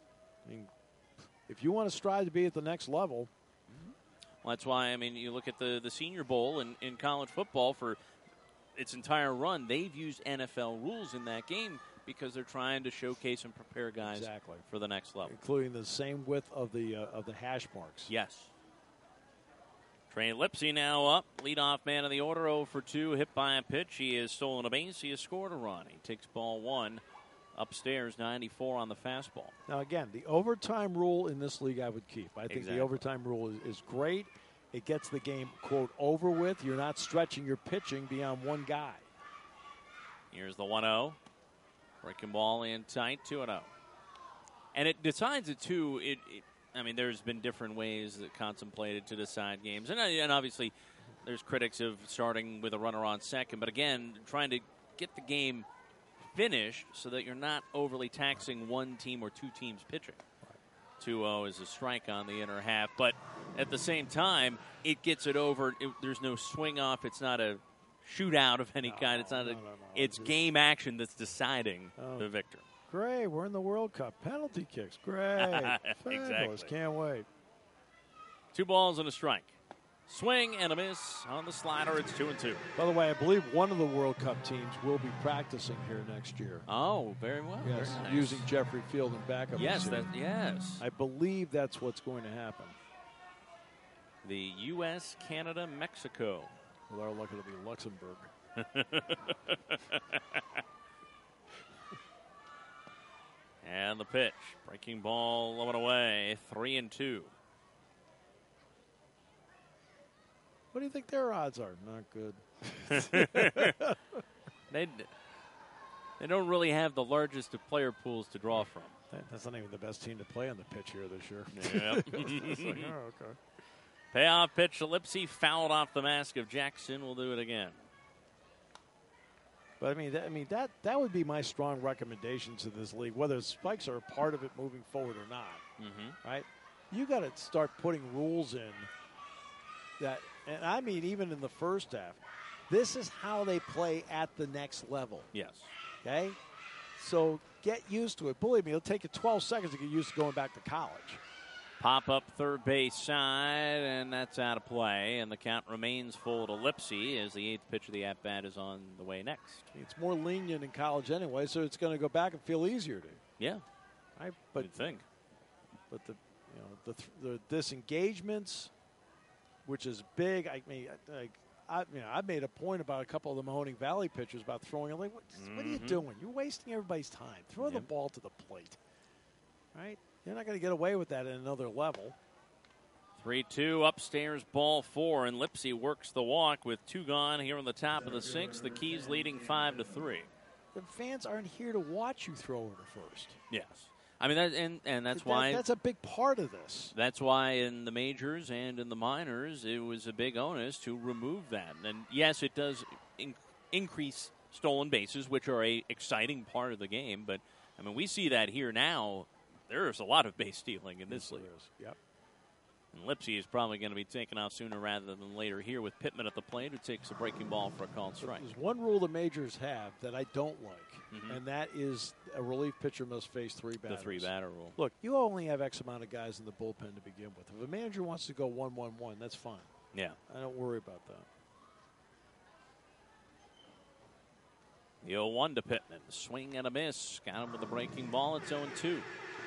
I mean, if you want to strive to be at the next level. Well, that's why, I mean, you look at the, the Senior Bowl in, in college football for its entire run, they've used N F L rules in that game because they're trying to showcase and prepare guys exactly. for the next level. Including the same width of the uh, of the hash marks. Yes. Trey Lipsy now up. Leadoff man of the order, oh for two, hit by a pitch. He has stolen a base. He has scored a run. He takes ball one upstairs, ninety-four on the fastball. Now, again, the overtime rule in this league I would keep. I think Exactly. the overtime rule is, is great. It gets the game, quote, over with. You're not stretching your pitching beyond one guy. Here's the one oh. Breaking ball in tight, two and oh. And it decides it, too. It, it, I mean, there's been different ways that contemplated to decide games. And, and obviously, there's critics of starting with a runner on second. But, again, trying to get the game finished so that you're not overly taxing one team or two teams pitching. two oh is a strike on the inner half. But at the same time, it gets it over. It, there's no swing off. It's not a shootout of any no, kind. It's not no, a. No, no. It's Just, game action that's deciding oh, the victor. Great, we're in the World Cup. Penalty kicks, great. Exactly. Fabulous. Can't wait. Two balls and a strike. Swing and a miss on the slider. It's two and two. By the way, I believe one of the World Cup teams will be practicing here next year. Oh, very well. Yes, very nice. using Jeffrey Field in backup. Yes, that, yes. I believe that's what's going to happen. The U S, Canada, Mexico. With our luck, it'll be Luxembourg. And the pitch. Breaking ball, low and away. Three and two. What do you think their odds are? Not good. they, they don't really have the largest of player pools to draw from. That, that's not even the best team to play on the pitch here this year. Yep. It's like, oh, okay. Payoff pitch to Lipsy. Fouled off the mask of Jackson. We'll do it again. But I mean, that, I mean that that would be my strong recommendation to this league, whether spikes are a part of it moving forward or not. Mm-hmm. Right? You got to start putting rules in that, and I mean, even in the first half, this is how they play at the next level. Yes. Okay. So get used to it. Believe me, it'll take you twelve seconds to get used to going back to college. Pop up third base side, and that's out of play. And the count remains full to Lipsy as the eighth pitch of the at-bat is on the way next. It's more lenient in college anyway, so it's going to go back and feel easier to. Yeah, I but you'd think. But the you know the the disengagements, which is big. I mean, I, I you know I made a point about a couple of the Mahoning Valley pitchers about throwing. I'm like, what, mm-hmm. what are you doing? You're wasting everybody's time. Throw yep. the ball to the plate. Right. You're not going to get away with that at another level. three two upstairs, ball four, and Lipsy works the walk with two gone here on the top of the sixth. The Keys leading five to three. The fans aren't here to watch you throw over to first. Yes, I mean that, and and that's that, why that's a big part of this. That's why in the majors and in the minors, it was a big onus to remove that. And yes, it does in, increase stolen bases, which are a exciting part of the game. But I mean, we see that here now. There's a lot of base stealing in this yes, league. Yep. And Lipsy is probably going to be taken off sooner rather than later here with Pittman at the plate, who takes a breaking ball for a called strike. There's one rule the majors have that I don't like, mm-hmm. and that is a relief pitcher must face three batters. The three-batter rule. Look, you only have X amount of guys in the bullpen to begin with. If a manager wants to go one one one, that's fine. Yeah. I don't worry about that. The oh one to Pittman. Swing and a miss. Got him with the breaking ball. It's oh two.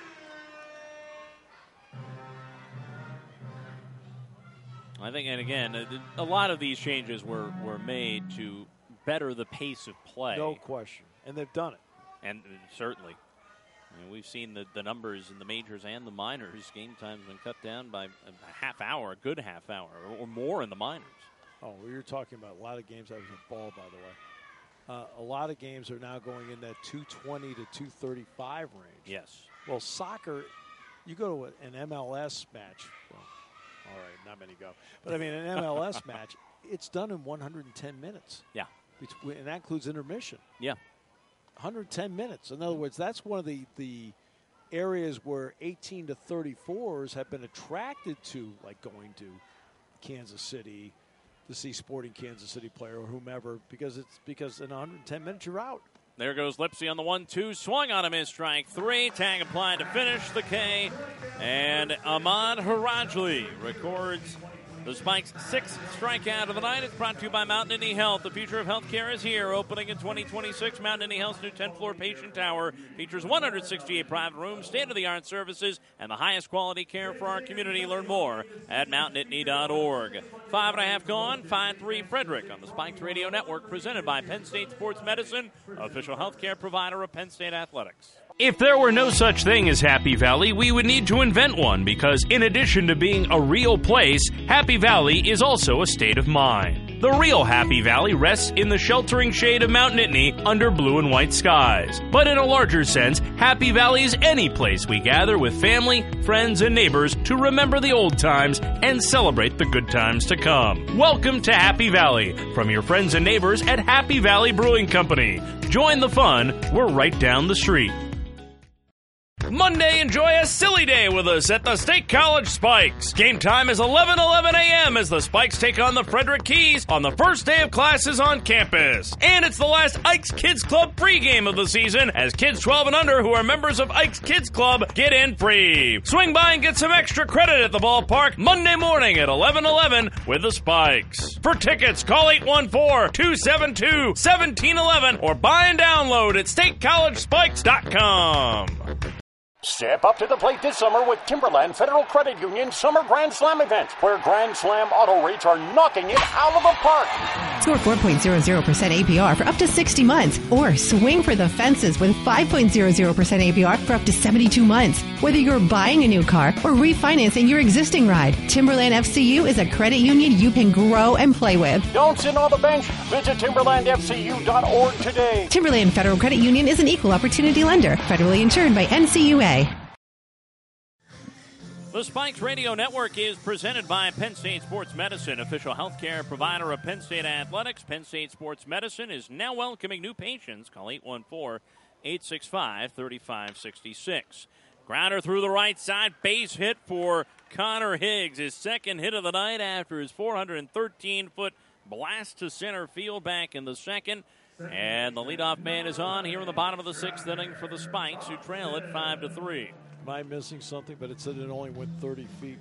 I think, and again, a lot of these changes were, were made to better the pace of play. No question. And they've done it. And certainly. I mean, we've seen the, the numbers in the majors and the minors. Game time's been cut down by a half hour, a good half hour, or, or more in the minors. Oh, well, you're talking about a lot of games. That was a ball, by the way. Uh, a lot of games are now going in that two twenty to two thirty-five range. Yes. Well, soccer, you go to an M L S match. Well, all right, not many go. But, I mean, an M L S match, it's done in one hundred ten minutes. Yeah. Between, and that includes intermission. Yeah. one hundred ten minutes. In other words, that's one of the, the areas where eighteen to thirty-fours have been attracted to, like going to Kansas City to see Sporting Kansas City player or whomever, because it's because in one hundred ten minutes you're out. There goes Lipsy on the one two. Swung on him is strike three. Tag applied to finish the K. And Ahmad Harajli records the Spikes' sixth strikeout of the night. It's brought to you by Mountain Indy Health. The future of healthcare is here. Opening in twenty twenty-six, Mountain Indy Health's new tenth-floor patient tower features one hundred sixty-eight private rooms, state-of-the-art services, and the highest quality care for our community. Learn more at mountain indy dot org. Five and a half gone, five three Frederick on the Spikes Radio Network, presented by Penn State Sports Medicine, official healthcare provider of Penn State Athletics. If there were no such thing as Happy Valley, we would need to invent one because in addition to being a real place, Happy Valley is also a state of mind. The real Happy Valley rests in the sheltering shade of Mount Nittany under blue and white skies. But in a larger sense, Happy Valley is any place we gather with family, friends, and neighbors to remember the old times and celebrate the good times to come. Welcome to Happy Valley from your friends and neighbors at Happy Valley Brewing Company. Join the fun. We're right down the street. Monday, enjoy a silly day with us at the State College Spikes. Game time is eleven eleven a.m. as the Spikes take on the Frederick Keys on the first day of classes on campus. And it's the last Ike's Kids Club pregame of the season as kids twelve and under who are members of Ike's Kids Club get in free. Swing by and get some extra credit at the ballpark Monday morning at eleven eleven with the Spikes. For tickets, call eight one four, two seven two, one seven one one or buy and download at state college spikes dot com. Step up to the plate this summer with Timberland Federal Credit Union Summer Grand Slam event, where Grand Slam auto rates are knocking it out of the park. Score four point zero zero percent A P R for up to sixty months, or swing for the fences with five point zero zero percent A P R for up to seventy-two months. Whether you're buying a new car or refinancing your existing ride, Timberland F C U is a credit union you can grow and play with. Don't sit on the bench. Visit timberland f c u dot org today. Timberland Federal Credit Union is an equal opportunity lender, federally insured by N C U A. The Spikes Radio Network is presented by Penn State Sports Medicine, official healthcare provider of Penn State Athletics. Penn State Sports Medicine is now welcoming new patients. Call eight one four, eight six five, three five six six. Grounder through the right side, base hit for Connor Higgs, his second hit of the night after his four hundred thirteen foot blast to center field back in the second. And the leadoff man is on here in the bottom of the sixth inning for the Spikes, who trail it five to three. Am I missing something? But it said it only went thirty feet.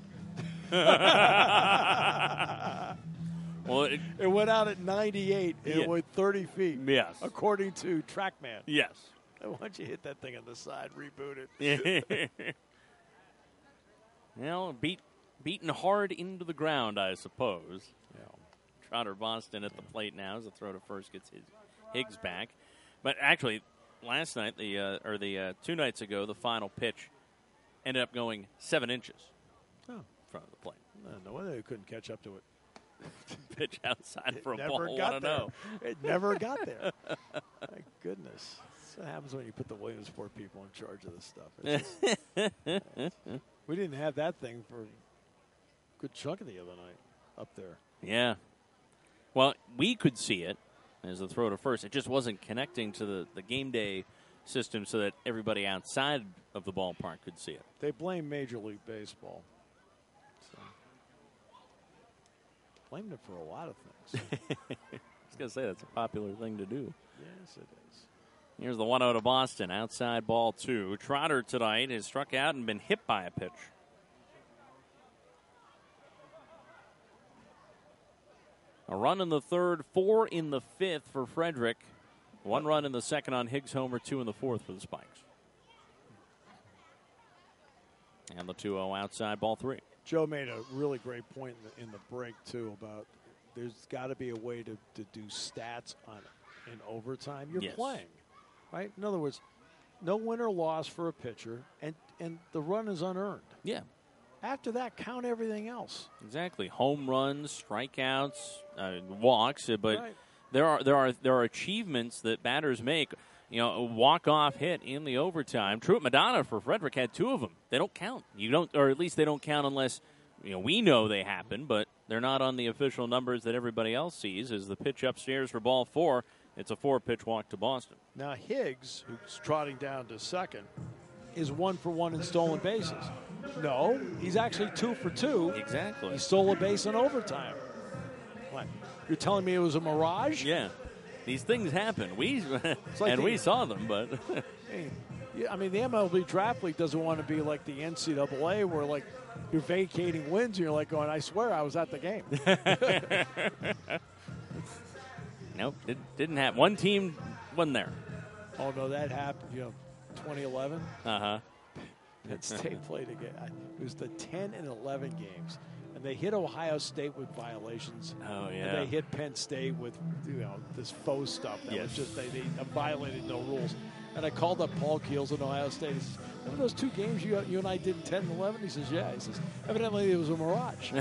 Well, it, it went out at ninety-eight. And yeah. It went thirty feet. Yes. According to TrackMan. Yes. Why don't you hit that thing on the side, reboot it? Well, beat, beaten hard into the ground, I suppose. Yeah. Trotter Boston at the plate now as the throw to first gets his Higgs back. But actually, last night, the uh, or the uh, two nights ago, the final pitch ended up going seven inches oh. in front of the plate. No wonder they couldn't catch up to it. Pitch outside it for a never ball. Got Wanna there. know. It never got there. My goodness. That's what happens when you put the Williamsport people in charge of this stuff. Just, we didn't have that thing for a good chunk of the other night up there. Yeah. Well, we could see it as the throw to first. It just wasn't connecting to the, the game day system so that everybody outside of the ballpark could see it. They blame Major League Baseball. So. Blamed it for a lot of things. I was going to say, that's a popular thing to do. Yes, it is. Here's the one oh to Boston. Outside ball two. Trotter tonight has struck out and been hit by a pitch. A run in the third, four in the fifth for Frederick. One run in the second on Higgs homer, two in the fourth for the Spikes. And the two oh outside ball three. Joe made a really great point in the, in the break, too, about there's got to be a way to, to do stats on in overtime. You're yes. playing, right? In other words, no win or loss for a pitcher, and, and the run is unearned. Yeah. After that, count everything else. Exactly. Home runs, strikeouts, uh, walks, uh, but right. there are there are there are achievements that batters make. You know, a walk-off hit in the overtime. Truett Madonna for Frederick had two of them. They don't count. You don't, or at least they don't count unless you know we know they happen, but they're not on the official numbers that everybody else sees. As the pitch upstairs for ball four, it's a four-pitch walk to Boston. Now Higgs, who's trotting down to second, is one for one in stolen bases. No, he's actually two for two. Exactly. He stole a base in overtime. What? You're telling me it was a mirage? Yeah. these things happen. We like and the- we saw them, but Hey, yeah, I mean, the M L B Draft League doesn't want to be like the N C double A where, like, you're vacating wins and you're like going, I swear I was at the game. nope, it didn't happen. One team wasn't there. Oh, no, that happened, you know, twenty eleven. Uh huh. Penn State played again. It was the ten and eleven games. And they hit Ohio State with violations. Oh, yeah. And they hit Penn State with, you know, this faux stuff. That Yes. was just, they, they violated no rules. And I called up Paul Keels in Ohio State. He says, remember those two games you, you and I did in ten and eleven? He says, yeah. He says, evidently it was a mirage.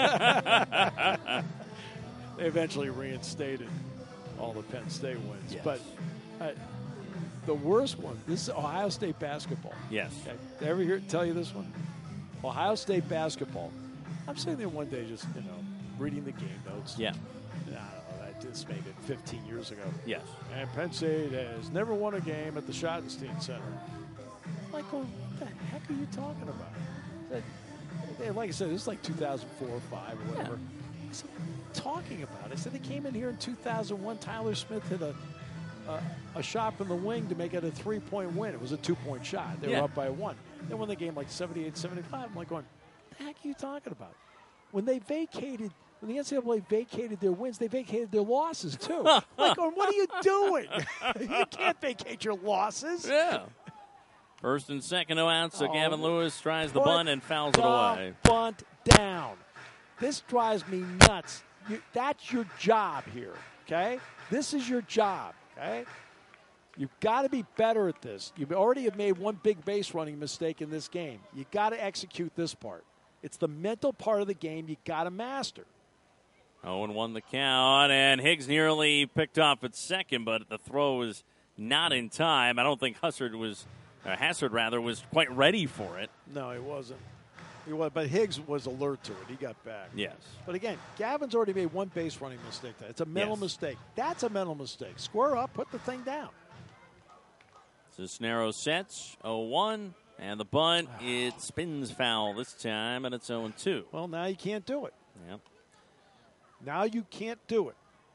They eventually reinstated all the Penn State wins. Yes. But uh, the worst one, this is Ohio State basketball. Yes. Okay. Did I ever hear tell you this one? Ohio State basketball. I'm sitting there one day just, you know, reading the game notes. Yeah. I don't know, that just made it fifteen years ago. Yes. And Penn State has never won a game at the Schottenstein Center. I'm like, well, what the heck are you talking about? That, they- like I said, this is like two thousand four or five or whatever. I said, what are you talking about? I said, they came in here in two thousand one. Tyler Smith hit a, a, a shot from the wing to make it a three-point win. It was a two-point shot. They Yeah. were up by one. They won the game like seventy-eight seventy-five. I'm like going, what the heck are you talking about? When they vacated, when the N C double A vacated their wins, they vacated their losses too. Like, going, what are you doing? You can't vacate your losses. Yeah. First and second, no outs. So Oh, Gavin Lewis tries the put bunt and fouls it the away. Bunt down. This drives me nuts. You, that's your job here, okay? This is your job, okay? You've got to be better at this. You already have made one big base running mistake in this game. You got to execute this part. It's the mental part of the game you got to master. oh and one the count, and Higgs nearly picked off at second, but the throw was not in time. I don't think Hussard was, or Hassard rather, was quite ready for it. No, he wasn't. He was, but Higgs was alert to it. He got back. Yes. But again, Gavin's already made one base running mistake. It's a mental Yes. mistake. That's a mental mistake. Square up, put the thing down. Cisneros sets oh one, and the bunt, it spins foul this time, and it's oh and two. Well, now you can't do it. Yep. Now you can't do it.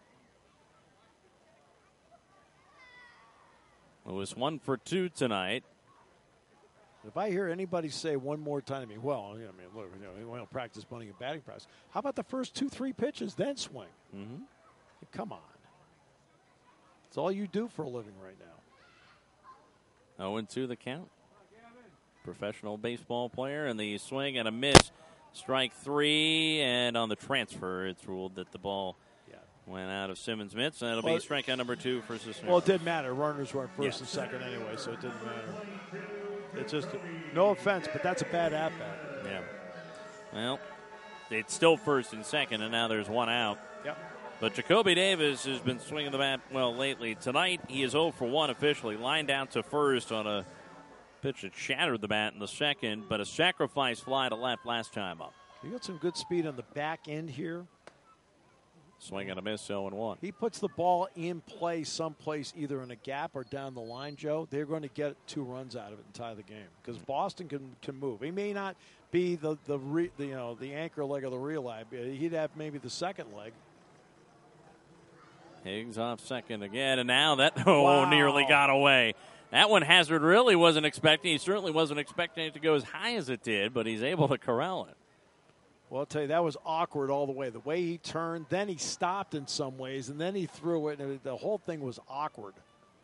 Lewis one for two tonight. If I hear anybody say one more time to me, well, you know, I mean, look, you know, we don't practice bunting and batting practice. How about the first two, three pitches, then swing? Mm-hmm. Come on. It's all you do for a living right now. oh and two the count. Professional baseball player, and the swing and a miss. Strike three, and on the transfer, it's ruled that the ball yeah. went out of Simmons' mitts, and it'll Well, be strikeout number two for Cisneros. Well, it didn't matter. Runners were at first Yeah. and second anyway, so it didn't matter. It's just, no offense, but that's a bad at-bat. Yeah. Well, it's still first and second, and now there's one out. Yep. But Jacoby Davis has been swinging the bat well lately. Tonight, he is oh for one officially. Lined out to first on a pitch that shattered the bat in the second, but a sacrifice fly to left last time up. You got some good speed on the back end here. Swing and a miss, oh and one. He puts the ball in play someplace, either in a gap or down the line, Joe. They're going to get two runs out of it and tie the game because Boston can, can move. He may not be the the, re, the you know the anchor leg of the relay. He'd have maybe the second leg. Higgs off second again, and now that oh Wow. nearly got away. That one Hazard really wasn't expecting. He certainly wasn't expecting it to go as high as it did, but he's able to corral it. Well, I'll tell you, that was awkward all the way. The way he turned, then he stopped in some ways, and then he threw it, and the whole thing was awkward.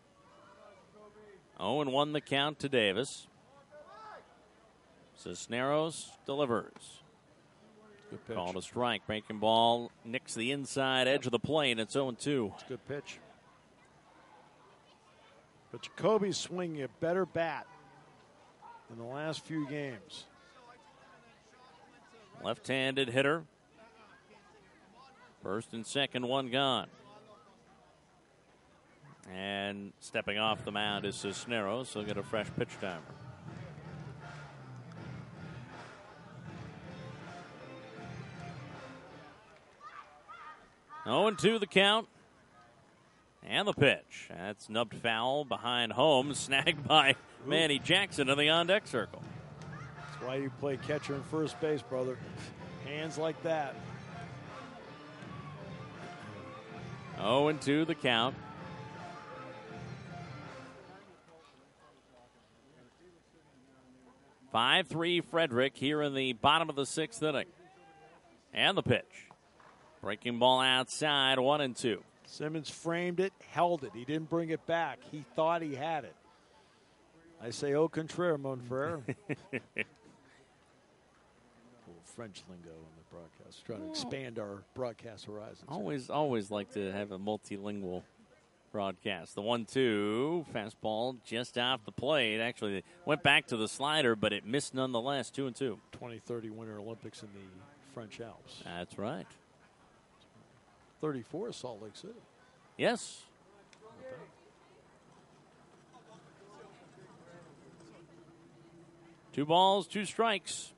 oh and one the count to Davis. Cisneros delivers. Good pitch. Called a strike. Breaking ball nicks the inside edge of the plate. It's oh and two. It's a good pitch. But Jacoby's swinging a better bat in the last few games. Left-handed hitter. First and second, one gone. And stepping off the mound is Cisneros. He'll get a fresh pitch timer. oh and two the count. And the pitch. That's nubbed foul behind home. Snagged by Manny Jackson in the on-deck circle. That's why you play catcher and first base, brother. Hands like that. oh and two the count. five three Frederick here in the bottom of the sixth inning. And the pitch. Breaking ball outside, one and two. Simmons framed it, held it. He didn't bring it back. He thought he had it. I say, au contraire, mon frere. French lingo in the broadcast, trying to expand our broadcast horizons. Always, always like to have a multilingual broadcast. The one two, fastball just off the plate. Actually, it went back to the slider, but it missed nonetheless, two and two. twenty thirty Winter Olympics in the French Alps. That's right. thirty-four, Salt Lake City. Yes. Two balls, two strikes.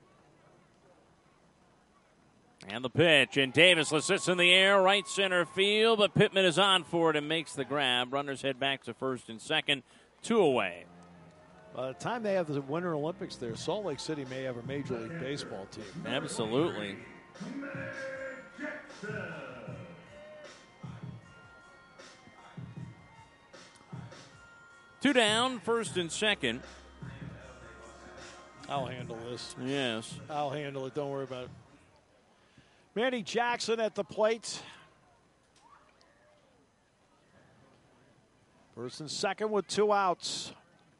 And the pitch, and Davis sits in the air, right center field, but Pittman is on for it and makes the grab. Runners head back to first and second, two away. By the time they have the Winter Olympics there, Salt Lake City may have a Major League Baseball team. Absolutely. Two down, first and second. I'll handle this. Yes. I'll handle it. Don't worry about it. Manny Jackson at the plate. First and second with two outs.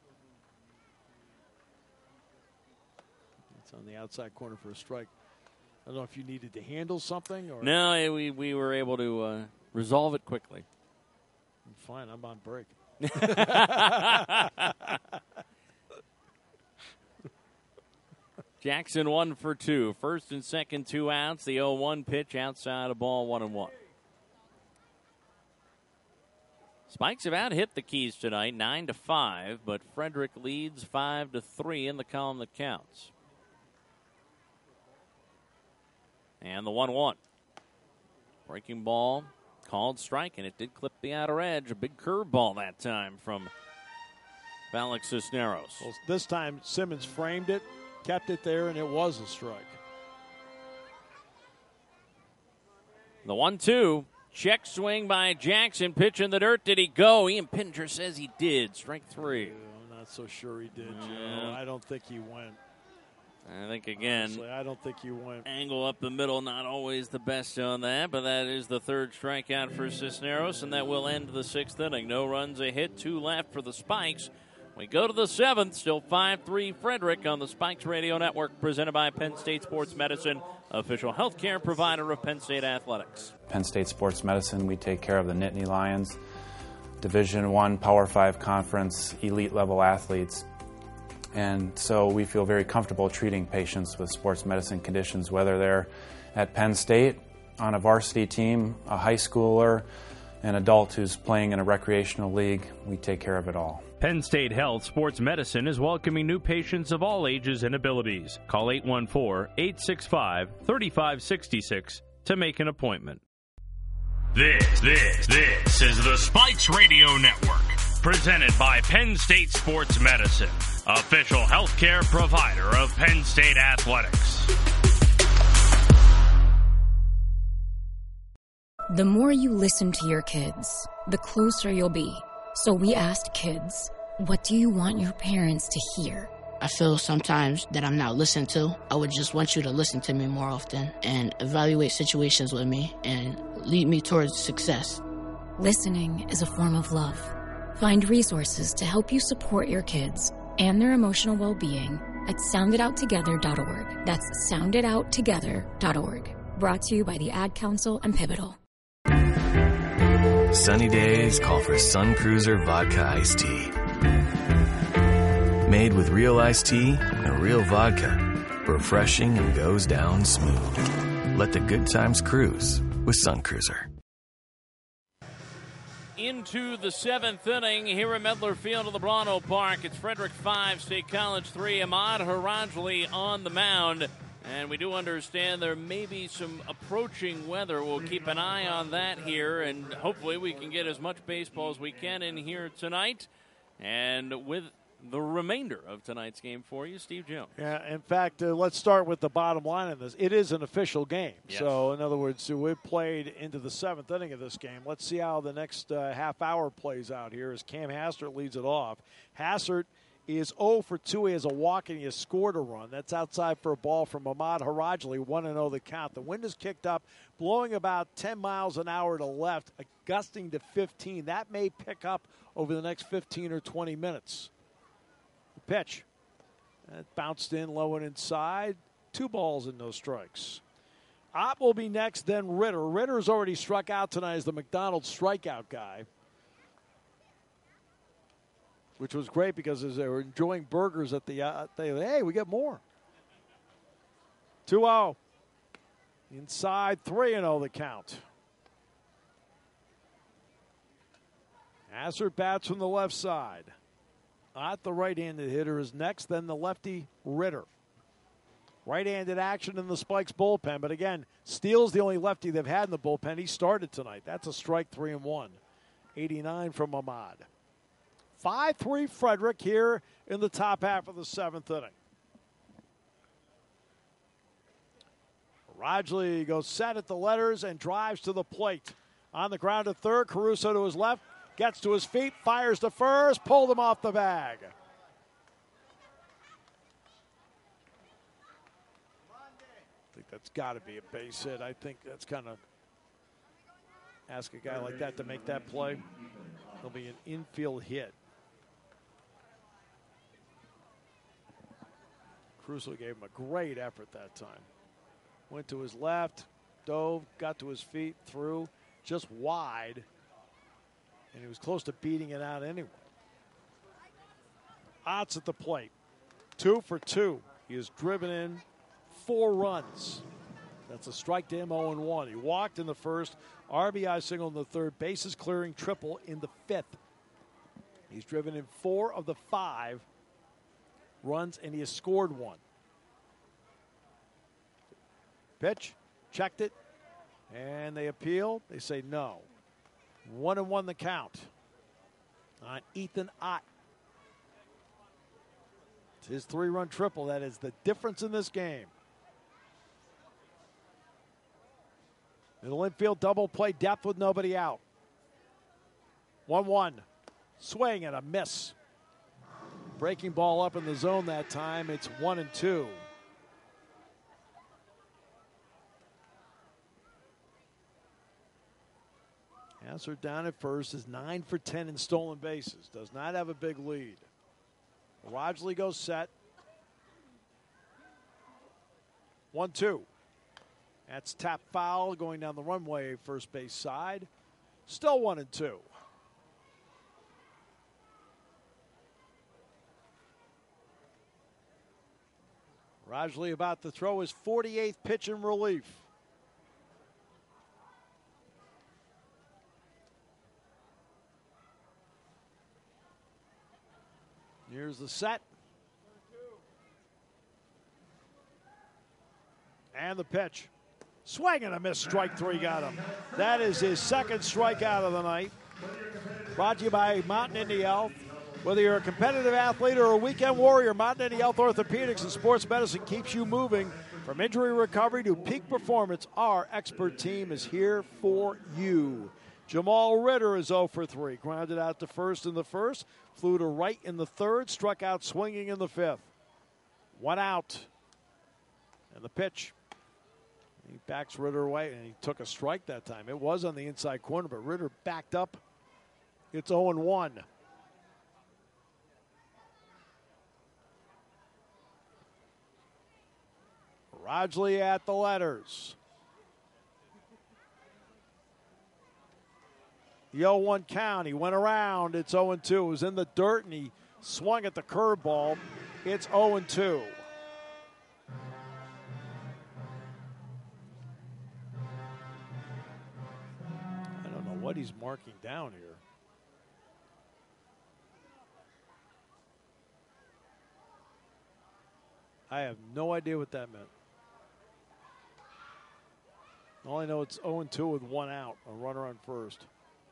It's on the outside corner for a strike. I don't know if you needed to handle something or. No, we, we were able to uh, resolve it quickly. Fine, I'm on break. Jackson one for two. First and second, two outs. The oh one pitch outside a ball, one and one. Spikes have out hit the Keys tonight, nine to five, but Frederick leads five to three in the column that counts. And the one one. Breaking ball, called strike, and it did clip the outer edge. A big curveball that time from Alex Cisneros. Well, this time Simmons framed it, kept it there, and it was a strike. The one two. Check swing by Jackson. Pitch in the dirt. Did he go? Ian Pinter says he did. Strike three. I'm not so sure he did, Yeah. Joe. I don't think he went. I think, again, Honestly, I don't think he went. Angle up the middle, not always the best on that, but that is the third strikeout for Cisneros, and that will end the sixth inning. No runs, a hit, two left for the Spikes. We go to the seventh, still five three Frederick on the Spikes Radio Network, presented by Penn State Sports Medicine, official health care provider of Penn State Athletics. Penn State Sports Medicine, we take care of the Nittany Lions, Division One Power Five Conference, elite level athletes. And so we feel very comfortable treating patients with sports medicine conditions, whether they're at Penn State, on a varsity team, a high schooler, an adult who's playing in a recreational league. We take care of it all. Penn State Health Sports Medicine is welcoming new patients of all ages and abilities. Call eight one four, eight six five, three five six six to make an appointment. This, this, this is the Spikes Radio Network, presented by Penn State Sports Medicine, official healthcare provider of Penn State Athletics. The more you listen to your kids, the closer you'll be. So we asked kids, what do you want your parents to hear? I feel sometimes that I'm not listened to. I would just want you to listen to me more often and evaluate situations with me and lead me towards success. Listening is a form of love. Find resources to help you support your kids and their emotional well-being at sound it out together dot org. That's sound it out together dot org. Brought to you by the Ad Council and Pivotal. Sunny days call for Sun Cruiser Vodka Iced Tea. Made with real iced tea and real vodka. Refreshing and goes down smooth. Let the good times cruise with Sun Cruiser. Into the seventh inning here at Medler Field of the Bronto Park. It's Frederick five, State College three. Ahmad Harajli on the mound. And we do understand there may be some approaching weather. We'll keep an eye on that here, and hopefully we can get as much baseball as we can in here tonight. And with the remainder of tonight's game for you, Steve Jones. Yeah, in fact, uh, let's start with the bottom line of this. It is an official game. Yes. So, in other words, so we've played into the seventh inning of this game. Let's see how the next uh, half hour plays out here as Cam Hassert leads it off. Hassert He is oh for two. He has a walk and he has scored a run. That's outside for a ball from Ahmad Harajli, one and oh the count. The wind is kicked up, blowing about ten miles an hour to left, gusting to fifteen. That may pick up over the next fifteen or twenty minutes. The pitch. That bounced in low and inside. Two balls and no strikes. Ott will be next, then Ritter. Ritter's already struck out tonight as the McDonald's strikeout guy, which was great because as they were enjoying burgers at the, uh, they, hey, we get more. two oh. Inside, three and oh the count. Hassert bats from the left side. Ott, the right-handed hitter, is next, then the lefty Ritter. Right-handed action in the Spikes bullpen, but again, Steele's the only lefty they've had in the bullpen. He started tonight. That's a strike, three and one. eighty-nine from Ahmad. five three Frederick here in the top half of the seventh inning. Rajli goes set at the letters and drives to the plate. On the ground at third, Caruso to his left, gets to his feet, fires to first, pulled him off the bag. I think that's got to be a base hit. I think that's kind of ask a guy like that to make that play. It'll be an infield hit. Caruso gave him a great effort that time. Went to his left, dove, got to his feet, threw, just wide, and he was close to beating it out anyway. Ott's at the plate. Two for two. He has driven in four runs. That's a strike to him, oh and one. He walked in the first, R B I single in the third, bases clearing triple in the fifth. He's driven in four of the five runs, and he has scored one. Pitch, checked it, and they appeal. They say no. One and one the count on Ethan Ott. It's his three-run triple. That is the difference in this game. Middle infield double play, depth with nobody out. one one. Swing and a miss. Breaking ball up in the zone that time. It's one and two. Hassert down at first is nine for ten in stolen bases. Does not have a big lead. Rajli goes set. one two. That's tap foul going down the runway, first base side. Still one and two. Rajli about to throw his forty-eighth pitch in relief. Here's the set. And the pitch. Swing and a miss. Strike three got him. That is his second strikeout of the night. Brought to you by Mountain Indy Health. Whether you're a competitive athlete or a weekend warrior, Mountain Indy Health Orthopedics and Sports Medicine keeps you moving. From injury recovery to peak performance, our expert team is here for you. Jamal Ritter is oh for three. Grounded out to first in the first. Flew to right in the third. Struck out swinging in the fifth. One out. And the pitch. He backs Ritter away, and he took a strike that time. It was on the inside corner, but Ritter backed up. It's oh and one. Rajli at the letters. The oh one count. He went around. It's oh and two. It was in the dirt, and he swung at the curveball. It's oh and two. I don't know what he's marking down here. I have no idea what that meant. All I know, it's oh and two with one out, a runner on first.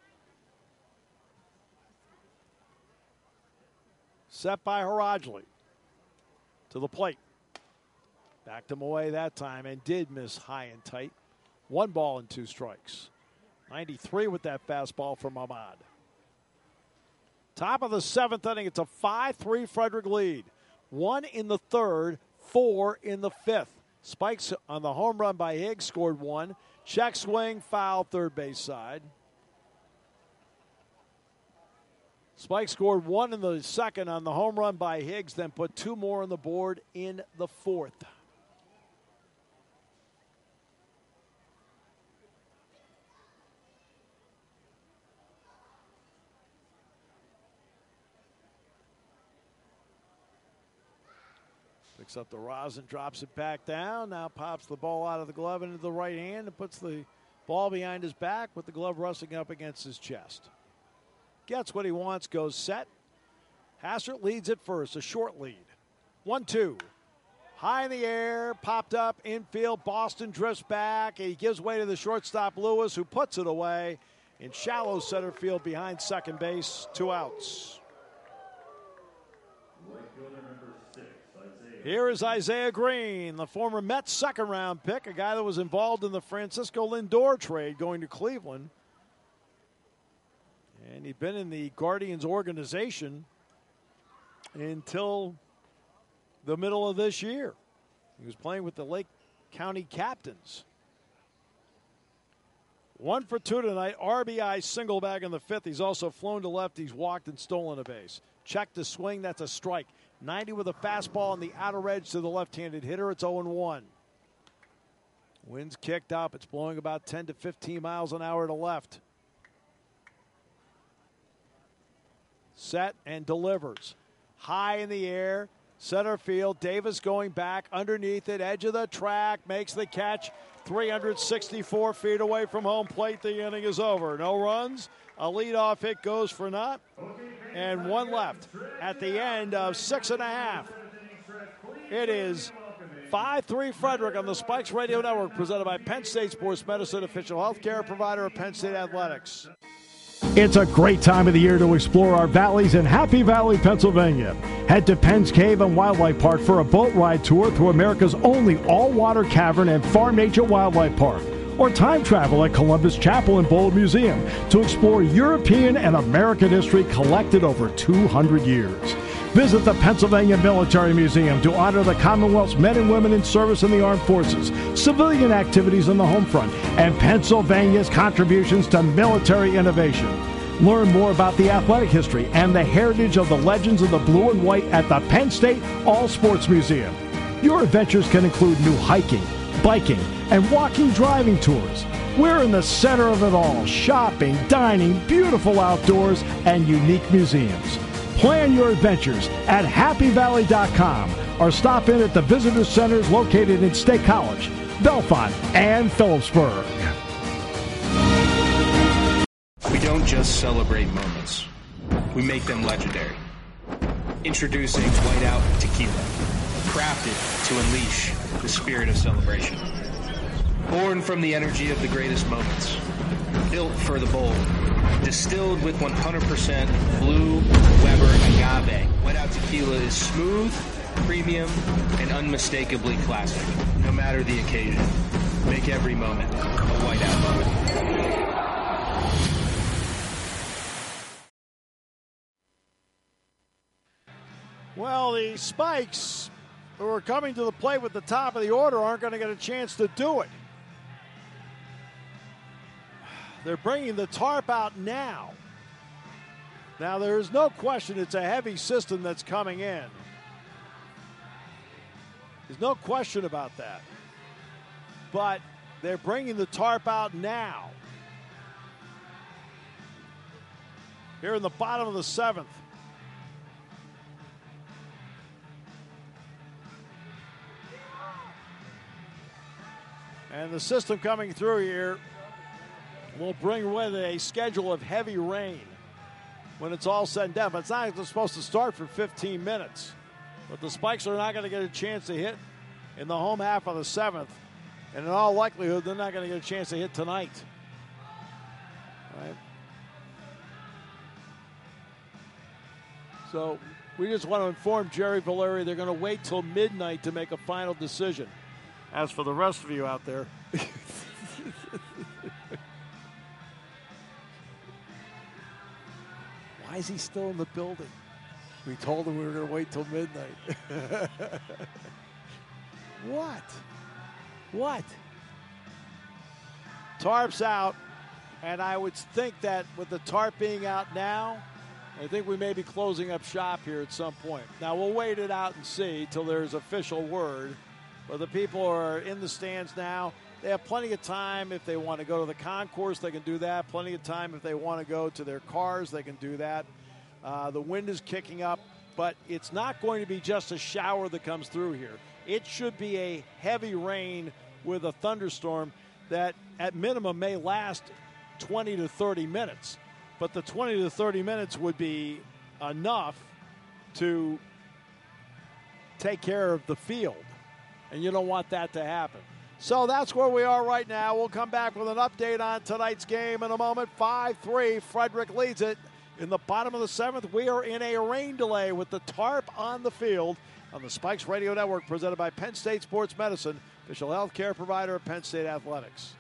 Set by Harajli. To the plate. Backed him away that time and did miss high and tight. One ball and two strikes. ninety-three with that fastball from Ahmad. Top of the seventh inning, it's a five three Frederick lead. One in the third, four in the fifth. Spikes on the home run by Higgs scored one. Check swing, foul, third base side. Spike scored one in the second on the home run by Higgs, then put two more on the board in the fourth. Picks up the rosin, drops it back down. Now pops the ball out of the glove into the right hand and puts the ball behind his back with the glove rustling up against his chest. Gets what he wants, goes set. Hassert leads at first, a short lead. one two. High in the air, popped up, infield. Boston drifts back. He gives way to the shortstop, Lewis, who puts it away in shallow center field behind second base. Two outs. Here is Isaiah Green, the former Mets second-round pick, a guy that was involved in the Francisco Lindor trade going to Cleveland. And he'd been in the Guardians organization until the middle of this year. He was playing with the Lake County Captains. One for two tonight. R B I single bag in the fifth. He's also flown to left. He's walked and stolen a base. Check to swing. That's a strike. ninety with a fastball on the outer edge to the left-handed hitter. It's oh and one. Wind's kicked up. It's blowing about ten to fifteen miles an hour to left. Set and delivers. High in the air. Center field. Davis going back underneath it. Edge of the track. Makes the catch. three hundred sixty-four feet away from home plate. The inning is over. No runs. A leadoff hit goes for naught. And one left at the end of six and a half. It is five three Frederick on the Spikes Radio Network, presented by Penn State Sports Medicine, official health care provider of Penn State Athletics. It's a great time of the year to explore our valleys in Happy Valley, Pennsylvania. Head to Penn's Cave and Wildlife Park for a boat ride tour through America's only all-water cavern and farm nature wildlife park. Or time travel at Columbus Chapel and Bowl Museum to explore European and American history collected over two hundred years. Visit the Pennsylvania Military Museum to honor the Commonwealth's men and women in service in the armed forces, civilian activities on the home front, and Pennsylvania's contributions to military innovation. Learn more about the athletic history and the heritage of the legends of the blue and white at the Penn State All Sports Museum. Your adventures can include new hiking, biking, and walking driving tours. We're in the center of it all: shopping, dining, beautiful outdoors, and unique museums. Plan your adventures at happy valley dot com or stop in at the visitor centers located in State College, Bellefonte, and Phillipsburg. We don't just celebrate moments. We make them legendary. Introducing Whiteout Tequila, crafted to unleash the spirit of celebration. Born from the energy of the greatest moments. Built for the bold. Distilled with one hundred percent Blue Weber agave. Whiteout Tequila is smooth, premium, and unmistakably classic. No matter the occasion, make every moment a Whiteout moment. Well, the Spikes, who are coming to the plate with the top of the order, aren't going to get a chance to do it. They're bringing the tarp out now. Now, there is no question it's a heavy system that's coming in. There's no question about that. But they're bringing the tarp out now. Here in the bottom of the seventh. And the system coming through here will bring with it a schedule of heavy rain when it's all said and done. But it's not supposed to start for fifteen minutes. But the Spikes are not going to get a chance to hit in the home half of the seventh. And in all likelihood, they're not going to get a chance to hit tonight. All right. So we just want to inform Jerry Valeri they're going to wait till midnight to make a final decision. As for the rest of you out there, why is he still in the building? We told him we were going to wait till midnight. What? What? Tarp's out, and I would think that with the tarp being out now, I think we may be closing up shop here at some point. Now, we'll wait it out and see till there's official word. But the people are in the stands now. They have plenty of time. If they want to go to the concourse, they can do that. Plenty of time if they want to go to their cars, they can do that. Uh, the wind is kicking up, but it's not going to be just a shower that comes through here. It should be a heavy rain with a thunderstorm that at minimum may last twenty to thirty minutes. But the twenty to thirty minutes would be enough to take care of the field. And you don't want that to happen. So that's where we are right now. We'll come back with an update on tonight's game in a moment. five three, Frederick leads it. In the bottom of the seventh, we are in a rain delay with the tarp on the field on the Spikes Radio Network, presented by Penn State Sports Medicine, official health care provider of Penn State Athletics.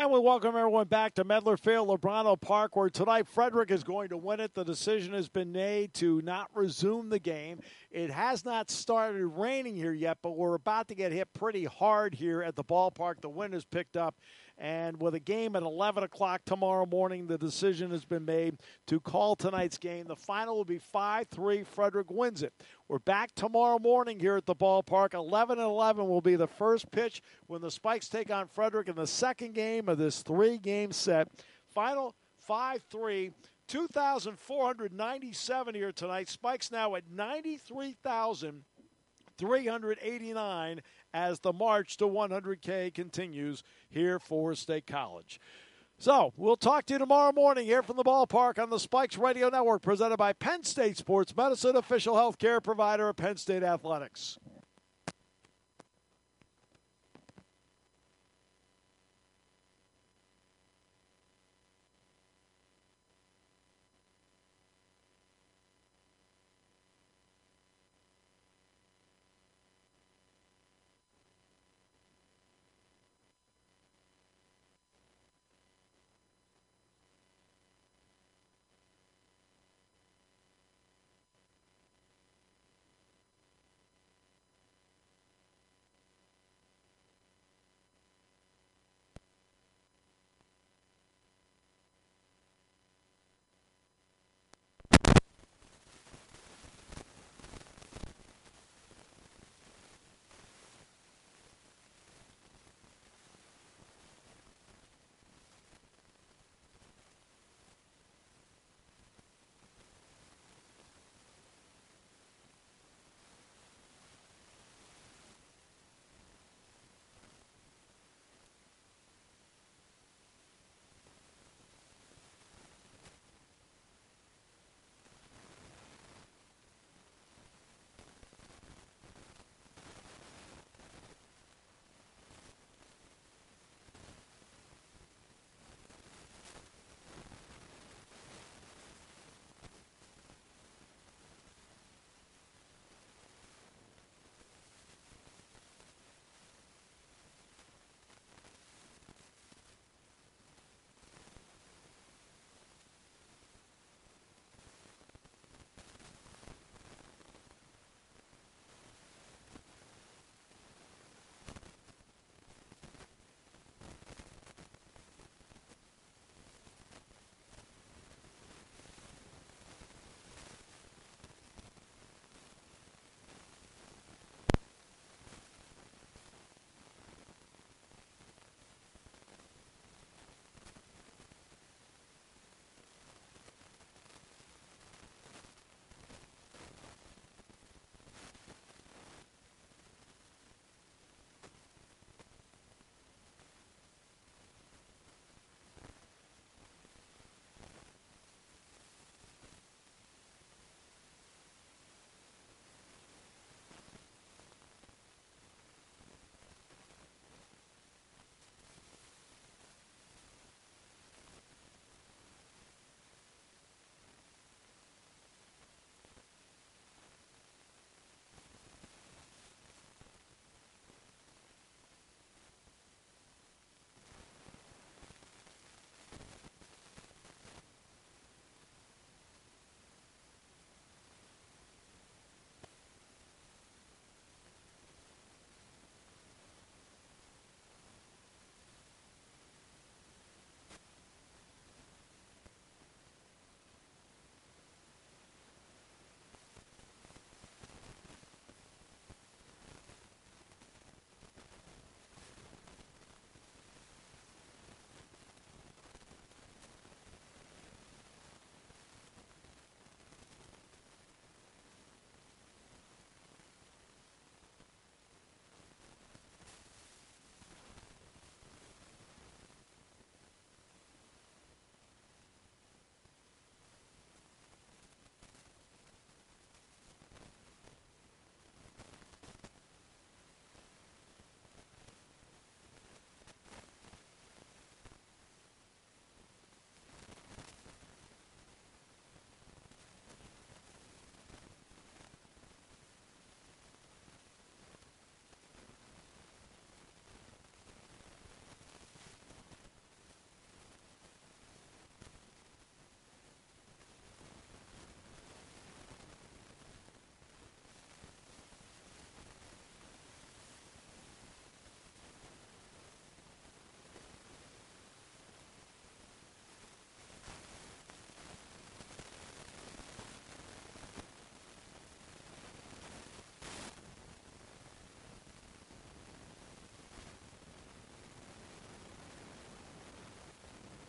And we welcome everyone back to Medler Field, Lebrano Park, where tonight Frederick is going to win it. The decision has been made to not resume the game. It has not started raining here yet, but we're about to get hit pretty hard here at the ballpark. The wind has picked up, and with a game at eleven o'clock tomorrow morning, the decision has been made to call tonight's game. The final will be five three. Frederick wins it. We're back tomorrow morning here at the ballpark. eleven and eleven will be the first pitch when the Spikes take on Frederick in the second game of this three-game set. Final five three. two thousand four hundred ninety-seven here tonight. Spikes now at ninety-three thousand three hundred eighty-nine as the march to one hundred K continues here for State College. So we'll talk to you tomorrow morning here from the ballpark on the Spikes Radio Network, presented by Penn State Sports Medicine, official health care provider of Penn State Athletics.